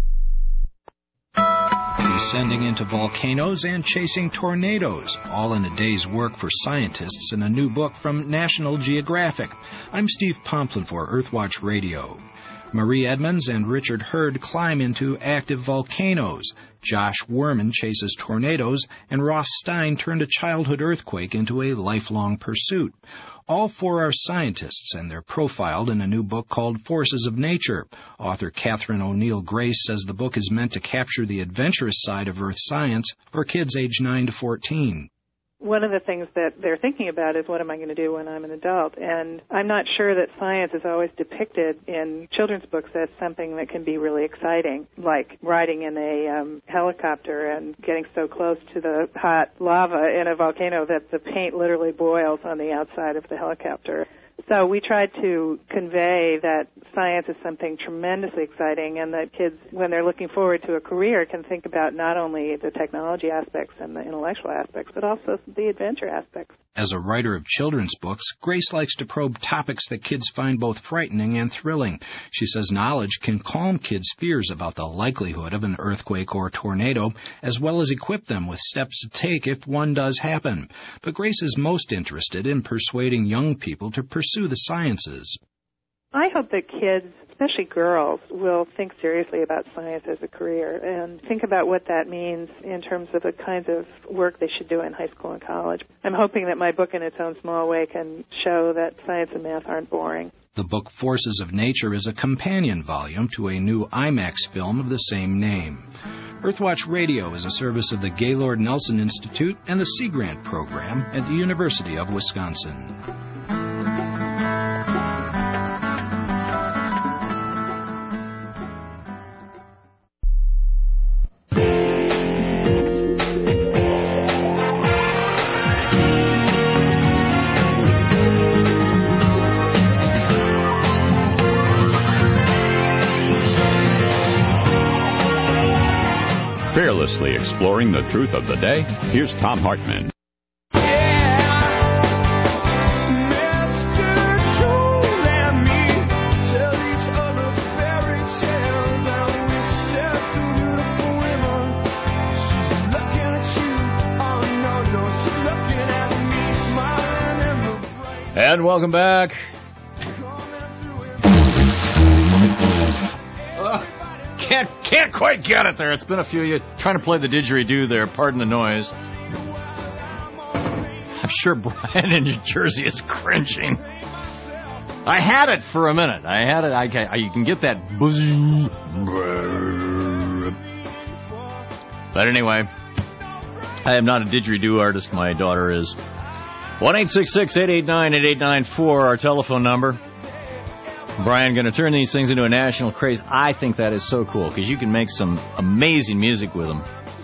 Descending into volcanoes and chasing tornadoes, all in a day's work for scientists in a new book from National Geographic. I'm Steve Pomplin for Earthwatch Radio. Marie Edmonds and Richard Hurd climb into active volcanoes. Josh Werman chases tornadoes, and Ross Stein turned a childhood earthquake into a lifelong pursuit. All four are scientists, and they're profiled in a new book called Forces of Nature. Author Catherine O'Neill Grace says the book is meant to capture the adventurous side of earth science for kids aged nine to fourteen. One of the things that they're thinking about is what am I going to do when I'm an adult? And I'm not sure that science is always depicted in children's books as something that can be really exciting, like riding in a um, helicopter and getting so close to the hot lava in a volcano that the paint literally boils on the outside of the helicopter. So we tried to convey that science is something tremendously exciting and that kids, when they're looking forward to a career, can think about not only the technology aspects and the intellectual aspects, but also the adventure aspects. As a writer of children's books, Grace likes to probe topics that kids find both frightening and thrilling. She says knowledge can calm kids' fears about the likelihood of an earthquake or tornado, as well as equip them with steps to take if one does happen. But Grace is most interested in persuading young people to pursue the sciences. I hope that kids, especially girls, will think seriously about science as a career and think about what that means in terms of the kinds of work they should do in high school and college. I'm hoping that my book in its own small way can show that science and math aren't boring. The book Forces of Nature is a companion volume to a new IMAX film of the same name. Earthwatch Radio is a service of the Gaylord Nelson Institute and the Sea Grant Program at the University of Wisconsin. Fearlessly exploring the truth of the day, here's Tom Hartman. And welcome back. Can't can't quite get it there. It's been a few years trying to play the didgeridoo there. Pardon the noise. I'm sure Brian in New Jersey is cringing. I had it for a minute. I had it. I, I you can get that buzz. But anyway, I am not a didgeridoo artist. My daughter is. one eight six six, eight eight nine, eight eight nine four, our telephone number. Brian, going to turn these things into a national craze. I think that is so cool because you can make some amazing music with them.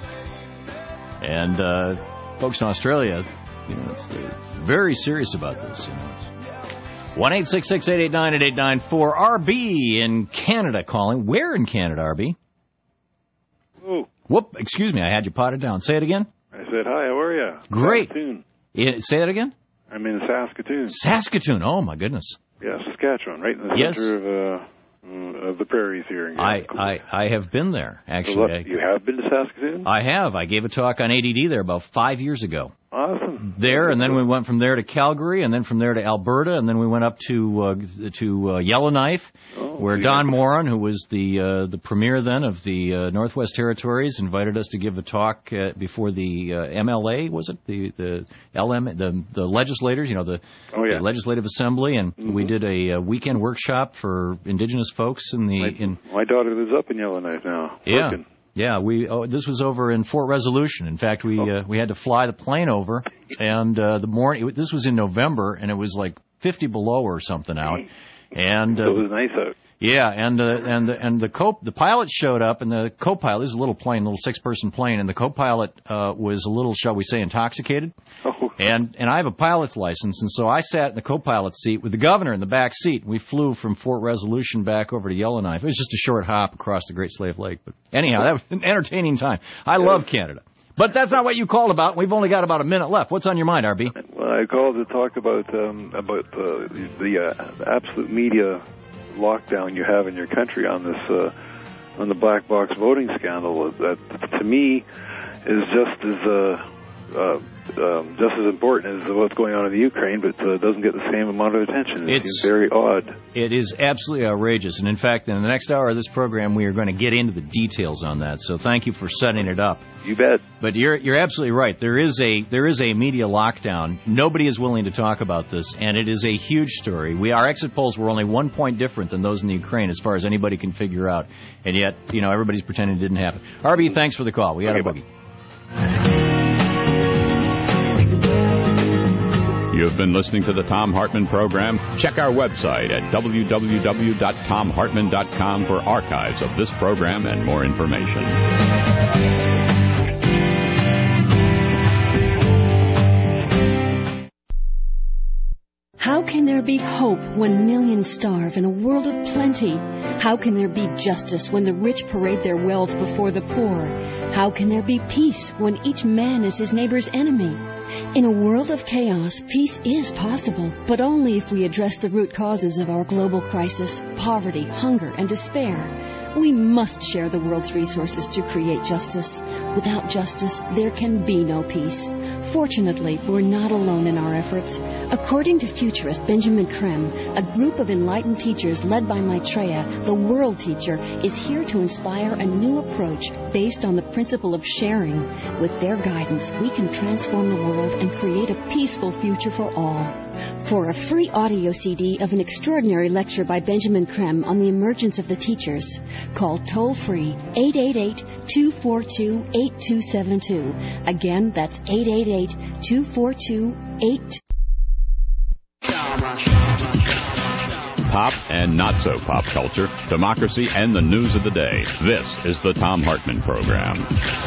And uh, folks in Australia, you know, it's, they're very serious about this. You know, one eight six six, eight eight nine, eight eight nine four. R B in Canada calling. Where in Canada, R B? Oh. Whoop! Excuse me, I had you potted down. Say it again. I said hi. How are you? Great. Saskatoon. Yeah, say that again. I'm in Saskatoon. Saskatoon. Oh my goodness. Yeah, Saskatchewan, right in the yes. center of, uh, of the prairies here. In I, I I have been there, actually. So look, you have been to Saskatoon? I have. I gave a talk on A D D there about five years ago. Awesome. There, and then we went from there to Calgary, and then from there to Alberta, and then we went up to uh, to uh, Yellowknife, oh, where yeah. Don Moran, who was the uh, the premier then of the uh, Northwest Territories, invited us to give a talk uh, before the uh, M L A, was it the the L M the the legislators, you know the, oh, yeah. the Legislative Assembly, and mm-hmm. we did a, a weekend workshop for Indigenous folks in the my, in. My daughter lives up in Yellowknife now. Yeah. Working. Yeah, we. Oh, this was over in Fort Resolution. In fact, we uh, we had to fly the plane over, and uh, the morning. It, this was in November, and it was like fifty below or something out. And uh, so it was nice out. Yeah, and uh, and the and the co the pilot showed up, and the co-pilot, this is a little plane, little six-person plane, and the co-pilot uh, was a little, shall we say, intoxicated. Oh. And and I have a pilot's license, and so I sat in the co-pilot's seat with the governor in the back seat. We flew from Fort Resolution back over to Yellowknife. It was just a short hop across the Great Slave Lake, but anyhow, that was an entertaining time. I yeah. love Canada. But that's not what you called about. We've only got about a minute left. What's on your mind, R B? Well, I called to talk about um, about uh, the uh, absolute media lockdown you have in your country on this uh, on the black box voting scandal. That to me is just as uh, uh, um, just as important as what's going on in the Ukraine, but uh, doesn't get the same amount of attention. It It's- seems very odd. It is absolutely outrageous. And in fact, in the next hour of this program, we are going to get into the details on that. So thank you for setting it up. You bet. But you're you're absolutely right. There is a there is a media lockdown. Nobody is willing to talk about this, and it is a huge story. We our exit polls were only one point different than those in the Ukraine, as far as anybody can figure out. And yet, you know, everybody's pretending it didn't happen. R B, thanks for the call. We had Okay, a boogie. You've been listening to the Tom Hartman Program. Check our website at w w w dot tom hartman dot com for archives of this program and more information. How can there be hope when millions starve in a world of plenty? How can there be justice when the rich parade their wealth before the poor? How can there be peace when each man is his neighbor's enemy? In a world of chaos, peace is possible, but only if we address the root causes of our global crisis, poverty, hunger, and despair. We must share the world's resources to create justice. Without justice, there can be no peace. Fortunately, we're not alone in our efforts. According to futurist Benjamin Creme, a group of enlightened teachers led by Maitreya, the world teacher, is here to inspire a new approach based on the principle of sharing. With their guidance, we can transform the world and create a peaceful future for all. For a free audio C D of an extraordinary lecture by Benjamin Creme on the emergence of the teachers, call toll-free eight eight eight, two four two, eight two seven two. Again, that's eight eight eight, two four two, eight two seven two. Pop and not so pop culture, democracy, and the news of the day. This is the Tom Hartman Program.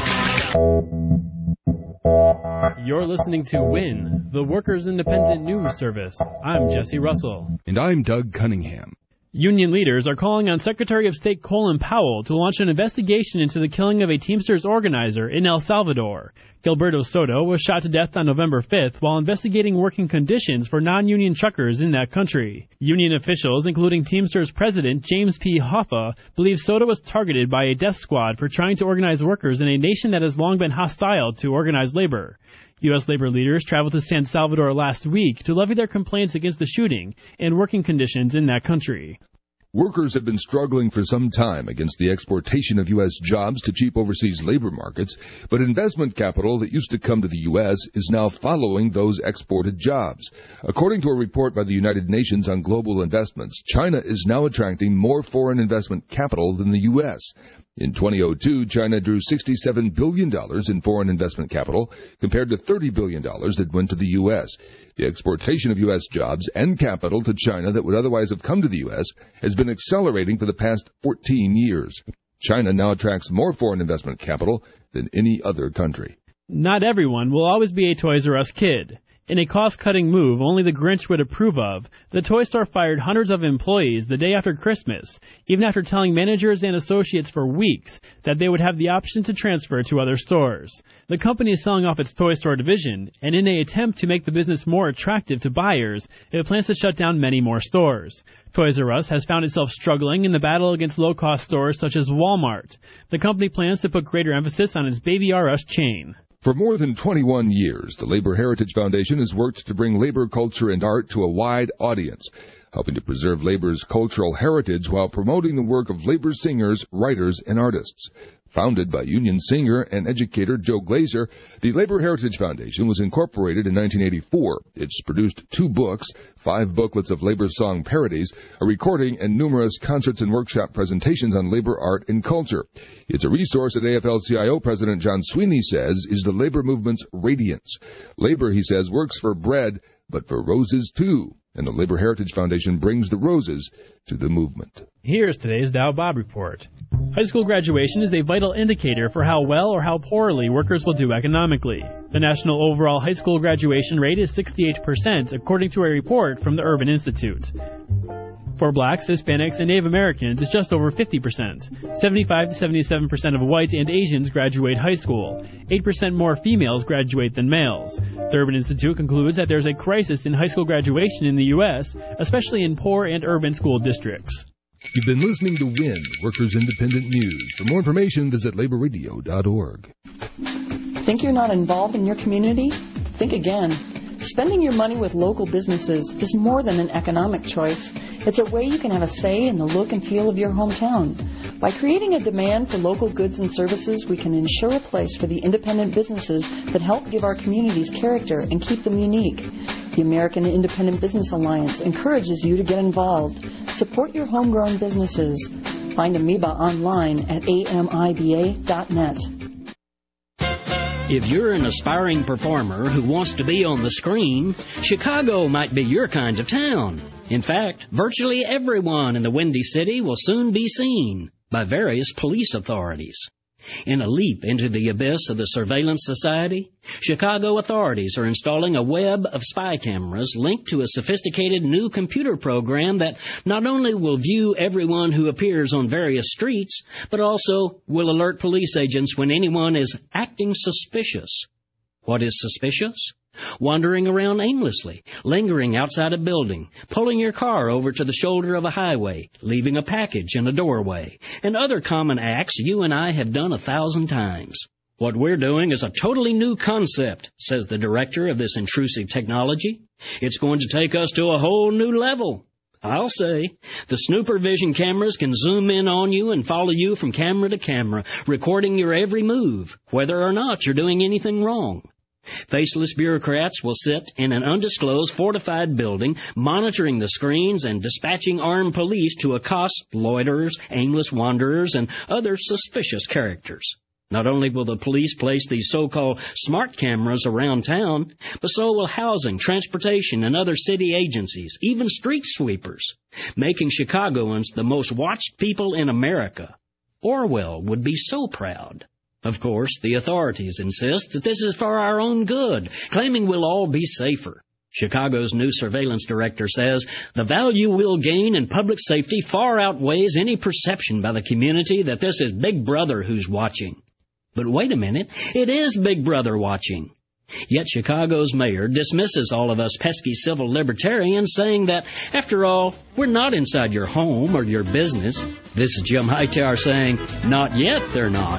You're listening to W I N, the Workers' Independent News Service. I'm Jesse Russell. And I'm Doug Cunningham. Union leaders are calling on Secretary of State Colin Powell to launch an investigation into the killing of a Teamsters organizer in El Salvador. Gilberto Soto was shot to death on November fifth while investigating working conditions for non-union truckers in that country. Union officials, including Teamsters President James P. Hoffa, believe Soto was targeted by a death squad for trying to organize workers in a nation that has long been hostile to organized labor. U S labor leaders traveled to San Salvador last week to levy their complaints against the shooting and working conditions in that country. Workers have been struggling for some time against the exportation of U S jobs to cheap overseas labor markets, but investment capital that used to come to the U S is now following those exported jobs. According to a report by the United Nations on global investments, China is now attracting more foreign investment capital than the U S. In twenty oh two, China drew sixty-seven billion dollars in foreign investment capital compared to thirty billion dollars that went to the U S. The exportation of U S jobs and capital to China that would otherwise have come to the U S has been accelerating for the past fourteen years. China now attracts more foreign investment capital than any other country. Not everyone will always be a Toys R Us kid. In a cost-cutting move only the Grinch would approve of, the toy store fired hundreds of employees the day after Christmas, even after telling managers and associates for weeks that they would have the option to transfer to other stores. The company is selling off its toy store division, and in an attempt to make the business more attractive to buyers, it plans to shut down many more stores. Toys R Us has found itself struggling in the battle against low-cost stores such as Walmart. The company plans to put greater emphasis on its Baby R Us chain. For more than twenty-one years, the Labor Heritage Foundation has worked to bring labor culture and art to a wide audience, helping to preserve labor's cultural heritage while promoting the work of labor singers, writers, and artists. Founded by union singer and educator Joe Glazer, the Labor Heritage Foundation was incorporated in nineteen eighty-four. It's produced two books, five booklets of labor song parodies, a recording, and numerous concerts and workshop presentations on labor art and culture. It's a resource that A F L C I O President John Sweeney says is the labor movement's radiance. Labor, he says, works for bread, but for roses too. And the Labor Heritage Foundation brings the roses to the movement. Here's today's Dow Bob Report. High school graduation is a vital indicator for how well or how poorly workers will do economically. The national overall high school graduation rate is sixty-eight percent, according to a report from the Urban Institute. For blacks, Hispanics, and Native Americans, it's just over fifty percent. seventy-five to seventy-seven percent of whites and Asians graduate high school. eight percent more females graduate than males. The Urban Institute concludes that there's a crisis in high school graduation in the U S, especially in poor and urban school districts. You've been listening to W I N, Workers Independent News. For more information, visit labor radio dot org. Think you're not involved in your community? think again. Spending your money with local businesses is more than an economic choice. It's a way you can have a say in the look and feel of your hometown. By creating a demand for local goods and services, we can ensure a place for the independent businesses that help give our communities character and keep them unique. The American Independent Business Alliance encourages you to get involved. Support your homegrown businesses. Find Amoeba online at A M I B A dot net. If you're an aspiring performer who wants to be on the screen, Chicago might be your kind of town. In fact, virtually everyone in the Windy City will soon be seen by various police authorities. In a leap into the abyss of the surveillance society, Chicago authorities are installing a web of spy cameras linked to a sophisticated new computer program that not only will view everyone who appears on various streets, but also will alert police agents when anyone is acting suspicious. What is suspicious? Wandering around aimlessly, lingering outside a building, pulling your car over to the shoulder of a highway, leaving a package in a doorway, and other common acts you and I have done a thousand times. What we're doing is a totally new concept, says the director of this intrusive technology. It's going to take us to a whole new level. I'll say, the Snooper Vision cameras can zoom in on you and follow you from camera to camera, recording your every move, whether or not you're doing anything wrong. Faceless bureaucrats will sit in an undisclosed fortified building, monitoring the screens and dispatching armed police to accost loiterers, aimless wanderers, and other suspicious characters. Not only will the police place these so-called smart cameras around town, but so will housing, transportation, and other city agencies, even street sweepers, making Chicagoans the most watched people in America. Orwell would be so proud. Of course, the authorities insist that this is for our own good, claiming we'll all be safer. Chicago's new surveillance director says the value we'll gain in public safety far outweighs any perception by the community that this is Big Brother who's watching. But wait a minute, it is Big Brother watching. Yet Chicago's mayor dismisses all of us pesky civil libertarians, saying that, after all, we're not inside your home or your business. This is Jim Hightower saying, not yet they're not.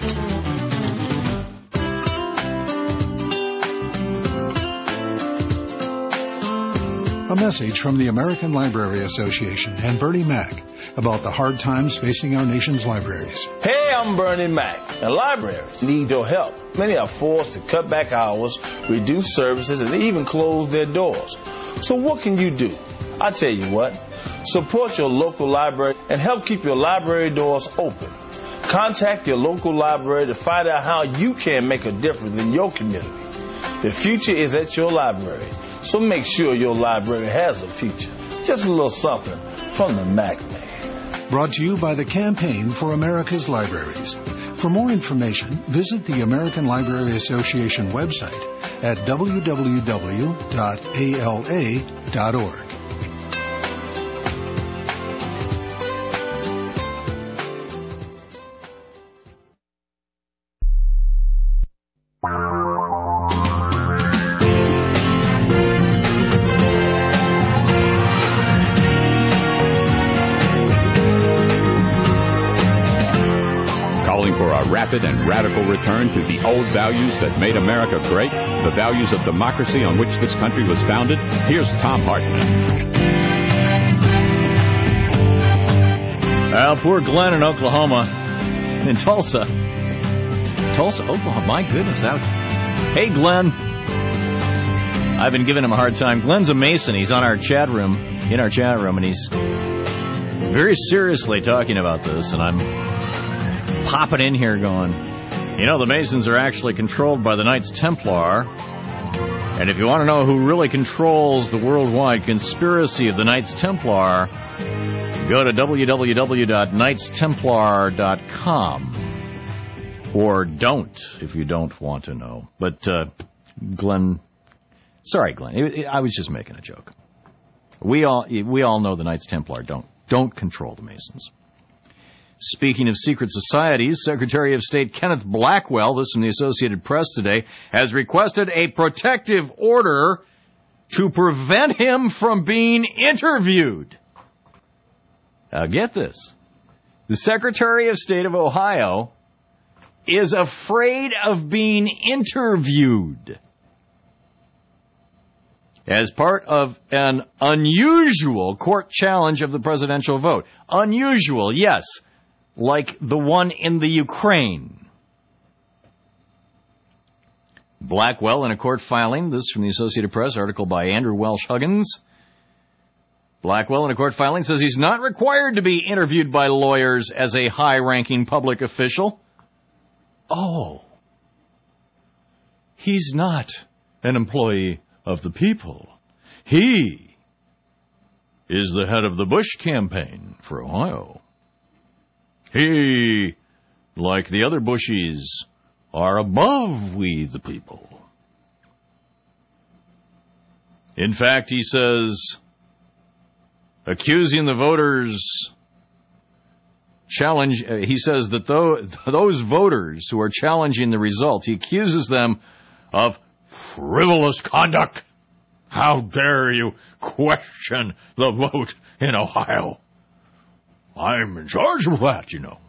A message from the American Library Association and Bernie Mac about the hard times facing our nation's libraries. Hey, I'm Bernie Mac. The libraries need your help. Many are forced to cut back hours, reduce services, and even close their doors. So what can you do? I tell you what, support your local library and help keep your library doors open. Contact your local library to find out how you can make a difference in your community. The future is at your library, so make sure your library has a future. Just a little something from the Mac Man. Brought to you by the Campaign for America's Libraries. For more information, visit the American Library Association website at w w w dot a l a dot org. Rapid and radical return to the old values that made America great, the values of democracy on which this country was founded. Here's Thom Hartmann. Well, poor Glenn in Oklahoma, in Tulsa. Tulsa, Oklahoma, my goodness. That... Hey, Glenn. I've been giving him a hard time. Glenn's a Mason. He's on our chat room, in our chat room, and he's very seriously talking about this, and I'm popping in here going, you know, the Masons are actually controlled by the Knights Templar. And if you want to know who really controls the worldwide conspiracy of the Knights Templar, go to w w w dot knights templar dot com. Or don't, if you don't want to know. But, uh, Glenn, sorry, Glenn, it, it, I was just making a joke. We all we all know the Knights Templar don't don't control the Masons. Speaking of secret societies, Secretary of State Kenneth Blackwell, this from the Associated Press today, has requested a protective order to prevent him from being interviewed. Now get this. The Secretary of State of Ohio is afraid of being interviewed. as part of an unusual court challenge of the presidential vote. Unusual, yes, like the one in the Ukraine. Blackwell in a court filing, this from the Associated Press, article by Andrew Welsh Huggins. Blackwell in a court filing says he's not required to be interviewed by lawyers as a high-ranking public official. Oh, he's not an employee of the people. He is the head of the Bush campaign for Ohio. He, like the other Bushies, are above we the people. In fact, he says, accusing the voters, challenge, uh, he says that those, those voters who are challenging the results, he accuses them of frivolous conduct. How dare you question the vote in Ohio? I'm in charge of that, you know.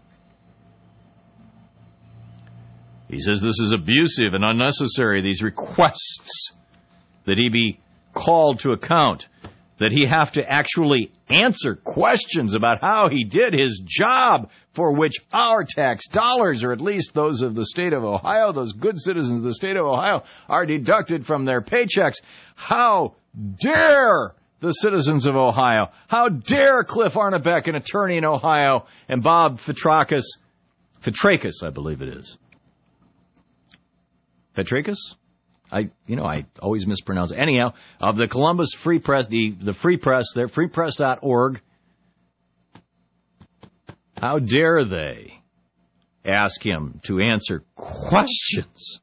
He says this is abusive and unnecessary, these requests that he be called to account, that he have to actually answer questions about how he did his job for which our tax dollars, or at least those of the state of Ohio, those good citizens of the state of Ohio, are deducted from their paychecks. How dare the citizens of Ohio? How dare Cliff Arnebeck, an attorney in Ohio, and Bob Fitrakis, Fitrakis, I believe it is. Fitrakis? I, you know, I always mispronounce it. Anyhow, of the Columbus Free Press, the, the Free Press there, free press dot org. How dare they ask him to answer questions?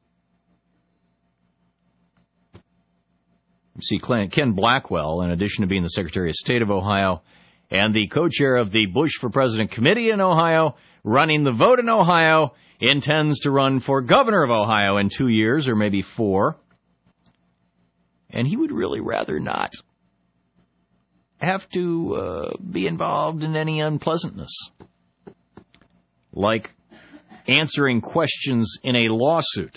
See, Ken Blackwell, in addition to being the Secretary of State of Ohio and the co-chair of the Bush for President Committee in Ohio, running the vote in Ohio, intends to run for governor of Ohio in two years or maybe four. And he would really rather not have to uh, be involved in any unpleasantness, like answering questions in a lawsuit.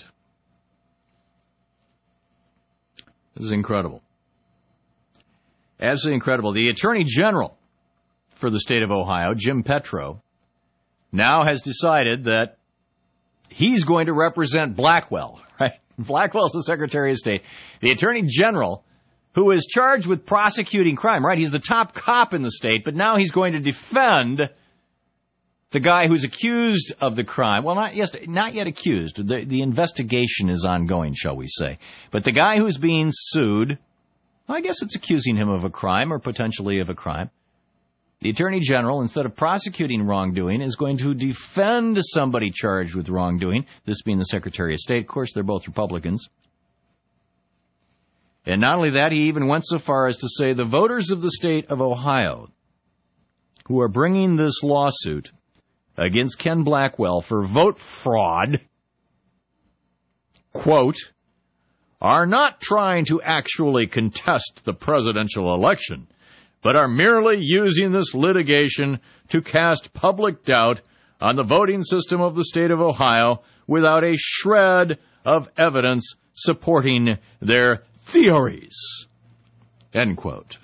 This is incredible. Absolutely incredible. The Attorney General for the state of Ohio, Jim Petro, now has decided that he's going to represent Blackwell, right? Blackwell's the Secretary of State. The Attorney General, who is charged with prosecuting crime, right? He's the top cop in the state, but now he's going to defend the guy who's accused of the crime. Well, not, yes, not yet accused. The, the investigation is ongoing, shall we say. But the guy who's being sued, I guess it's accusing him of a crime or potentially of a crime. The Attorney General, instead of prosecuting wrongdoing, is going to defend somebody charged with wrongdoing, this being the Secretary of State. Of course, they're both Republicans. And not only that, he even went so far as to say the voters of the state of Ohio who are bringing this lawsuit against Ken Blackwell for vote fraud, quote, are not trying to actually contest the presidential election, but are merely using this litigation to cast public doubt on the voting system of the state of Ohio without a shred of evidence supporting their theories, end quote.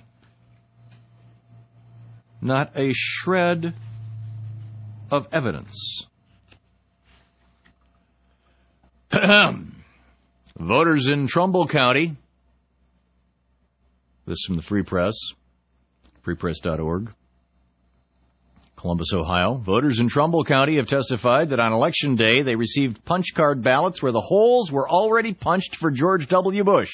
Not a shred of evidence. Voters in Trumbull County, this from the Free Press, free press dot org, Columbus, Ohio. Voters in Trumbull County have testified that on Election Day they received punch card ballots where the holes were already punched for George W. Bush.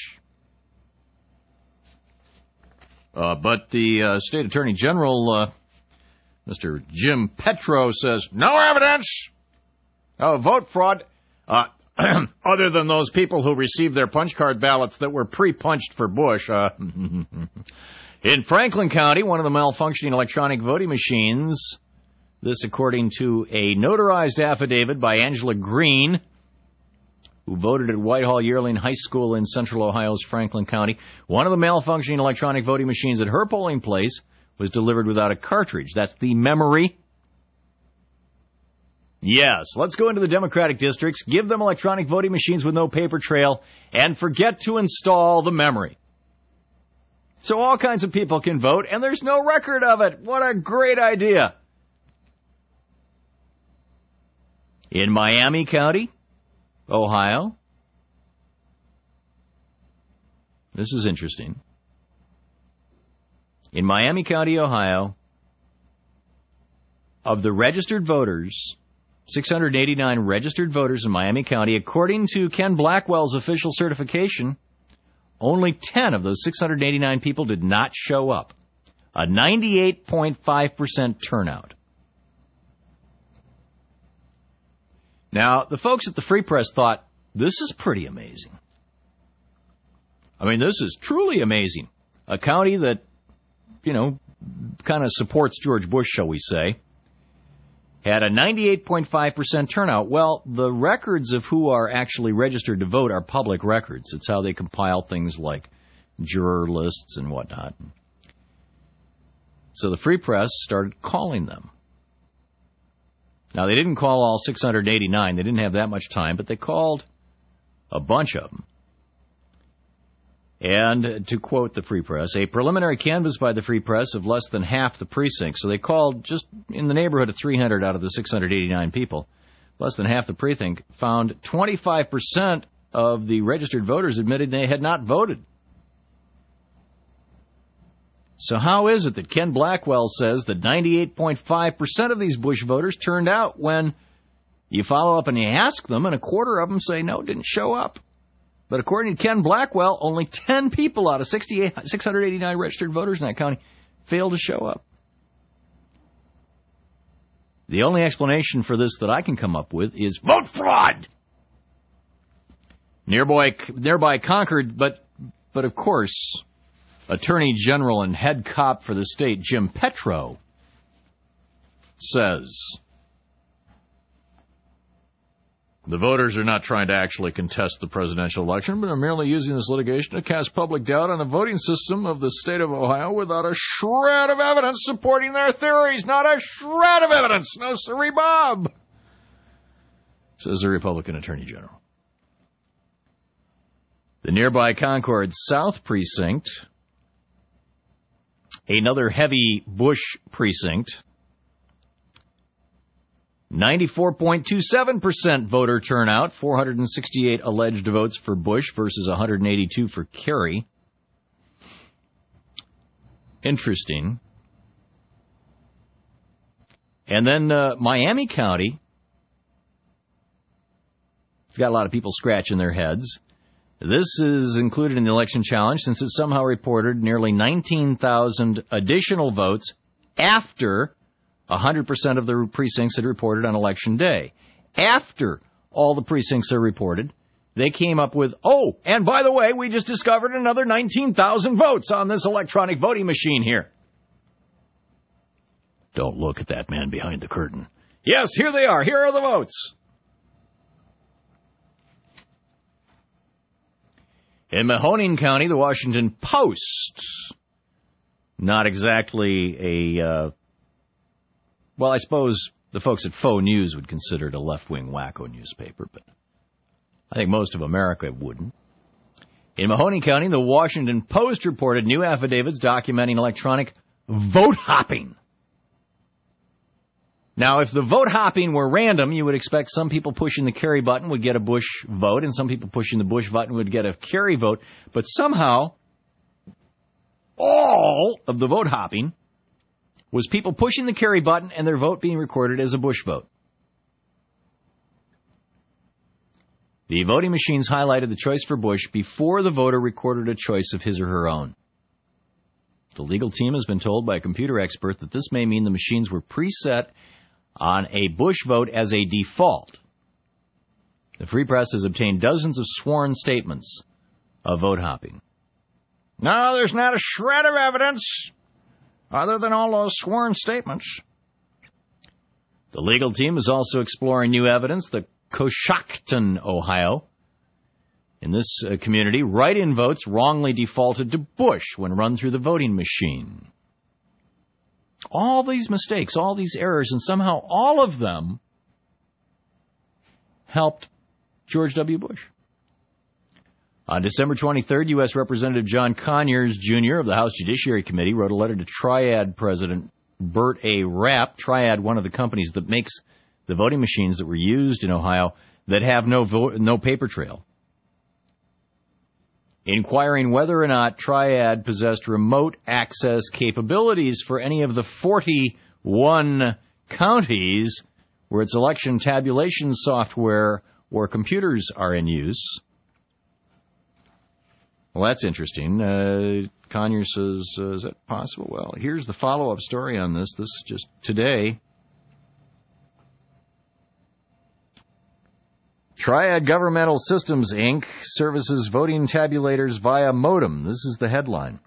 Uh, but the uh, State Attorney General, uh, Mister Jim Petro, says, no evidence of vote fraud uh, other than those people who received their punch card ballots that were pre-punched for Bush. Uh, in Franklin County, one of the malfunctioning electronic voting machines, this according to a notarized affidavit by Angela Green, who voted at Whitehall Yearling High School in central Ohio's Franklin County. One of the malfunctioning electronic voting machines at her polling place was delivered without a cartridge. That's the memory. Yes, let's go into the Democratic districts, give them electronic voting machines with no paper trail, and forget to install the memory. So all kinds of people can vote, and there's no record of it. What a great idea. In Miami County, Ohio, this is interesting. In Miami County, Ohio, of the registered voters, six hundred eighty-nine registered voters in Miami County, according to Ken Blackwell's official certification, only ten of those six hundred eighty-nine people did not show up. A ninety-eight point five percent turnout. Now, the folks at the Free Press thought, this is pretty amazing. I mean, this is truly amazing. A county that, you know, kind of supports George Bush, shall we say, had a ninety-eight point five percent turnout. Well, the records of who are actually registered to vote are public records. It's how they compile things like juror lists and whatnot. So the Free Press started calling them. Now, they didn't call all six hundred eighty-nine. They didn't have that much time, but they called a bunch of them. And to quote the Free Press, a preliminary canvass by the Free Press of less than half the precincts. So they called just in the neighborhood of three hundred out of the six hundred eighty-nine people. Less than half the precinct found twenty-five percent of the registered voters admitted they had not voted. So how is it that Ken Blackwell says that ninety-eight point five percent of these Bush voters turned out when you follow up and you ask them, and a quarter of them say, no, didn't show up? But according to Ken Blackwell, only ten people out of six hundred eighty-nine registered voters in that county failed to show up. The only explanation for this that I can come up with is vote fraud! Nearby, nearby Concord, but, but of course, Attorney General and head cop for the state, Jim Petro, says the voters are not trying to actually contest the presidential election, but are merely using this litigation to cast public doubt on the voting system of the state of Ohio without a shred of evidence supporting their theories. Not a shred of evidence. No siree, Bob, says the Republican Attorney General. The nearby Concord South Precinct, another heavy Bush precinct, ninety-four point two seven percent voter turnout, four hundred sixty-eight alleged votes for Bush versus one hundred eighty-two for Kerry. Interesting. And then uh, Miami County, it's got a lot of people scratching their heads. This is included in the election challenge since it somehow reported nearly nineteen thousand additional votes after one hundred percent of the precincts had reported on Election Day. After all the precincts are reported, they came up with, oh, and by the way, we just discovered another nineteen thousand votes on this electronic voting machine here. Don't look at that man behind the curtain. Yes, here they are. Here are the votes. In Mahoning County, the Washington Post, not exactly a, uh, well, I suppose the folks at Faux News would consider it a left-wing wacko newspaper, but I think most of America wouldn't. In Mahoning County, the Washington Post reported new affidavits documenting electronic vote hopping. Now, if the vote hopping were random, you would expect some people pushing the Kerry button would get a Bush vote, and some people pushing the Bush button would get a Kerry vote. But somehow, all of the vote hopping was people pushing the Kerry button and their vote being recorded as a Bush vote. The voting machines highlighted the choice for Bush before the voter recorded a choice of his or her own. The legal team has been told by a computer expert that this may mean the machines were preset on a Bush vote as a default. The Free Press has obtained dozens of sworn statements of vote hopping. No, there's not a shred of evidence other than all those sworn statements. The legal team is also exploring new evidence that Coshocton, Ohio, in this uh, community, write-in votes wrongly defaulted to Bush when run through the voting machine. All these mistakes, all these errors, and somehow all of them helped George W. Bush. On December twenty-third, U S. Representative John Conyers, Junior of the House Judiciary Committee wrote a letter to Triad President Bert A. Rapp, Triad, one of the companies that makes the voting machines that were used in Ohio that have no vo- no paper trail, inquiring whether or not Triad possessed remote access capabilities for any of the forty-one counties where its election tabulation software or computers are in use. Well, that's interesting. Uh, Conyers says, uh, is that possible? Well, here's the follow-up story on this. This is just today. Triad Governmental Systems, Incorporated services voting tabulators via modem. This is the headline.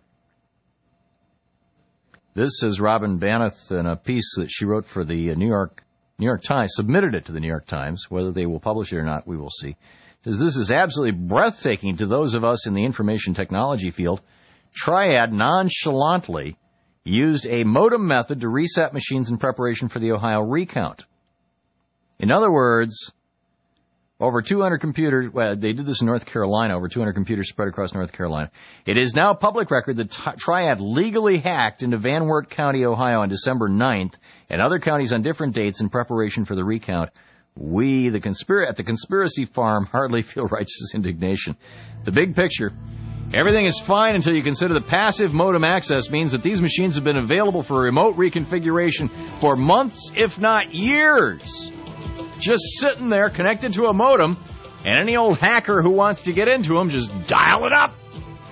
This, says Robin Baneth in a piece that she wrote for the New York New York Times, submitted it to the New York Times. Whether they will publish it or not, we will see. Says this is absolutely breathtaking to those of us in the information technology field. Triad nonchalantly used a modem method to reset machines in preparation for the Ohio recount. In other words, over two hundred computers, well, they did this in North Carolina, over two hundred computers spread across North Carolina. It is now public record that t- Triad legally hacked into Van Wert County, Ohio on December ninth and other counties on different dates in preparation for the recount. We, the conspir- at the conspiracy farm, hardly feel righteous indignation. The big picture, everything is fine until you consider the passive modem access means that these machines have been available for remote reconfiguration for months, if not years. Just sitting there connected to a modem, and any old hacker who wants to get into them, just dial it up.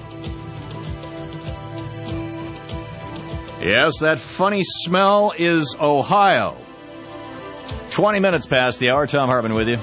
Yes, that funny smell is Ohio. twenty minutes past the hour. Tom Hartman with you.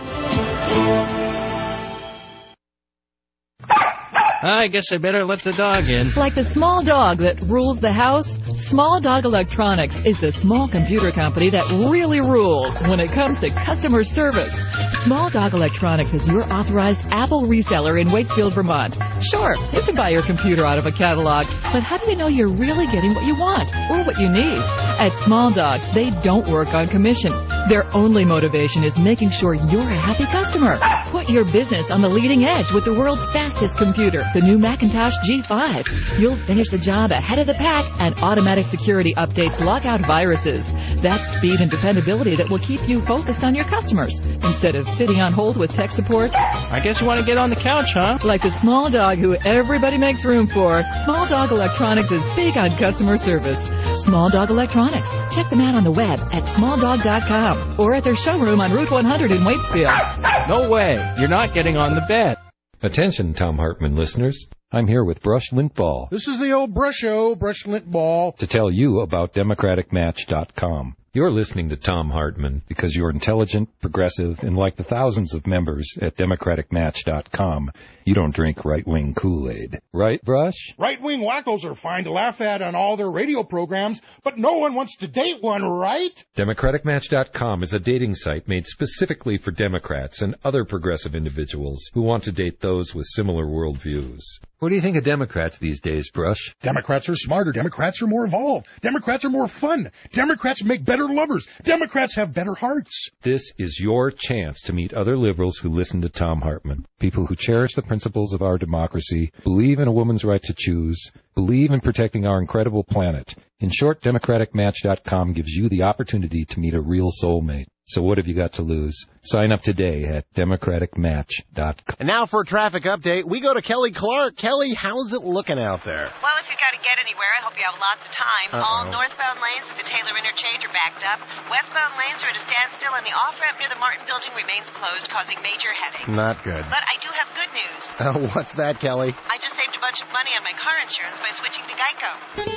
I guess I better let the dog in. Like the small dog that rules the house, Small Dog Electronics is the small computer company that really rules when it comes to customer service. Small Dog Electronics is your authorized Apple reseller in Waitsfield, Vermont. Sure, you can buy your computer out of a catalog, but how do you know you're really getting what you want or what you need? At Small Dog, they don't work on commission. Their only motivation is making sure you're a happy customer. Put your business on the leading edge with the world's fastest computer, the new Macintosh G five. You'll finish the job ahead of the pack, and automatic security updates lock out viruses. That's speed and dependability that will keep you focused on your customers instead of sitting on hold with tech support. I guess you want to get on the couch, huh? Like the small dog who everybody makes room for, Small Dog Electronics is big on customer service. Small Dog Electronics. Check them out on the web at small dog dot com or at their showroom on Route one hundred in Waitsfield. No way. You're not getting on the bed. Attention, Tom Hartman listeners. I'm here with Brush Lint Ball This is the old Brusho, Brush Lint Ball. to tell you about democratic match dot com. You're listening to Tom Hartman because you're intelligent, progressive, and like the thousands of members at democratic match dot com, you don't drink right-wing Kool-Aid. Right, Brush? Right-wing wackos are fine to laugh at on all their radio programs, but no one wants to date one, right? democratic match dot com is a dating site made specifically for Democrats and other progressive individuals who want to date those with similar worldviews. What do you think of Democrats these days, Brush? Democrats are smarter. Democrats are more involved. Democrats are more fun. Democrats make better lovers. Democrats have better hearts. This is your chance to meet other liberals who listen to Tom Hartman. People who cherish the principles of our democracy, believe in a woman's right to choose, believe in protecting our incredible planet. In short, democratic match dot com gives you the opportunity to meet a real soulmate. So what have you got to lose? Sign up today at democratic match dot com. And now for a traffic update, we go to Kelly Clark. Kelly, how's it looking out there? Well, if you've got to get anywhere, I hope you have lots of time. Uh-oh. All northbound lanes at the Taylor Interchange are backed up. Westbound lanes are at a standstill, and the off-ramp near the Martin Building remains closed, causing major headaches. Not good. But I do have good news. Uh, what's that, Kelly? I just saved a bunch of money on my car insurance by switching to Geico.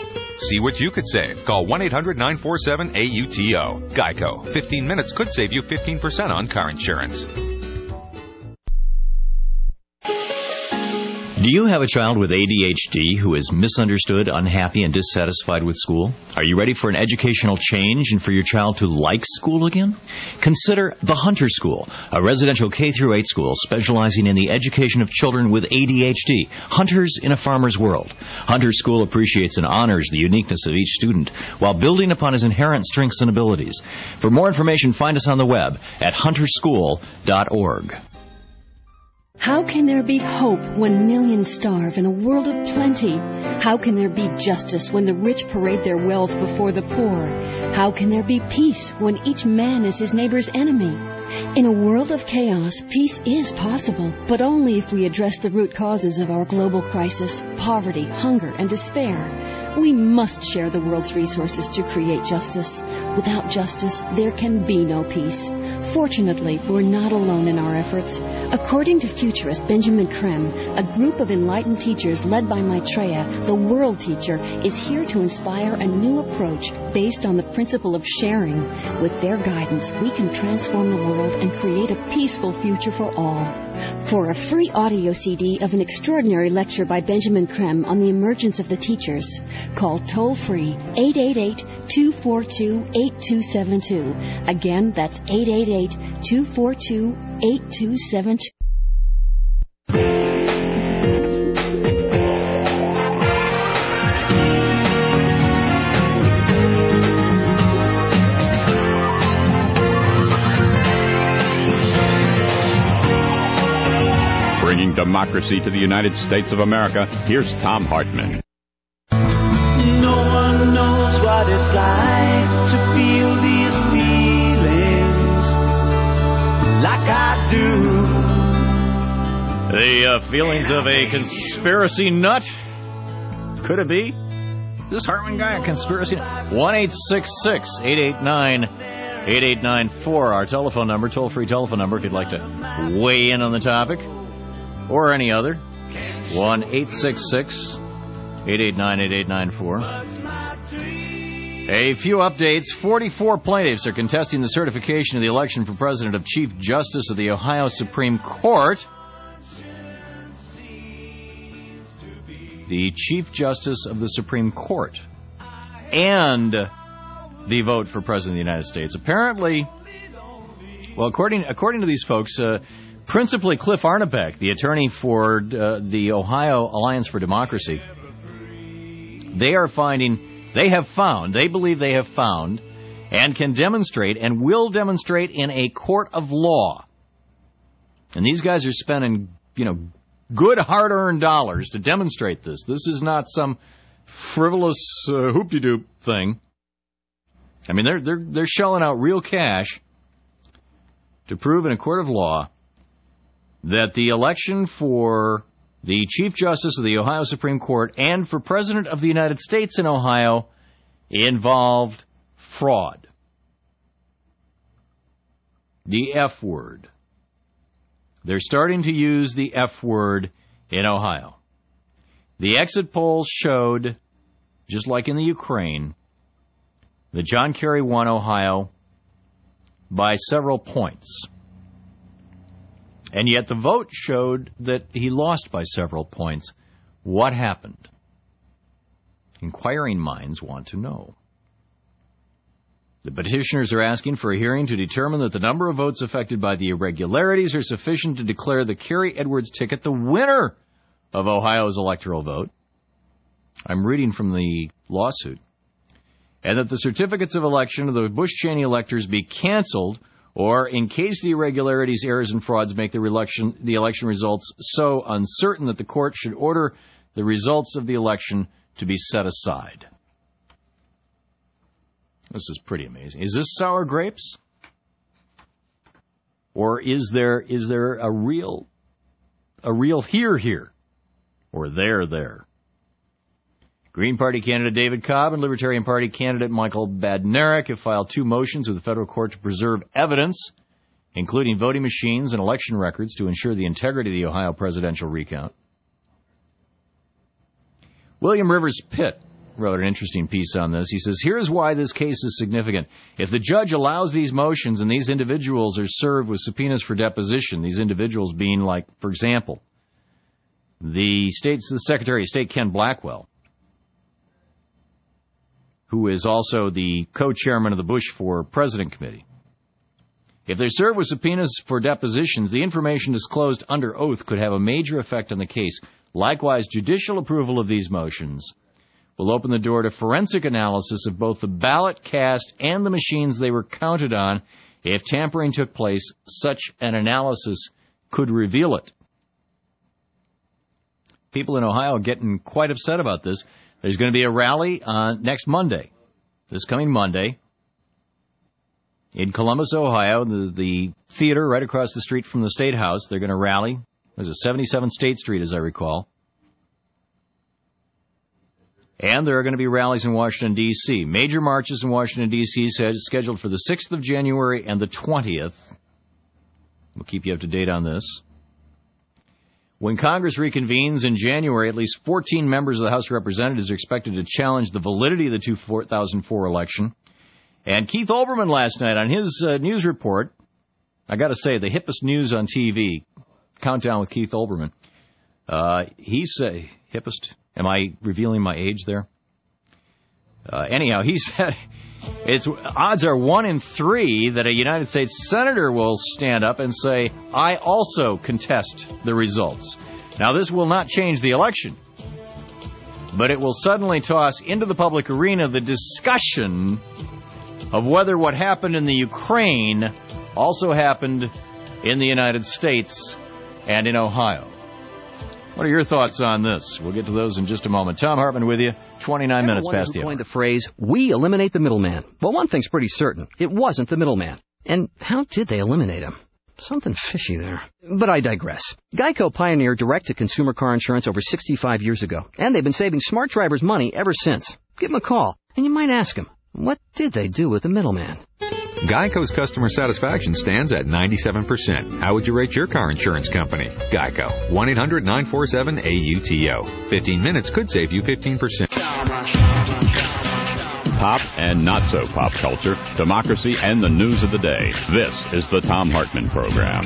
See what you could save. Call one eight hundred nine four seven A U T O. Geico. fifteen minutes could save you fifteen percent on car insurance. Do you have a child with A D H D who is misunderstood, unhappy, and dissatisfied with school? Are you ready for an educational change and for your child to like school again? Consider the Hunter School, a residential K through eight school specializing in the education of children with A D H D. Hunters in a farmer's world. Hunter School appreciates and honors the uniqueness of each student while building upon his inherent strengths and abilities. For more information, find us on the web at hunter school dot org. How can there be hope when millions starve in a world of plenty? How can there be justice when the rich parade their wealth before the poor? How can there be peace when each man is his neighbor's enemy? In a world of chaos, peace is possible, but only if we address the root causes of our global crisis, poverty, hunger, and despair. We must share the world's resources to create justice. Without justice, there can be no peace. Fortunately, we're not alone in our efforts. According to futurist Benjamin Creme, a group of enlightened teachers led by Maitreya, the world teacher, is here to inspire a new approach based on the principle of sharing. With their guidance, we can transform the world and create a peaceful future for all. For a free audio C D of an extraordinary lecture by Benjamin Creme on the emergence of the teachers, call toll-free eight eight eight, two four two, eight two seven two. Again, that's eight eight eight, two four two, eight two seven two. Bringing democracy to the United States of America, here's Thom Hartmann. No one knows what it's like to feel these feelings like I do. The uh, feelings of a conspiracy nut? Could it be? Is this Hartman guy a conspiracy nut? one eight six six, eight eight nine, eight eight nine four, our telephone number, toll-free telephone number if you'd like to weigh in on the topic. Or any other. one eight six six, eight eight nine, eight eight nine four. A few updates. forty-four plaintiffs are contesting the certification of the election for President of Chief Justice of the Ohio Supreme Court. The Chief Justice of the Supreme Court. And the vote for President of the United States. Apparently, well, according according to these folks, uh, principally Cliff Arnebeck, the attorney for uh, the Ohio Alliance for Democracy, they are finding, they have found, they believe they have found, and can demonstrate, and will demonstrate in a court of law. And these guys are spending, you know, good hard-earned dollars to demonstrate this. This is not some frivolous uh, hoop-de-doop thing. I mean, they're they're they're shelling out real cash to prove in a court of law that the election for the Chief Justice of the Ohio Supreme Court and for President of the United States in Ohio involved fraud. The F word. They're starting to use the F word in Ohio. The exit polls showed, just like in the Ukraine, that John Kerry won Ohio by several points. And yet the vote showed that he lost by several points. What happened? Inquiring minds want to know. The petitioners are asking for a hearing to determine that the number of votes affected by the irregularities are sufficient to declare the Kerry Edwards ticket the winner of Ohio's electoral vote. I'm reading from the lawsuit. And that the certificates of election of the Bush-Cheney electors be canceled, or in case the irregularities, errors, and frauds make the election, the election results so uncertain that the court should order the results of the election to be set aside. This is pretty amazing. Is this sour grapes? Or is there is there a real a real here here? Or there there? Green Party candidate David Cobb and Libertarian Party candidate Michael Badnarik have filed two motions with the federal court to preserve evidence, including voting machines and election records, to ensure the integrity of the Ohio presidential recount. William Rivers Pitt wrote an interesting piece on this. He says, here's why this case is significant. If the judge allows these motions and these individuals are served with subpoenas for deposition, these individuals being like, for example, the state's the Secretary of State Ken Blackwell, who is also the co-chairman of the Bush for President Committee. If they're served with subpoenas for depositions, the information disclosed under oath could have a major effect on the case. Likewise, judicial approval of these motions will open the door to forensic analysis of both the ballot cast and the machines they were counted on. If tampering took place, such an analysis could reveal it. people in Ohio getting quite upset about this. There's going to be a rally on next Monday, this coming Monday, in Columbus, Ohio, the, the theater right across the street from the State House. They're going to rally. There's a seventy-seven State Street, as I recall. And there are going to be rallies in Washington, D C Major marches in Washington, D C scheduled for the sixth of January and the twentieth. We'll keep you up to date on this. When Congress reconvenes in January, at least fourteen members of the House of Representatives are expected to challenge the validity of the two thousand four election. And Keith Olbermann last night on his uh, news report, I got to say, the hippest news on T V, Countdown with Keith Olbermann, uh, he said, hippest? Am I revealing my age there? Uh, anyhow, he said it's odds are one in three that a United States senator will stand up and say, I also contest the results. Now, this will not change the election, but it will suddenly toss into the public arena the discussion of whether what happened in the Ukraine also happened in the United States and in Ohio. What are your thoughts on this? We'll get to those in just a moment. Tom Hartman with you, twenty-nine minutes past the hour. Coined the phrase, we eliminate the middleman. Well, one thing's pretty certain. It wasn't the middleman. And how did they eliminate him? Something fishy there. But I digress. Geico pioneered direct-to-consumer car insurance over sixty-five years ago, and they've been saving smart drivers money ever since. Give them a call, and you might ask them, what did they do with the middleman? Geico's customer satisfaction stands at ninety-seven percent. How would you rate your car insurance company? Geico. one eight hundred nine four seven A U T O. fifteen minutes could save you fifteen percent. Pop and not so pop culture, democracy, and the news of the day. This is the Thom Hartmann Program.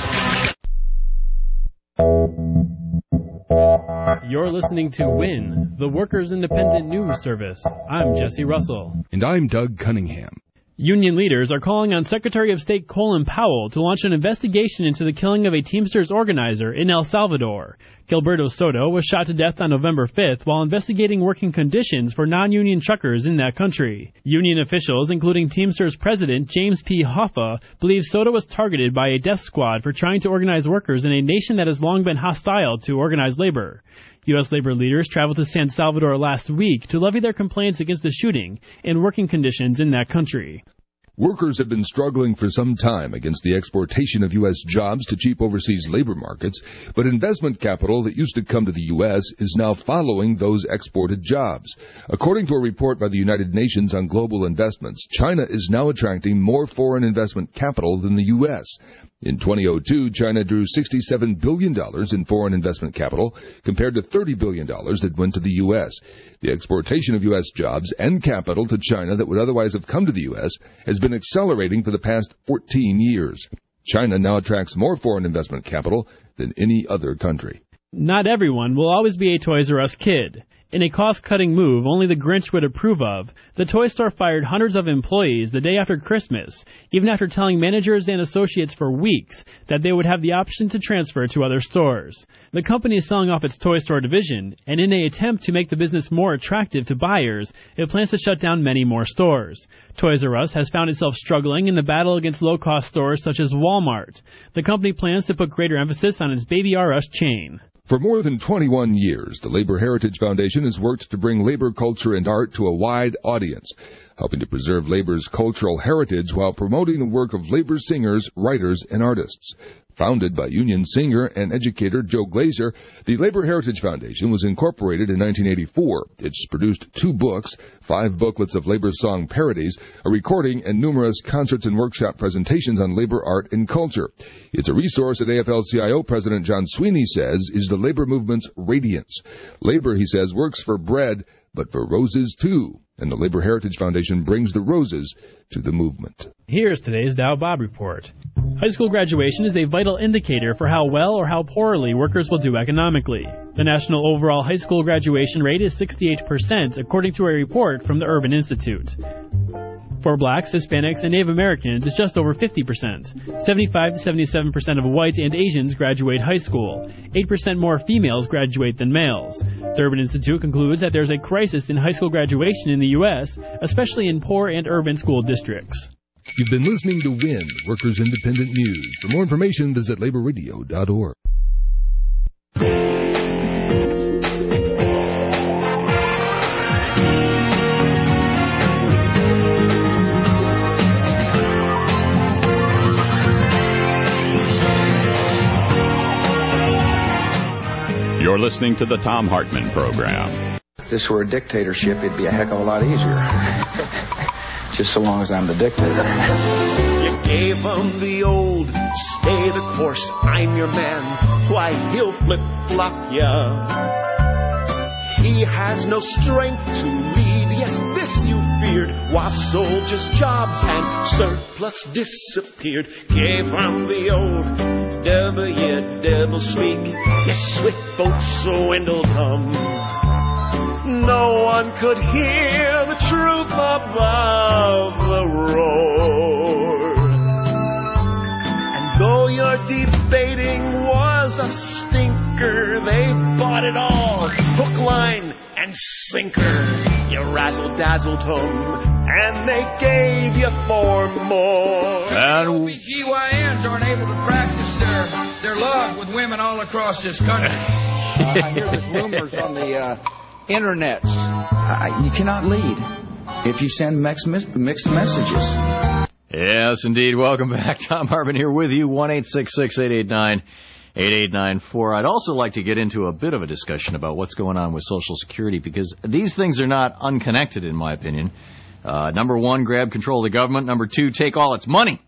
You're listening to W I N, the Workers' Independent News Service. I'm Jesse Russell. And I'm Doug Cunningham. Union leaders are calling on Secretary of State Colin Powell to launch an investigation into the killing of a Teamsters organizer in El Salvador. Gilberto Soto was shot to death on November fifth while investigating working conditions for non-union truckers in that country. Union officials, including Teamsters President James P. Hoffa, believe Soto was targeted by a death squad for trying to organize workers in a nation that has long been hostile to organized labor. U S labor leaders traveled to San Salvador last week to levy their complaints against the shooting and working conditions in that country. Workers have been struggling for some time against the exportation of U S jobs to cheap overseas labor markets, but investment capital that used to come to the U S is now following those exported jobs. According to a report by the United Nations on Global Investments, China is now attracting more foreign investment capital than the U S. In twenty oh two, China drew sixty-seven billion dollars in foreign investment capital compared to thirty billion dollars that went to the U S. The exportation of U S jobs and capital to China that would otherwise have come to the U S has been accelerating for the past fourteen years. China now attracts more foreign investment capital than any other country. Not everyone will always be a Toys R Us kid. In a cost-cutting move only the Grinch would approve of, the toy store fired hundreds of employees the day after Christmas, even after telling managers and associates for weeks that they would have the option to transfer to other stores. The company is selling off its toy store division, and in an attempt to make the business more attractive to buyers, it plans to shut down many more stores. Toys R Us has found itself struggling in the battle against low-cost stores such as Walmart. The company plans to put greater emphasis on its Baby R Us chain. For more than twenty-one years, the Labor Heritage Foundation has worked to bring labor culture and art to a wide audience, helping to preserve labor's cultural heritage while promoting the work of labor singers, writers, and artists. Founded by union singer and educator Joe Glazer, the Labor Heritage Foundation was incorporated in nineteen eighty-four. It's produced two books, five booklets of labor song parodies, a recording, and numerous concerts and workshop presentations on labor art and culture. It's a resource that A F L C I O President John Sweeney says is the labor movement's radiance. Labor, he says, works for bread, but for roses too. And the Labor Heritage Foundation brings the roses to the movement. Here's today's Dow Bob Report. High school graduation is a vital indicator for how well or how poorly workers will do economically. The national overall high school graduation rate is sixty-eight percent, according to a report from the Urban Institute. For blacks, Hispanics, and Native Americans, it's just over fifty percent. seventy-five to seventy-seven percent of whites and Asians graduate high school. eight percent more females graduate than males. The Urban Institute concludes that there's a crisis in high school graduation in the U S, especially in poor and urban school districts. You've been listening to W I N, Workers Independent News. For more information, visit labor radio dot org. listening to the Thom Hartmann Program. If this were a dictatorship, it'd be a heck of a lot easier. Just so long as I'm the dictator. You gave him the old, stay the course, I'm your man. Why, he'll flip-flop ya. He has no strength to lead, yes, this you feared, while soldiers' jobs and surplus disappeared. Gave him the old, devil ye devil speak, yes, swift boats swindled him. No one could hear the truth above the roar. And though your debating was a stinker, they bought it all, hook, line, and sinker. You razzle-dazzled them, and they gave you four more. And O B G Y Ns aren't able to practice their, their love with women all across this country. uh, I hear there's rumors on the uh, internets. Uh, you cannot lead if you send mixed, mixed messages. Yes, indeed. Welcome back. Thom Hartmann here with you. one eight six six, eight eight nine, eight eight nine four. I'd also like to get into a bit of a discussion about what's going on with Social Security, because these things are not unconnected, in my opinion. Uh, number one, grab control of the government. Number two, take all its money.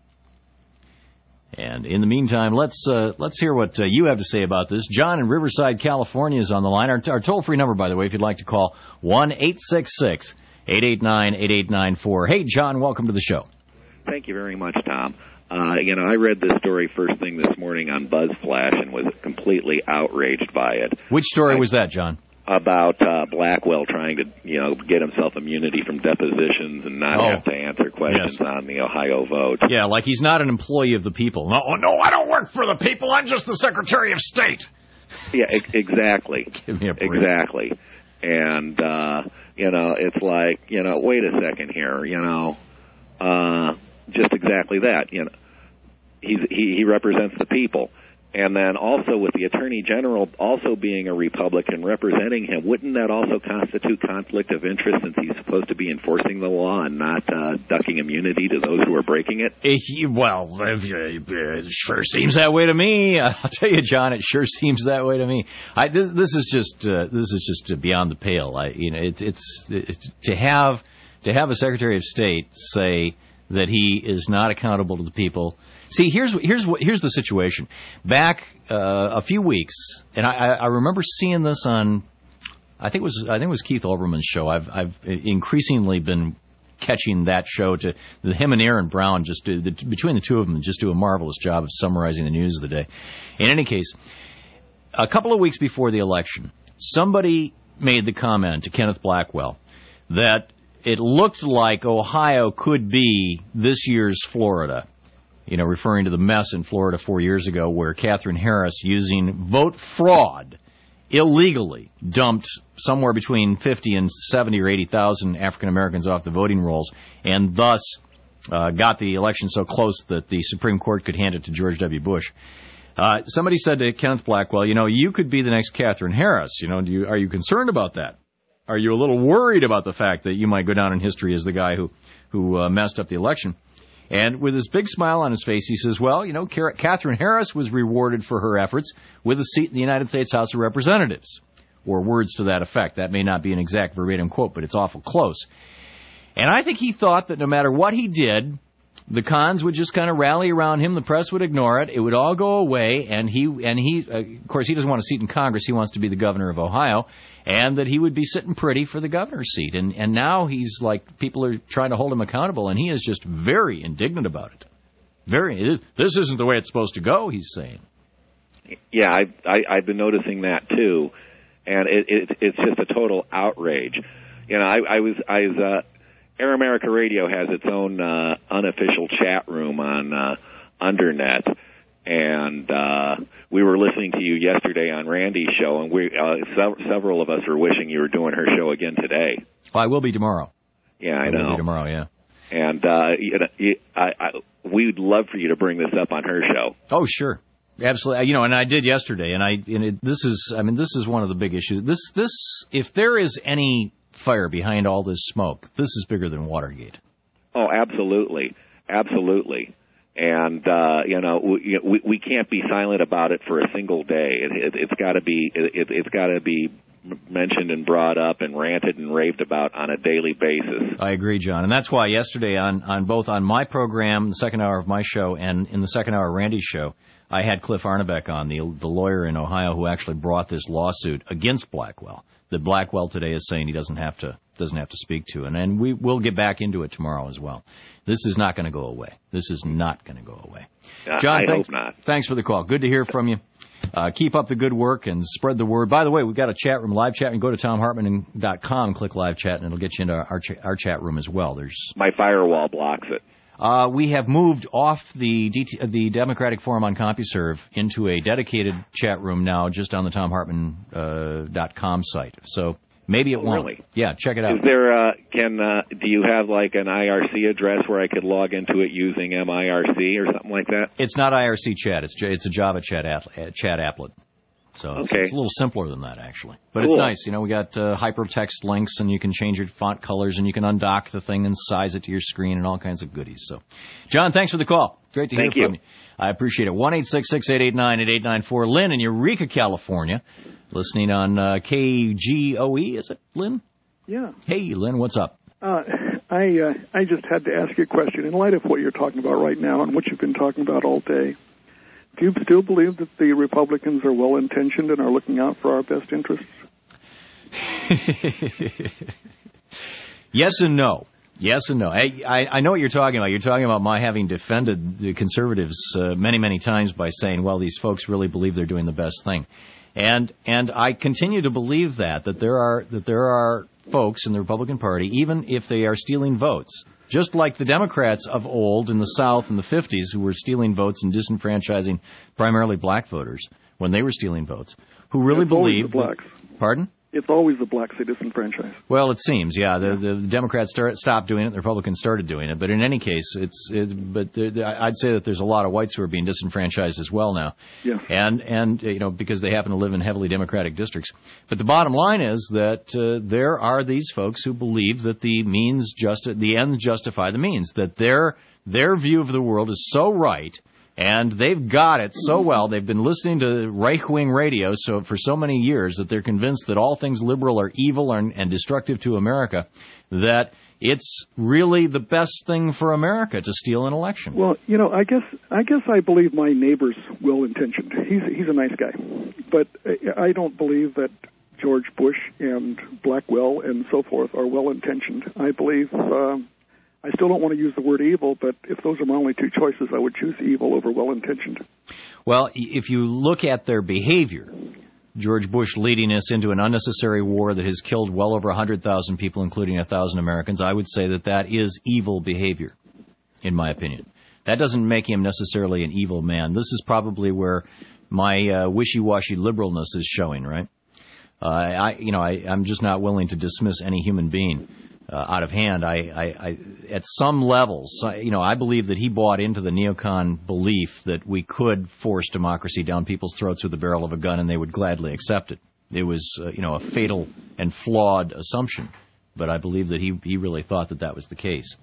And in the meantime, let's uh, let's hear what uh, you have to say about this. John in Riverside, California is on the line. Our, our toll-free number, by the way, if you'd like to call, one eight six six, eight eight nine, eight eight nine four. Hey, John, welcome to the show. Thank you very much, Tom. Uh, you know, I read this story first thing this morning on BuzzFlash and was completely outraged by it. Which story I, was that, John? About uh, Blackwell trying to, you know, get himself immunity from depositions and not Oh. have to answer questions Yes. on the Ohio vote. Yeah, like he's not an employee of the people. No, no, I don't work for the people. I'm just the Secretary of State. Yeah, e- exactly. Give me a break. Exactly. And, uh, you know, it's like, you know, wait a second here, you know, uh, just exactly that, you know. He's, he, he represents the people. And then also with the Attorney General also being a Republican representing him, wouldn't that also constitute conflict of interest since he's supposed to be enforcing the law and not uh, ducking immunity to those who are breaking it? It, well, it sure seems that way to me. I'll tell you, John, it sure seems that way to me. I, this, this is just uh, this is just beyond the pale. I, you know, it's it's it's to have to have a Secretary of State say that he is not accountable to the people. See, here's here's what here's the situation. Back uh, a few weeks, and I, I remember seeing this on, I think it was I think it was Keith Olbermann's show. I've I've increasingly been catching that show. To him and Aaron Brown just do, the, between the two of them just do a marvelous job of summarizing the news of the day. In any case, a couple of weeks before the election, somebody made the comment to Kenneth Blackwell that it looked like Ohio could be this year's Florida. You know, referring to the mess in Florida four years ago where Katherine Harris, using vote fraud, illegally dumped somewhere between fifty and seventy or eighty thousand African Americans off the voting rolls, and thus uh, got the election so close that the Supreme Court could hand it to George W. Bush. Uh, somebody said to Kenneth Blackwell, you know, you could be the next Katherine Harris. You know, do you, are you concerned about that? Are you a little worried about the fact that you might go down in history as the guy who, who uh, messed up the election? And with his big smile on his face, he says, well, you know, Katherine Harris was rewarded for her efforts with a seat in the United States House of Representatives, or words to that effect. That may not be an exact verbatim quote, but it's awful close. And I think he thought that no matter what he did, the cons would just kind of rally around him, the press would ignore it, it would all go away, and he, and he, uh, of course, he doesn't want a seat in Congress, he wants to be the governor of Ohio, and that he would be sitting pretty for the governor's seat. And, and now he's like, people are trying to hold him accountable, and he is just very indignant about it. Very, it is, this isn't the way it's supposed to go, he's saying. Yeah, I, I, I've been noticing that too, and it, it, it's just a total outrage. You know, I, I was, I was, uh, Air America Radio has its own uh, unofficial chat room on uh, Undernet, and uh, we were listening to you yesterday on Randy's show, and we uh, sev- several of us are wishing you were doing her show again today. Well, I will be tomorrow. Yeah, I, I know. will be tomorrow, yeah. And uh, you know, you, I, I, we'd love for you to bring this up on her show. Oh, sure. Absolutely. You know, and I did yesterday, and I and it, this is, I mean, this is one of the big issues. This, this, if there is any fire behind all this smoke, this is bigger than Watergate. Oh, absolutely, absolutely. And, uh, you know, we, we, we can't be silent about it for a single day. It, it, it's got to be, it, it's got to be mentioned and brought up and ranted and raved about on a daily basis. I agree, John. And that's why yesterday on, on both on my program, the second hour of my show, and in the second hour of Randy's show, I had Cliff Arnebeck on, the the lawyer in Ohio who actually brought this lawsuit against Blackwell, that Blackwell today is saying he doesn't have to doesn't have to speak to. And, and we will get back into it tomorrow as well. This is not going to go away. This is not going to go away. John, I thanks, hope not. Thanks for the call. Good to hear from you. Uh, keep up the good work and spread the word. By the way, we've got a chat room, live chat. You can go to tom hartman dot com, click live chat, and it'll get you into our, ch- our chat room as well. There's My firewall blocks it. Uh, we have moved off the D T, the Democratic Forum on CompuServe into a dedicated chat room now just on the tom hartman dot com uh, site. So maybe it oh, won't. Really? Yeah, check it out. Is there, uh, can, uh, do you have like an I R C address where I could log into it using M I R C or something like that? It's not I R C chat. It's it's a Java chat, at, chat applet. So it's, okay. it's a little simpler than that, actually. But cool. It's nice. You know, we got uh, hypertext links, and you can change your font colors, and you can undock the thing and size it to your screen and all kinds of goodies. So, John, thanks for the call. Great to Thank hear you. from you. I appreciate it. one eight six six, eight eight nine, eight eight nine four. Lynn in Eureka, California, listening on uh, K G O E, is it, Lynn? Yeah. Hey, Lynn, what's up? Uh, I uh, I just had to ask you a question. In light of what you're talking about right now and what you've been talking about all day, do you still believe that the Republicans are well-intentioned and are looking out for our best interests? Yes and no. Yes and no. I, I, I know what you're talking about. You're talking about my having defended the conservatives uh, many, many times by saying, well, these folks really believe they're doing the best thing. And and I continue to believe that, that there are that there are folks in the Republican Party, even if they are stealing votes, just like the Democrats of old in the South in the fifties who were stealing votes and disenfranchising primarily black voters when they were stealing votes, who really It's always believed the blacks. that, pardon? It's always the blacks they disenfranchise. Well, it seems, yeah. The, the Democrats start, stopped doing it, the Republicans started doing it. But in any case, it's. It, but there, I'd say that there's a lot of whites who are being disenfranchised as well now. Yeah. And and you know because they happen to live in heavily Democratic districts. But the bottom line is that uh, there are these folks who believe that the means just the ends justify the means. That their their view of the world is so right. And they've got it so well. They've been listening to right-wing radio so for so many years that they're convinced that all things liberal are evil and, and destructive to America, that it's really the best thing for America to steal an election. Well, you know, I guess I guess I believe my neighbor's well-intentioned. He's he's a nice guy, but I don't believe that George Bush and Blackwell and so forth are well-intentioned. I believe. Um, I still don't want to use the word evil, but if those are my only two choices, I would choose evil over well-intentioned. Well, if you look at their behavior, George Bush leading us into an unnecessary war that has killed well over one hundred thousand people, including one thousand Americans, I would say that that is evil behavior, in my opinion. That doesn't make him necessarily an evil man. This is probably where my uh, wishy-washy liberalness is showing, right? Uh, I, you know, I, I'm just not willing to dismiss any human being Uh, out of hand. I, I, I, at some levels, you know, I believe that he bought into the neocon belief that we could force democracy down people's throats with the barrel of a gun and they would gladly accept it. It was, uh, you know, a fatal and flawed assumption, but I believe that he, he really thought that that was the case.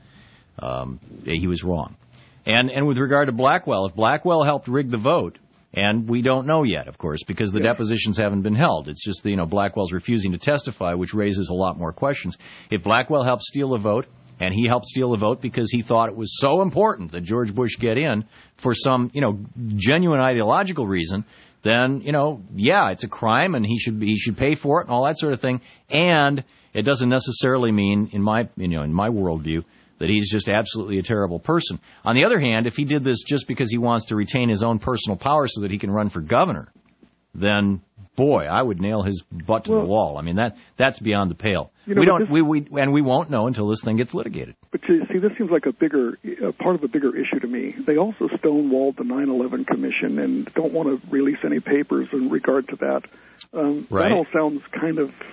Um, he was wrong. And, and with regard to Blackwell, if Blackwell helped rig the vote, and we don't know yet, of course, because the yeah. depositions haven't been held. It's just, you know, Blackwell's refusing to testify, which raises a lot more questions. If Blackwell helped steal a vote, and he helped steal a vote because he thought it was so important that George Bush get in for some, you know, genuine ideological reason, then, you know, yeah, it's a crime, and he should he should pay for it and all that sort of thing. And it doesn't necessarily mean, in my, you know, in my worldview, that he's just absolutely a terrible person. On the other hand, if he did this just because he wants to retain his own personal power so that he can run for governor, then, boy, I would nail his butt to well, the wall. I mean, that that's beyond the pale. You know, we don't, this, we, we, and we won't know until this thing gets litigated. But you see, this seems like a bigger, uh, part of a bigger issue to me. They also stonewalled the nine eleven Commission and don't want to release any papers in regard to that. Um, right. That all sounds kind of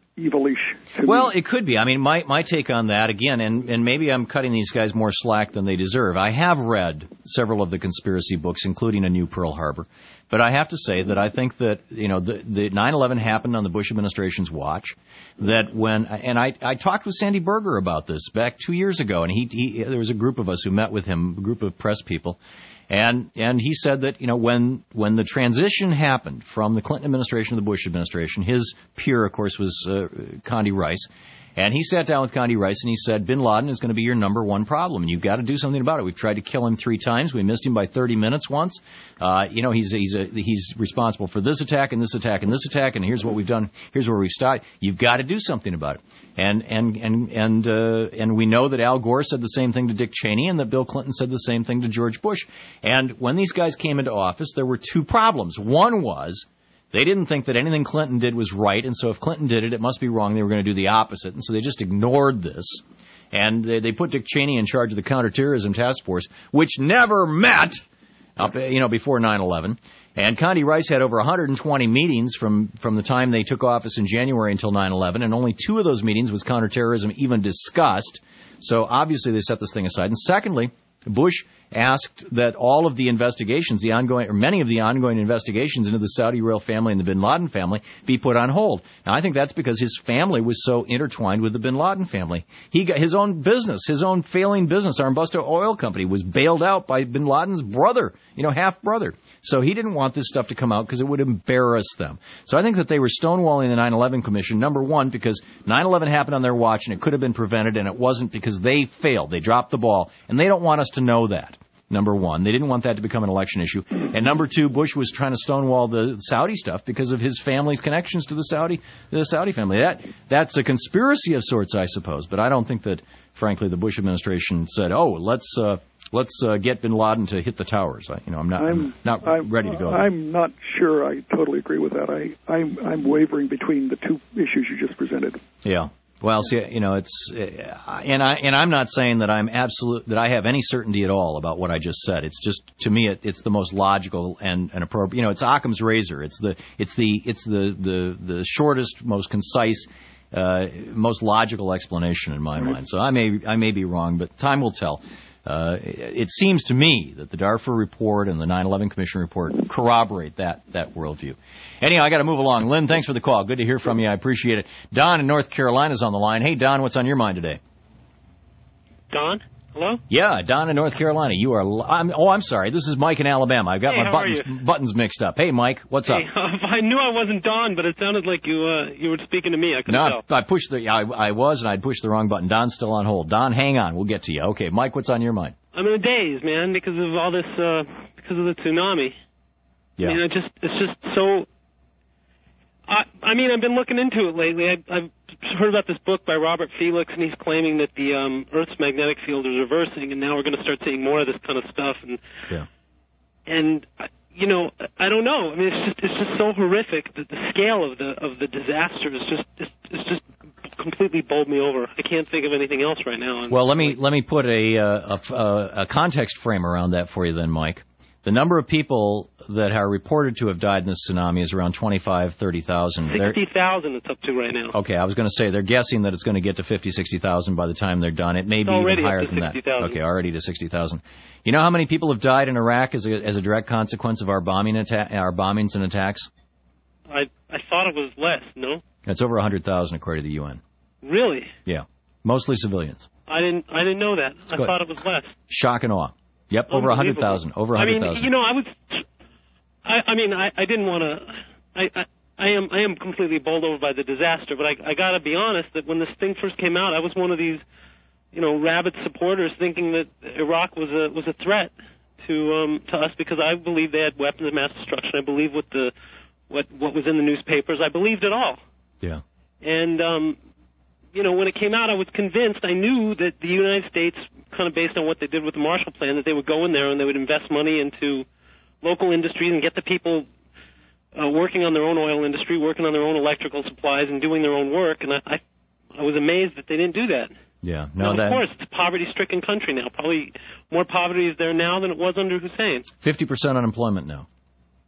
evilish to Well, me. it could be. I mean, my, my take on that, again, and, and maybe I'm cutting these guys more slack than they deserve. I have read several of the conspiracy books, including A New Pearl Harbor. But I have to say that I think that, you know, the, the nine eleven happened on the Bush administration's watch. That when, and I, I talked with Sandy Berger about this back two years ago, and he, he there was a group of us who met with him, a group of press people. And and he said that, you know, when when the transition happened from the Clinton administration to the Bush administration, his peer, of course, was uh, Condi Rice. And he sat down with Condi Rice and he said, Bin Laden is going to be your number one problem, and you've got to do something about it. We've tried to kill him three times. We missed him by thirty minutes once. Uh, you know, he's he's a, he's responsible for this attack and this attack and this attack, and here's what we've done. Here's where we've started. You've got to do something about it. And and and and uh, and we know that Al Gore said the same thing to Dick Cheney, and that Bill Clinton said the same thing to George Bush. And when these guys came into office, there were two problems. One was they didn't think that anything Clinton did was right, and so if Clinton did it, it must be wrong. They were going to do the opposite, and so they just ignored this. And they, they put Dick Cheney in charge of the counterterrorism task force, which never met, up, you know, before nine eleven. And Condi Rice had over one hundred twenty meetings from, from the time they took office in January until nine eleven, and only two of those meetings was counterterrorism even discussed. So obviously they set this thing aside. And secondly, Bush asked that all of the investigations, the ongoing, or many of the ongoing investigations into the Saudi royal family and the Bin Laden family be put on hold. Now, I think that's because his family was so intertwined with the Bin Laden family. He got his own business, his own failing business, Armbusto Oil Company, was bailed out by Bin Laden's brother, you know, half-brother. So he didn't want this stuff to come out because it would embarrass them. So I think that they were stonewalling the nine eleven Commission, number one, because nine eleven happened on their watch and it could have been prevented, and it wasn't because they failed. They dropped the ball, and they don't want us to know that. Number one, they didn't want that to become an election issue. And number two, Bush was trying to stonewall the Saudi stuff because of his family's connections to the Saudi the Saudi family. That that's a conspiracy of sorts, I suppose. But I don't think that, frankly, the Bush administration said, "Oh, let's uh, let's uh, get Bin Laden to hit the towers." I, you know, I'm not I'm, I'm not I'm, ready to go. I'm not sure. I totally agree with that. I I'm I'm wavering between the two issues you just presented. Yeah. Well, see, you know, it's, uh, and I and I'm not saying that I'm absolute that I have any certainty at all about what I just said. It's just, to me, it, it's the most logical and, and appropriate. You know, it's Occam's razor. It's the it's the it's the the, the shortest, most concise, uh, most logical explanation in my mind. So I may I may be wrong, but time will tell. Uh, it, it seems to me that the Darfur report and the nine eleven Commission report corroborate that that worldview. Anyhow, I got to move along. Lynn, thanks for the call. Good to hear from you. I appreciate it. Don in North Carolina is on the line. Hey, Don, what's on your mind today? Don? Hello? Yeah, Don in North Carolina. You are. Li- I'm, oh, I'm sorry. This is Mike in Alabama. I've got hey, my buttons buttons mixed up. Hey, Mike, what's hey, up? Uh, I knew I wasn't Don, but it sounded like you uh, you were speaking to me. I couldn't no, tell. I pushed the. I, I was, and I'd pushed the wrong button. Don's still on hold. Don, hang on. We'll get to you. Okay, Mike, what's on your mind? I'm in a daze, man, because of all this, uh, because of the tsunami. Yeah. I mean, it just, it's just so. I, I mean, I've been looking into it lately. I, I've heard about this book by Robert Felix, and he's claiming that the um, Earth's magnetic field is reversing, and now we're going to start seeing more of this kind of stuff. And yeah. And you know, I don't know. I mean, it's just, it's just so horrific that the scale of the of the disaster is just, it's, it's just completely bowled me over. I can't think of anything else right now. Well, let me let me put a, uh, a a context frame around that for you then, Mike. The number of people that are reported to have died in this tsunami is around twenty-five, thirty thousand. sixty thousand it's up to right now. Okay, I was going to say they're guessing that it's going to get to fifty, sixty thousand by the time they're done. It may it's be even higher up to than sixty, that. 000. Okay, already to sixty thousand. You know how many people have died in Iraq as a, as a direct consequence of our bombing atta- our bombings and attacks? I I thought it was less, no? It's over one hundred thousand according to the U N. Really? Yeah, mostly civilians. I didn't I didn't know that. I thought it was less. Shock and awe. Yep, over one hundred thousand. Over one hundred thousand. I mean, you know, I was. I, I mean, I, I didn't want to. I, I I am I am completely bowled over by the disaster, but I I got to be honest that when this thing first came out, I was one of these, you know, rabid supporters thinking that Iraq was a was a threat to um to us because I believed they had weapons of mass destruction. I believed what the what what was in the newspapers. I believed it all. Yeah. And um. You know, when it came out, I was convinced, I knew that the United States, kind of based on what they did with the Marshall Plan, that they would go in there and they would invest money into local industries and get the people uh, working on their own oil industry, working on their own electrical supplies and doing their own work. And I, I, I was amazed that they didn't do that. Yeah. No, now, that... Of course, it's a poverty-stricken country now. Probably more poverty is there now than it was under Hussein. fifty percent unemployment now.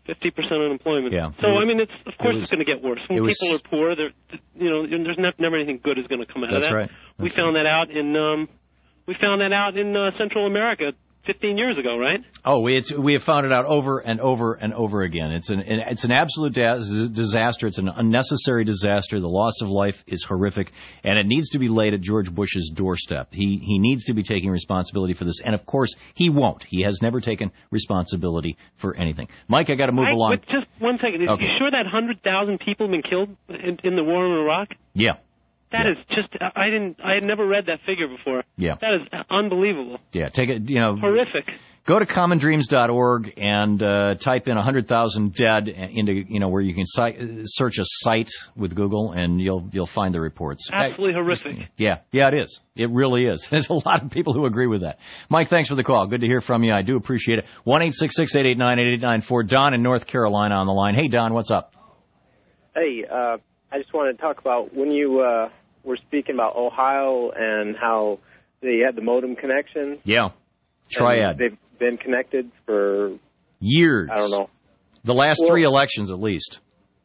fifty percent unemployment. Yeah. So, I mean, it's of course was, it's going to get worse. When was, people are poor, they're, you know, there's never, never anything good is going to come out that's of that. Right. That's we found right. that out in um, we found that out in uh, Central America fifteen years ago, right? Oh, we it's, we have found it out over and over and over again. It's an it's an absolute da- disaster. It's an unnecessary disaster. The loss of life is horrific, and it needs to be laid at George Bush's doorstep. He he needs to be taking responsibility for this, and of course he won't. He has never taken responsibility for anything. Mike, I got to move I, along. Wait, just one second. Is Okay. you sure that one hundred thousand people have been killed in, in the war in Iraq? Yeah. That yeah. is just, I didn't, I had never read that figure before. Yeah. That is unbelievable. Yeah, take it, you know. Horrific. Go to common dreams dot org and uh, type in one hundred thousand dead into, you know, where you can cite, search a site with Google and you'll you'll find the reports. Absolutely horrific. Yeah, yeah, it is. It really is. There's a lot of people who agree with that. Mike, thanks for the call. Good to hear from you. I do appreciate it. one eight six six, eight eight nine, eight eight nine four. Don in North Carolina on the line. Hey, Don, what's up? Hey, uh, I just wanted to talk about when you uh, were speaking about Ohio and how they had the modem connection. Yeah, Triad. They've been connected for years. I don't know. The last well, three elections, at least.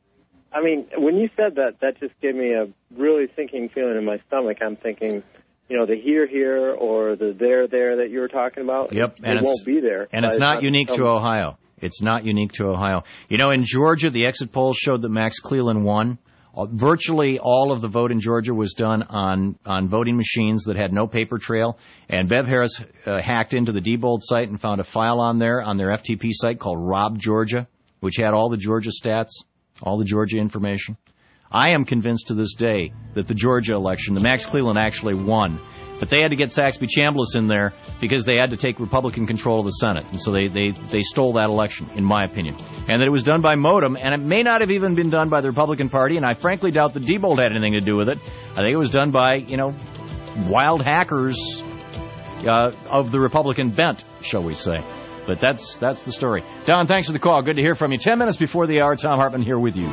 I mean, when you said that, that just gave me a really sinking feeling in my stomach. I'm thinking, you know, the here, here, or the there, there that you were talking about. Yep, it, and it won't be there. And it's not unique to Ohio. It's not unique to Ohio. You know, in Georgia, the exit polls showed that Max Cleland won. Uh, virtually all of the vote in Georgia was done on, on voting machines that had no paper trail. And Bev Harris uh, hacked into the Diebold site and found a file on there, on their F T P site called Rob Georgia, which had all the Georgia stats, all the Georgia information. I am convinced to this day that the Georgia election, the Max Cleland actually won. But they had to get Saxby Chambliss in there because they had to take Republican control of the Senate. And so they, they, they stole that election, in my opinion. And that it was done by modem, and it may not have even been done by the Republican Party, and I frankly doubt that Diebold had anything to do with it. I think it was done by, you know, wild hackers uh, of the Republican bent, shall we say. But that's that's the story. Don, thanks for the call. Good to hear from you. Ten minutes before the hour, Tom Hartman here with you.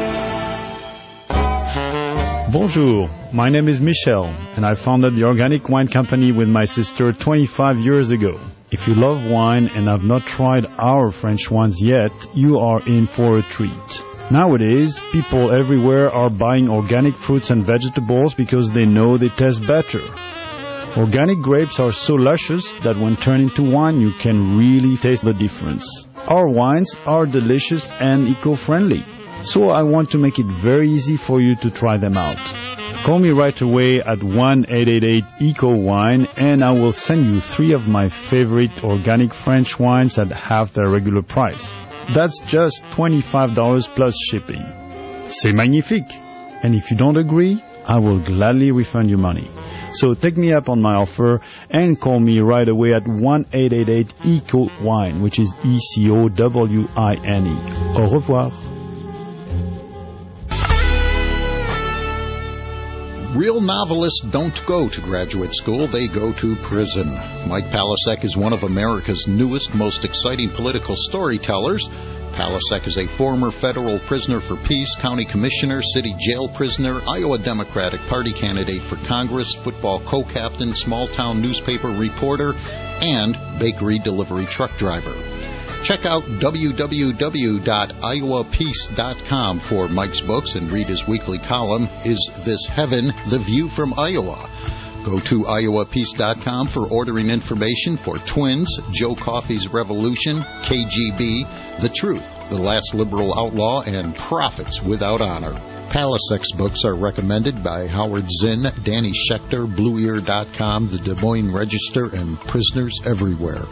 Bonjour, my name is Michel, and I founded the Organic Wine Company with my sister twenty-five years ago. If you love wine and have not tried our French wines yet, you are in for a treat. Nowadays, people everywhere are buying organic fruits and vegetables because they know they taste better. Organic grapes are so luscious that when turned into wine, you can really taste the difference. Our wines are delicious and eco-friendly. So I want to make it very easy for you to try them out. Call me right away at one eight eight eight E C O wine and I will send you three of my favorite organic French wines at half their regular price. That's just twenty-five dollars plus shipping. C'est magnifique! And if you don't agree, I will gladly refund your money. So take me up on my offer and call me right away at one eight eight eight E C O wine, which is E C O W I N E. Au revoir. Real novelists don't go to graduate school, they go to prison. Mike Palasek is one of America's newest, most exciting political storytellers. Palasek is a former federal prisoner for peace, county commissioner, city jail prisoner, Iowa Democratic Party candidate for Congress, football co-captain, small-town newspaper reporter, and bakery delivery truck driver. Check out w w w dot iowa peace dot com for Mike's books and read his weekly column, Is This Heaven? The View from Iowa. Go to iowa peace dot com for ordering information for Twins, Joe Coffey's Revolution, K G B, The Truth, The Last Liberal Outlaw, and Profits Without Honor. Palasek's books are recommended by Howard Zinn, Danny Schechter, Blue Ear dot com, the Des Moines Register, and Prisoners Everywhere.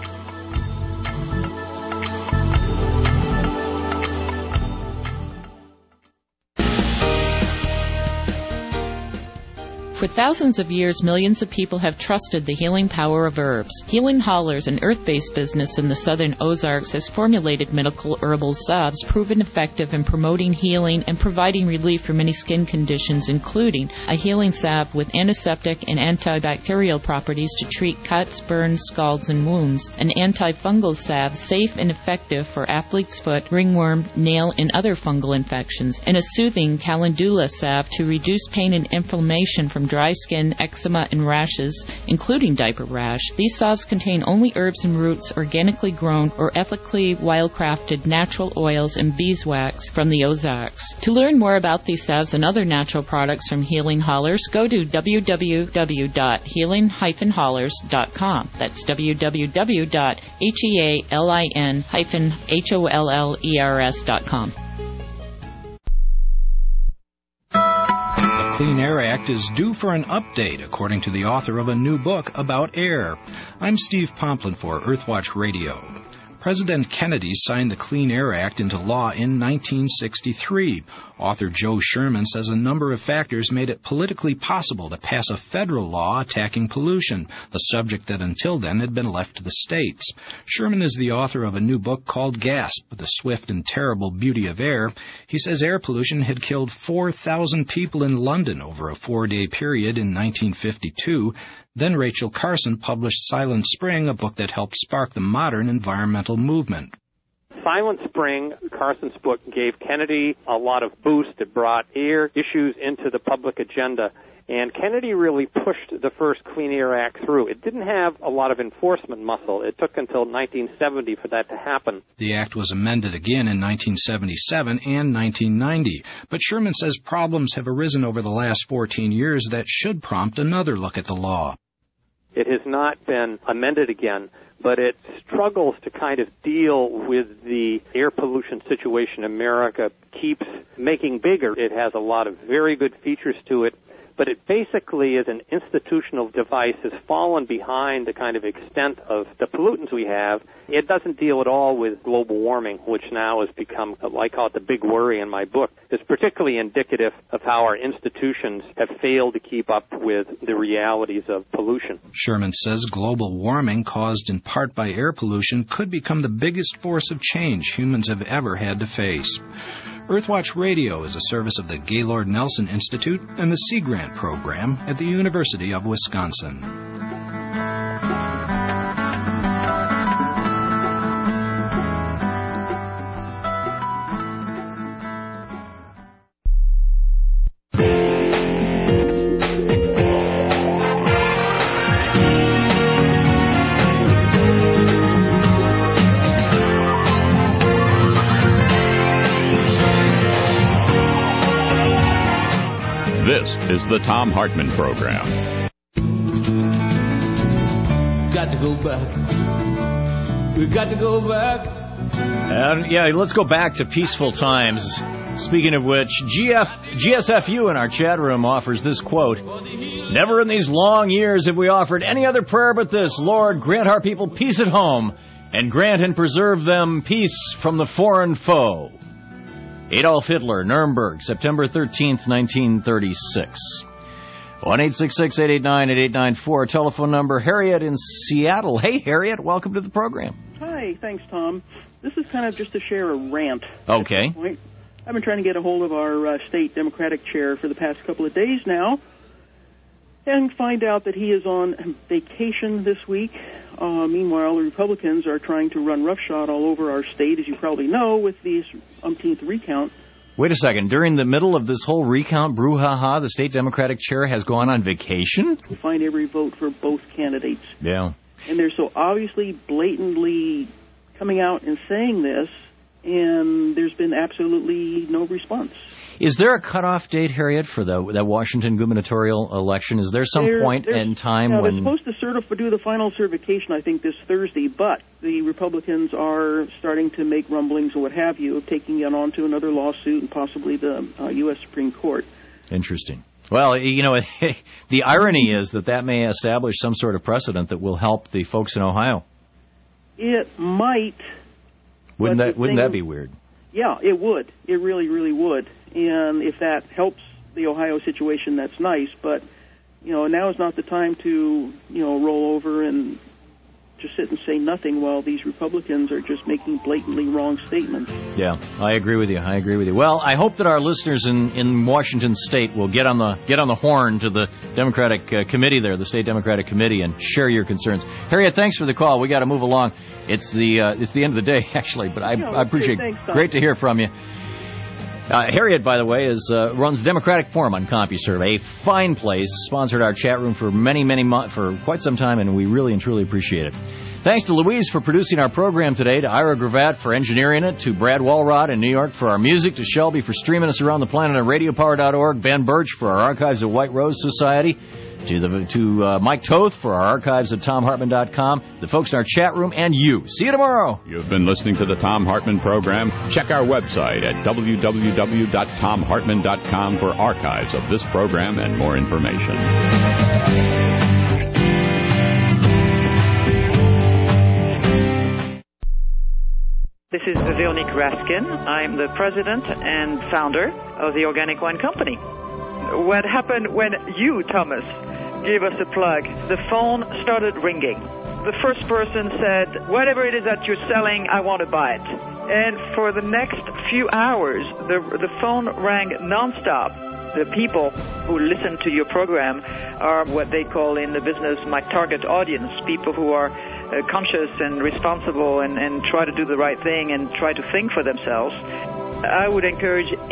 For thousands of years, millions of people have trusted the healing power of herbs. Healing Hollers, an earth-based business in the southern Ozarks, has formulated medical herbal salves proven effective in promoting healing and providing relief for many skin conditions, including a healing salve with antiseptic and antibacterial properties to treat cuts, burns, scalds, and wounds, an antifungal salve safe and effective for athlete's foot, ringworm, nail, and other fungal infections, and a soothing calendula salve to reduce pain and inflammation from dry skin, eczema, and rashes, including diaper rash. These salves contain only herbs and roots, organically grown or ethically wildcrafted natural oils and beeswax from the Ozarks. To learn more about these salves and other natural products from Healing Hollers, go to w w w dot healing dash hollers dot com. That's w w w dot healin dash hollers dot com. The Clean Air Act is due for an update, according to the author of a new book about air. I'm Steve Pomplin for Earthwatch Radio. President Kennedy signed the Clean Air Act into law in nineteen sixty-three. Author Joe Sherman says a number of factors made it politically possible to pass a federal law attacking pollution, a subject that until then had been left to the states. Sherman is the author of a new book called Gasp, The Swift and Terrible Beauty of Air. He says air pollution had killed four thousand people in London over a four-day period in nineteen fifty-two. Then Rachel Carson published Silent Spring, a book that helped spark the modern environmental movement. Silent Spring, Carson's book, gave Kennedy a lot of boost. It brought air issues into the public agenda. And Kennedy really pushed the first Clean Air Act through. It didn't have a lot of enforcement muscle. It took until nineteen seventy for that to happen. The act was amended again in nineteen seventy-seven and nineteen ninety. But Sherman says problems have arisen over the last fourteen years that should prompt another look at the law. It has not been amended again, but it struggles to kind of deal with the air pollution situation in America, keeps making bigger. It has a lot of very good features to it, but it basically is an institutional device, has fallen behind the kind of extent of the pollutants we have. It doesn't deal at all with global warming, which now has become, I call it the big worry in my book. It's particularly indicative of how our institutions have failed to keep up with the realities of pollution. Sherman says global warming, caused in part by air pollution, could become the biggest force of change humans have ever had to face. Earthwatch Radio is a service of the Gaylord Nelson Institute and the Sea Grant Program at the University of Wisconsin. Is the Thom Hartmann Program. Got to go back. We got to go back. And yeah, let's go back to peaceful times. Speaking of which, G F, G S F U in our chat room offers this quote: "Never in these long years have we offered any other prayer but this: Lord, grant our people peace at home, and grant and preserve them peace from the foreign foe." Adolf Hitler, Nuremberg, September thirteenth, nineteen thirty-six. one eight six six, eight eight nine, eight eight nine four. Telephone number, Harriet in Seattle. Hey, Harriet, welcome to the program. Hi, thanks, Tom. This is kind of just to share a rant. Okay. At this point. I've been trying to get a hold of our uh, state Democratic chair for the past couple of days now and find out that he is on vacation this week. Uh, meanwhile, the Republicans are trying to run roughshod all over our state, as you probably know, with this umpteenth recount. Wait a second. During the middle of this whole recount brouhaha, the state Democratic chair has gone on vacation? To find every vote for both candidates. Yeah. And they're so obviously, blatantly coming out and saying this, and there's been absolutely no response. Is there a cutoff date, Harriet, for the that Washington gubernatorial election? Is there some There- point there's- in time yeah, when... they're supposed to certif- do the final certification, I think, this Thursday, but the Republicans are starting to make rumblings or what have you of taking it on to another lawsuit and possibly the uh, U S Supreme Court. Interesting. Well, you know, the irony is that that may establish some sort of precedent that will help the folks in Ohio. It might. Wouldn't but that the Wouldn't thing- that be weird? Yeah, it would. It really, really would. And if that helps the Ohio situation, that's nice. But, you know, now is not the time to, you know, roll over and just sit and say nothing while these Republicans are just making blatantly wrong statements. Yeah, I agree with you. I agree with you. Well, I hope that our listeners in, in Washington State will get on the get on the horn to the Democratic uh, committee there, the State Democratic Committee, and share your concerns. Harriet, thanks for the call. We got to move along. It's the uh, it's the end of the day, actually, but I, Yeah, I appreciate okay, thanks, Tom. Great to hear from you. Uh, Harriet, by the way, is uh, runs Democratic Forum on CompuServe, a fine place, sponsored our chat room for many, many months, for quite some time, and we really and truly appreciate it. Thanks to Louise for producing our program today, to Ira Gravatt for engineering it, to Brad Walrod in New York for our music, to Shelby for streaming us around the planet on radio power dot org, Ben Birch for our archives of White Rose Society, to the to uh, Mike Toth for our archives at tom hartman dot com, the folks in our chat room, and you. See you tomorrow. You've been listening to the Tom Hartman program. Check our website at w w w dot tom hartman dot com for archives of this program and more information. This is Veronique Raskin. I'm the president and founder of the Organic Wine Company. What happened when you, Thomas, gave us a plug? The phone started ringing. The first person said, whatever it is that you're selling, I want to buy it. And for the next few hours, the, the phone rang nonstop. The people who listen to your program are what they call in the business my target audience, people who are Uh, conscious and responsible and, and try to do the right thing and try to think for themselves. I would encourage